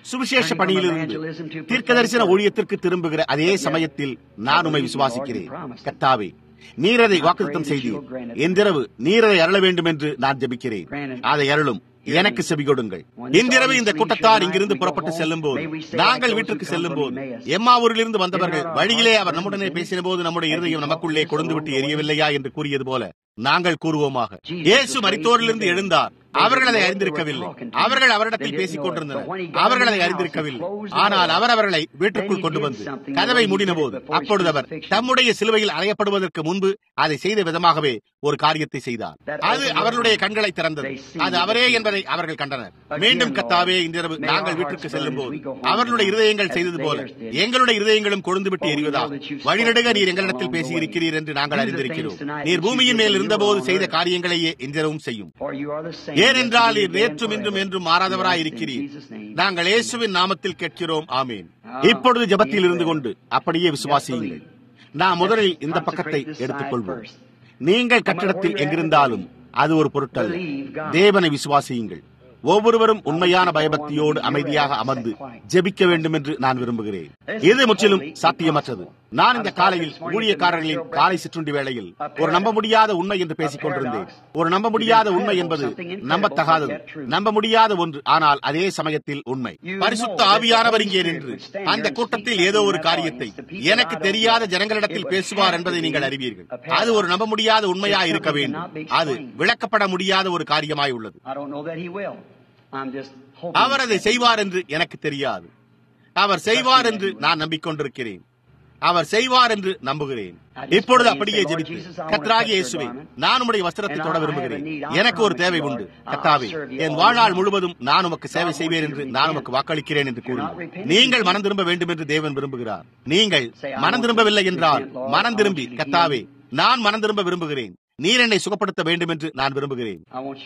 சுவிசேஷ பணியிலிருந்து தீர்க்கதரிசன ஊழியத்திற்கு திரும்புகிற அதே சமயத்தில் நான் உம்மை விசுவாசிக்கிறேன். கர்த்தாவே, நீர் அதை வாக்குத்தத்தம் செய்தீர். இன்றிரவு நீர் அதை அருள வேண்டும் என்று நான் ஜெபிக்கிறேன். அதை அருளும். எனக்கு செவி கொடுங்கள். இன்றிரவு இந்த கூட்டத்தார் இங்கிருந்து புறப்பட்டு செல்லும் போது, நாங்கள் வீட்டிற்கு செல்லும் போது, எம்மாவூரிலிருந்து வந்தவர்கள் வழியிலே அவர் நம்முடனே பேசின போது நம்முடைய இருதயம் நமக்குள்ளே கொழுந்துவிட்டு எரியவில்லையா என்று கூறியது போல நாங்கள் கூறுவோமாக. இயேசு மரித்தோரிலிருந்து எழுந்தார். அவர்கள் அதை அறிந்திருக்கவில்லை. அவர்கள் அவரிடத்தில் பேசிக் கொண்டிருந்தனர். அவர்கள் அதை அறிந்திருக்கவில்லை. ஆனால் அவர் அவர்களை வீட்டிற்குள் கொண்டு வந்து கதவை மூடின போது, அப்பொழுது அவர் தம்முடைய சிலுவையில் அறையப்படுவதற்கு முன்பு அதை செய்த விதமாகவே ஒரு காரியத்தை செய்தார். அது அவர்களுடைய கண்களை திறந்தது. அது அவரே என்பதை அவர்கள் கண்டனர். மீண்டும் கர்த்தாவே, இன்றிரவு நாங்கள் வீட்டிற்கு செல்லும் போது அவர்களுடைய இருதயங்கள் செய்தது போல எங்களுடைய இருதயங்களும் கொழுந்துவிட்டு எரிவதாக வழிநடுக நீர் எங்களிடத்தில் பேசியிருக்கிறீர் என்று நாங்கள் அறிந்திருக்கிறோம். நீர் பூமியின் மேல் இருந்தபோது செய்த காரியங்களையே இன்றிரவும் செய்யும். ஏனென்றால் நீர் நேற்றும் இன்றும் என்றும் மாறாதவராய் இருக்கிறீர். நாங்கள் இயேசுவின் நாமத்தில் கேட்கிறோம். ஆமீன். இப்பொழுது ஜெபத்தில் இருந்து கொண்டு அப்படியே விசுவாசியுங்கள். நாம் முதலில் இந்த பக்கத்தை எடுத்துக் கொள்வோம். நீங்கள் கட்டிடத்தில் எங்கிருந்தாலும் அது ஒரு பொருட்டல்ல. தேவனை விசுவாசியுங்கள். ஒவ்வொருவரும் உண்மையான பயபக்தியோடு அமைதியாக அமர்ந்து ஜெபிக்க வேண்டும் என்று நான் விரும்புகிறேன். இது முற்றிலும் சாத்தியமற்றது. நான் இந்த காலையில் ஊழியக்காரர்களின் காலை சிற்றுண்டி வேளையில் ஒரு நம்ப முடியாத உண்மை என்று பேசிக் கொண்டிருந்தேன். ஒரு நம்ப முடியாத உண்மை என்பது நம்பத்தகாதது, நம்ப முடியாத ஒன்று, ஆனால் அதே சமயத்தில் உண்மை. பரிசுத்த ஆவியானவர் இங்கே நின்று அந்த கூட்டத்தில் ஏதோ ஒரு காரியத்தை எனக்கு தெரியாத ஜனங்களிடத்தில் பேசுவார் என்பதை நீங்கள் அறிவீர்கள். அது ஒரு நம்ப முடியாத உண்மையா இருக்க வேண்டும். அது விளக்கப்பட முடியாத ஒரு காரியமாய் உள்ளது. அவர் அதை செய்வார் என்று எனக்கு தெரியாது. அவர் செய்வார் என்று நான் நம்பிக்கொண்டிருக்கிறேன். அவர் செய்வார் என்று நம்புகிறேன். இப்பொழுது அப்படியே ஜெபித்து, கர்த்தராகிய இயேசுவே, நான் உம்முடைய வஸ்திரத்தை தொட விரும்புகிறேன். எனக்கு ஒரு தேவை உண்டு. கர்த்தாவே, என் வாழ்நாள் முழுவதும் நான் உமக்கு சேவை செய்வேன் என்று நான் உமக்கு வாக்களிக்கிறேன் என்று கூறுங்கள். நீங்கள் மனம் திரும்ப வேண்டும் என்று தேவன் விரும்புகிறார். நீங்கள் மனம் திரும்பவில்லை என்றால் மனம் திரும்பி, கர்த்தாவே, நான் மனம் திரும்ப விரும்புகிறேன். நீர் என்னை சுகப்படுத்த வேண்டும் என்று நான் விரும்புகிறேன்.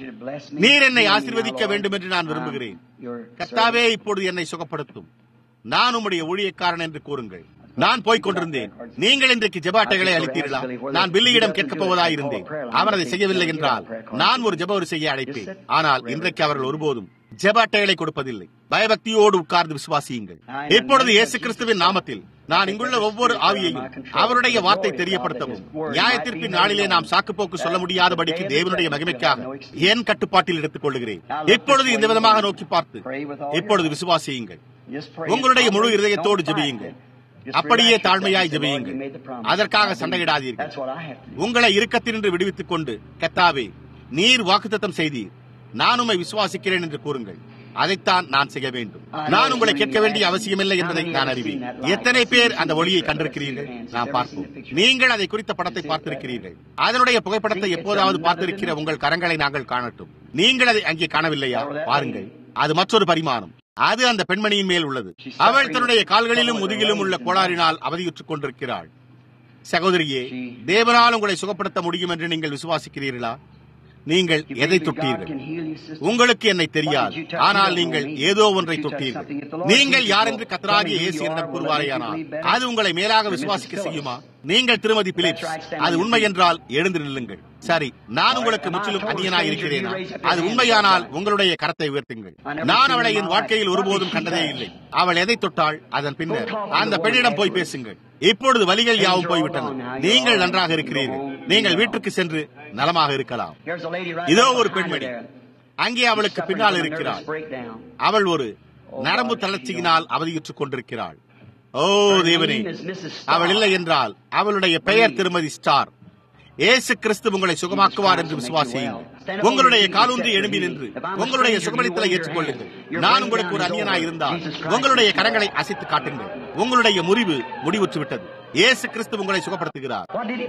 நீர் என்னை ஆசீர்வதிக்க வேண்டும் என்று நான் விரும்புகிறேன். கர்த்தாவே, இப்பொழுது என்னை சுகப்படுத்தும். நான் உம்முடைய ஊழியக்காரன் என்று கூறுங்கள். நான் போய்க் கொண்டிருந்தேன். நீங்கள் இன்றைக்கு ஜெப அட்டைகளை அளித்தீர்களா? நான் பில்லியிடம் கேட்கப் போவதாயிருந்தேன். அவர் அதை செய்யவில்லை என்றால் நான் ஒரு ஜெப வரிசையை அழைப்பேன். ஆனால் இன்றைக்கு அவர்கள் ஒருபோதும் ஜெப அட்டைகளை கொடுப்பதில்லை. பயபக்தியோடு உட்கார்ந்து விசுவாசியுங்கள். இப்பொழுது இயேசு கிறிஸ்துவின் நாமத்தில் நான் இங்குள்ள ஒவ்வொரு ஆவியையும் அவருடைய வார்த்தை தெரியப்படுத்தவும், நியாயத்திற்பின் நாளிலே நாம் சாக்குப்போக்கு சொல்ல முடியாதபடிக்கு தேவனுடைய மகிமைக்காக என் கட்டுப்பாட்டில் எடுத்துக் கொள்ளுகிறேன். இப்பொழுது இந்த விதமாக நோக்கி பார்த்து இப்பொழுது விசுவாசியுங்கள். உங்களுடைய முழு இருதயத்தோடு ஜெபியுங்கள். அப்படியே தாழ்மையாய் ஜெபியுங்கள். அதற்காக சண்டையிடாதீர்கள். உங்களை இறுக்கத்தினின்று விடுவித்துக் கொண்டு, கர்த்தாவே, நீர் வாக்குத்தத்தம் செய்தீர், நான் உம்மை விசுவாசிக்கிறேன் என்று கூறுங்கள். அதைத்தான் நான் செய்ய வேண்டும். நான் உங்களை கேட்க வேண்டிய அவசியமில்லை என்பதை நான் அறிவேன். எத்தனை பேர் அந்த ஒளியை கண்டிருக்கிறீர்கள்? நாம் பார்ப்போம். நீங்கள் அதை குறித்த படத்தை பார்த்திருக்கிறீர்கள். அதனுடைய புகைப்படத்தை எப்போதாவது பார்த்திருக்கிற உங்கள் கரங்களை நாங்கள் காணட்டும். நீங்கள் அதை அங்கே காணவில்லையா? பாருங்கள், அது மற்றொரு பரிமாணம். அது அந்த பெண்மணியின் மேல் உள்ளது. அவள் தன்னுடைய கால்களிலும் முதுகிலும் உள்ள கோளாறினால் அவதியுற்றுக் கொண்டிருக்கிறாள். சகோதரியே, தேவனால் உங்களை சுகப்படுத்த முடியும் என்று நீங்கள் விசுவாசிக்கிறீர்களா? நீங்கள் எதை தொட்டீர்கள்? உங்களுக்கு என்னை தெரியாது, ஆனால் நீங்கள் ஏதோ ஒன்றை தொட்டீர்கள். நீங்கள் யார் என்று கர்த்தராகிய இயேசுவிடம் கூறுவாரேயானால் அது உங்களை மேலாக விசுவாசிக்க செய்யுமா? நீங்கள் திருமதி பிலிப்ஸ், அது உண்மை என்றால் எழுந்து நில்லுங்கள். சரி, நான் உங்களுக்கு முற்றிலும் அந்நியனாய் இருக்கிறேனா? அது உண்மையானால் உங்களுடைய கரத்தை உயர்த்துங்கள். நான் அவளை என் வாழ்க்கையில் ஒருபோதும் கண்டதே இல்லை. அவள் எதை தொட்டாள்? அதன் பின்னர் அந்த பெண்ணிடம் போய் பேசுங்கள். இப்பொழுது வலிகள் யாவும் போய்விட்டன. நீங்கள் நன்றாக இருக்கிறீர்கள். நீங்கள் வீட்டுக்கு சென்று நலமாக இருக்கலாம். இதோ ஒரு பெண்மணி அங்கே அவளுக்கு பின்னால் இருக்கிறாள். அவள் ஒரு நரம்பு தளர்ச்சியினால் அவதியுற்றுக் கொண்டிருக்கிறாள். ஓ தேவனே, அவள் இல்லை என்றால் அவளுடைய பெயர் திருமதி ஸ்டார். இயேசு கிறிஸ்து உங்களை சுகமாக்குவார் என்று விசுவாசியுங்கள். உங்களுடைய காலூன்றி எழும்பி நின்று உங்களுடைய சுகமளித்தலை ஏற்றுக்கொள்ளுங்கள். நான் உங்களுக்கு ஒரு அந்நியனாய் இருந்தால் உங்களுடைய கரங்களை அசைத்து காட்டுங்கள். உங்களுடைய முறிவு முடிவுற்று விட்டது. இயேசு கிறிஸ்து உங்களை சுகப்படுத்துகிறார்.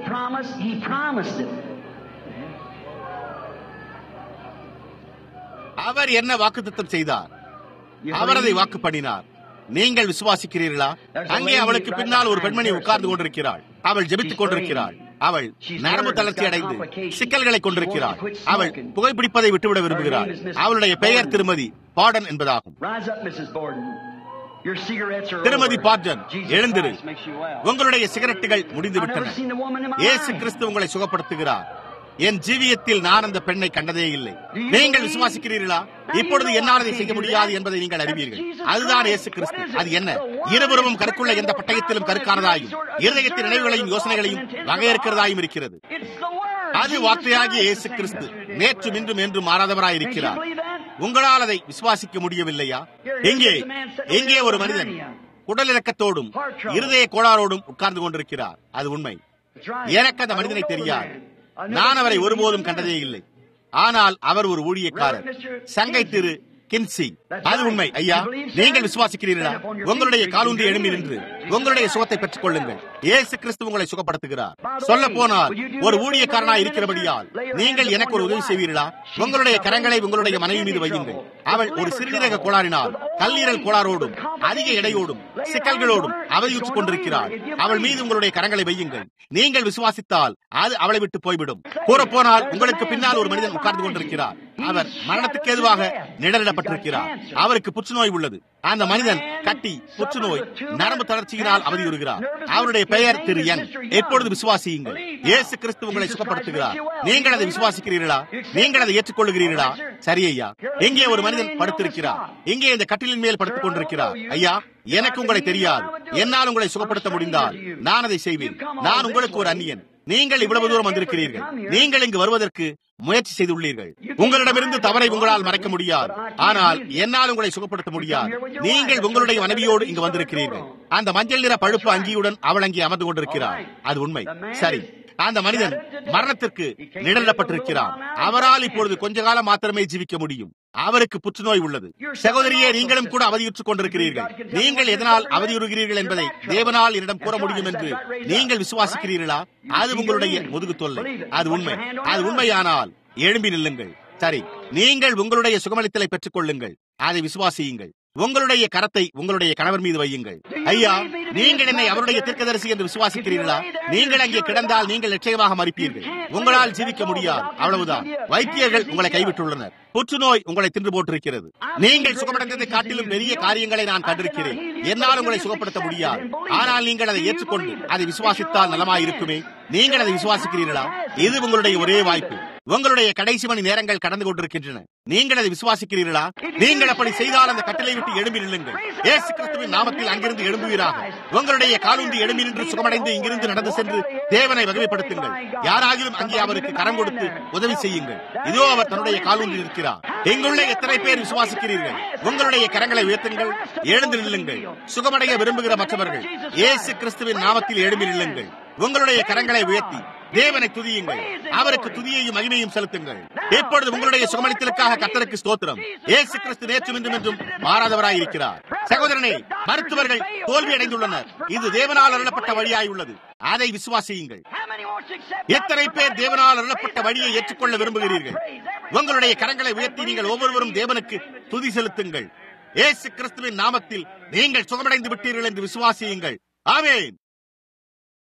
அவர் என்ன வாக்குத்தத்தம் செய்தார்? அவர் அதை வாக்கு பண்ணினார். நீங்கள் விசுவாசிக்கிறீர்களா? அங்கே அவளுக்கு பின்னால் ஒரு பெண்மணி உட்கார்ந்து கொண்டிருக்கிறாள். அவள் ஜெபித்துக் கொண்டிருக்கிறாள். அவள் நரம்பு தளர்ச்சி அடைந்து சிக்கல்களை கொண்டிருக்கிறாள். அவள் புகைப்பிடிப்பதை விட்டுவிட விரும்புகிறாள். அவளுடைய பெயர் திருமதி பாடன் என்பதாகும். திருமதி பார்டன், எழுந்திரு. உங்களுடைய சிகரெட்டுகள் முடிந்துவிட்டன. இயேசு கிறிஸ்து உங்களை சுகப்படுத்துகிறார். என் ஜீவியத்தில் நான் அந்த பெண்ணை கண்டதே இல்லை. நீங்கள் விசுவாசிக்கிறீர்களா? இப்பொழுது என்னால் அதை செய்ய முடியாது என்பதை நீங்கள் அறிவீர்கள். அதுதான் இயேசு கிறிஸ்து. அது என்ன? இருபுறமும் கருக்குள்ள எந்த பட்டயத்திலும் கருக்கானதாயும் இருதயத்தின் நினைவுகளையும் யோசனைகளையும் வகையறுக்கிறதாயும் இருக்கிறது. அது வார்த்தையாகிய இயேசு கிறிஸ்து நேற்றும் இன்றும் என்றும் மாறாதவராயிருக்கிறார். உங்களால் அதை விசுவாசிக்க முடியவில்லையா? எங்கே ஒரு மனிதன் குடலிறக்கத்தோடும் இருதய கோளாரோடும் உட்கார்ந்து கொண்டிருக்கிறார். அது உண்மை. எனக்கு அந்த மனிதனை தெரியாது. நான் அவரை ஒருபோதும் கண்டதே இல்லை. ஆனால் அவர் ஒரு ஊழியக்காரர், சங்கை திரு கின்சி. அது உண்மை. ஐயா, நீங்கள் விசுவாசிக்கிறீர்களா? உங்களுடைய காலூன்றி எழும்பி நின்று உங்களுடைய சுகத்தை பெற்றுக் கொள்ளுங்கள். இயேசு கிறிஸ்து உங்களை சுகப்படுத்துகிறார். சொல்ல போனால் ஒரு ஊழியக்காரனாய் இருக்கிறபடியால் நீங்கள் எனக்கு ஒரு உதவி செய்வீர்களா? உங்களுடைய கரங்களை உங்களுடைய மனைவி மீது வையுங்கள். அவள் ஒரு சிறுநீரக கோளாறினால் கல்லீரல் கோளாரோடும் அதிக எடையோடும் சிக்கல்களோடும் அவதியுற்றுக் கொண்டிருக்கிறாள். அவள் மீது உங்களுடைய கரங்களை வையுங்கள். நீங்கள் விசுவாசித்தால் அது அவளை விட்டு போய்விடும். கூறப்போனால் உங்களுக்கு பின்னால் ஒரு மனிதன் உட்கார்ந்து கொண்டிருக்கிறார். அவர் மரணத்துக்கு ஏதுவாக நிழலிடப்பட்டிருக்கிறார். அவருக்கு புற்றுநோய் உள்ளது. அந்த மனிதன் கட்டி, புற்றுநோய், நரம்பு தளர்ச்சியினால் அவதியுறுகிறார். அவருடைய பெயர் திரு யங். எப்பொழுது விசுவாசியுங்கள். இயேசு கிறிஸ்து உங்களை சுகப்படுத்துகிறார். நீங்கள் அதை விசுவாசிக்கிறீர்களா? நீங்கள் அதை ஏற்றுக்கொள்ளுகிறீர்களா? சரி ஐயா. எங்கே ஒரு மனிதன் படுத்திருக்கிறார். எங்கே இந்த கட்டிலின் மேல் படுத்துக் கொண்டிருக்கிறார். ஐயா, எனக்கு உங்களை தெரியாது. என்னால் உங்களை சுகப்படுத்த முடிந்தால் நான் அதை செய்வேன். நான் உங்களுக்கு ஒரு அந்நியன். நீங்கள் இவ்வளவு தூரம் வந்திருக்கிறீர்கள். நீங்கள் இங்கு வருவதற்கு முயற்சி செய்துள்ளீர்கள். உங்களிடமிருந்து தவறை உங்களால் மறைக்க முடியாது. ஆனால் என்னால் உங்களை சுகப்படுத்த முடியாது. நீங்கள் உங்களுடைய மனைவியோடு இங்கு வந்திருக்கிறீர்கள். அந்த மஞ்சள் நிற பழுப்பு அங்கியுடன் அவள் அங்கே அமர்ந்து கொண்டிருக்கிறார். அது உண்மை. சரி, அந்த மனிதன் மரணத்திற்கு நிழலிடப்பட்டிருக்கிறார். அவரால் இப்பொழுது கொஞ்ச காலம் மாத்திரமே ஜீவிக்க முடியும். அவருக்கு புற்றுநோய் உள்ளது. சகோதரியே, நீங்களும் கூட அவதியுற்றுக் கொண்டிருக்கிறீர்கள். நீங்கள் எதனால் அவதியுறுகிறீர்கள் என்பதை தேவனால் என்னிடம் கூற முடியும் என்று நீங்கள் விசுவாசிக்கிறீர்களா? அது உங்களுடைய முதுகு தொல்லை. அது உண்மை. அது உண்மையானால் எழும்பி நில்லுங்கள். சரி, நீங்கள் உங்களுடைய சுகமளித்தலை பெற்றுக் கொள்ளுங்கள். அதை விசுவாசியுங்கள். உங்களுடைய கரத்தை உங்களுடைய கணவர் மீது வையுங்கள். ஐயா, நீங்கள் என்னை அவருடைய தீர்க்கதரிசி என்று விசுவாசிக்கிறீர்களா? நீங்கள் அங்கே கிடந்தால் நீங்கள் நிச்சயமாக மரிப்பீர்கள். உங்களால் ஜீவிக்க முடியாது. அவ்வளவுதான். வைத்தியர்கள் உங்களை கைவிட்டுள்ளனர். புற்றுநோய் உங்களை தின்று போட்டிருக்கிறது. நீங்கள் சுகமடைந்ததை காட்டிலும் பெரிய காரியங்களை நான் கண்டிருக்கிறேன். என்னால் உங்களை சுகப்படுத்த முடியாது. ஆனால் நீங்கள் அதை ஏற்றுக்கொண்டு அதை விசுவாசித்தால் நலமாயிருக்குமே. நீங்கள் அதை விசுவாசிக்கிறீர்களா? இது உங்களுடைய ஒரே வாய்ப்பு. உங்களுடைய கடைசி மணி நேரங்கள் கடந்து கொண்டிருக்கின்றன. நீங்கள் அதை விசுவாசிக்கிறீர்களா? நீங்கள் அப்படி செய்தால் அந்த கட்டளை விட்டு எழும்பி நில்லுங்கள். இயேசு கிறிஸ்துவின் நாமத்தில் அங்கிருந்து எழும்புவீராக. உங்களுடைய காலூன்றி எழும்பி நின்று சுகமடைந்து இங்கிருந்து நடந்து சென்று தேவனை மகிமைப்படுத்துங்கள். யாராகிலும் அங்கே அவருக்கு கரம் கொடுத்து உதவி செய்யுங்கள். இதோ அவர் தன்னுடைய காலூன்றி இருக்கிறார். எங்குள்ள எத்தனை பேர் விசுவாசிக்கிறீர்கள்? உங்களுடைய கரங்களை உயர்த்துங்கள். எழுந்து நில்லுங்கள். சுகமடைய விரும்புகிற மற்றவர்கள் இயேசு கிறிஸ்துவின் நாமத்தில் எழும்பி நில்லுங்கள். உங்களுடைய கரங்களை உயர்த்தி தேவனை துதியுங்கள். அவருக்கு துதியையும் மகிமையும் செலுத்துங்கள். இப்பொழுது உங்களுடைய சுகமளித்தலுக்காக கர்த்தருக்கு ஸ்தோத்திரம். இயேசு கிறிஸ்து நேற்றும் இன்றும் என்றும் மாறாதவராயிருக்கிறார். சகோதரனே, மருத்துவர்கள் தோல்வி அடைந்துள்ளனர். இது தேவனால் அருளப்பட்ட வழியாய் உள்ளது. அதை விசுவாசியுங்கள். எத்தனை பேர் தேவனால் அருளப்பட்ட வழியை ஏற்றுக்கொள்ள விரும்புகிறீர்கள்? உங்களுடைய கரங்களை உயர்த்தி நீங்கள் ஒவ்வொருவரும் தேவனுக்கு துதி செலுத்துங்கள். இயேசு கிறிஸ்துவின் நாமத்தில் நீங்கள் சுகமடைந்து விட்டீர்கள் என்று விசுவாசியுங்கள். ஆமென்.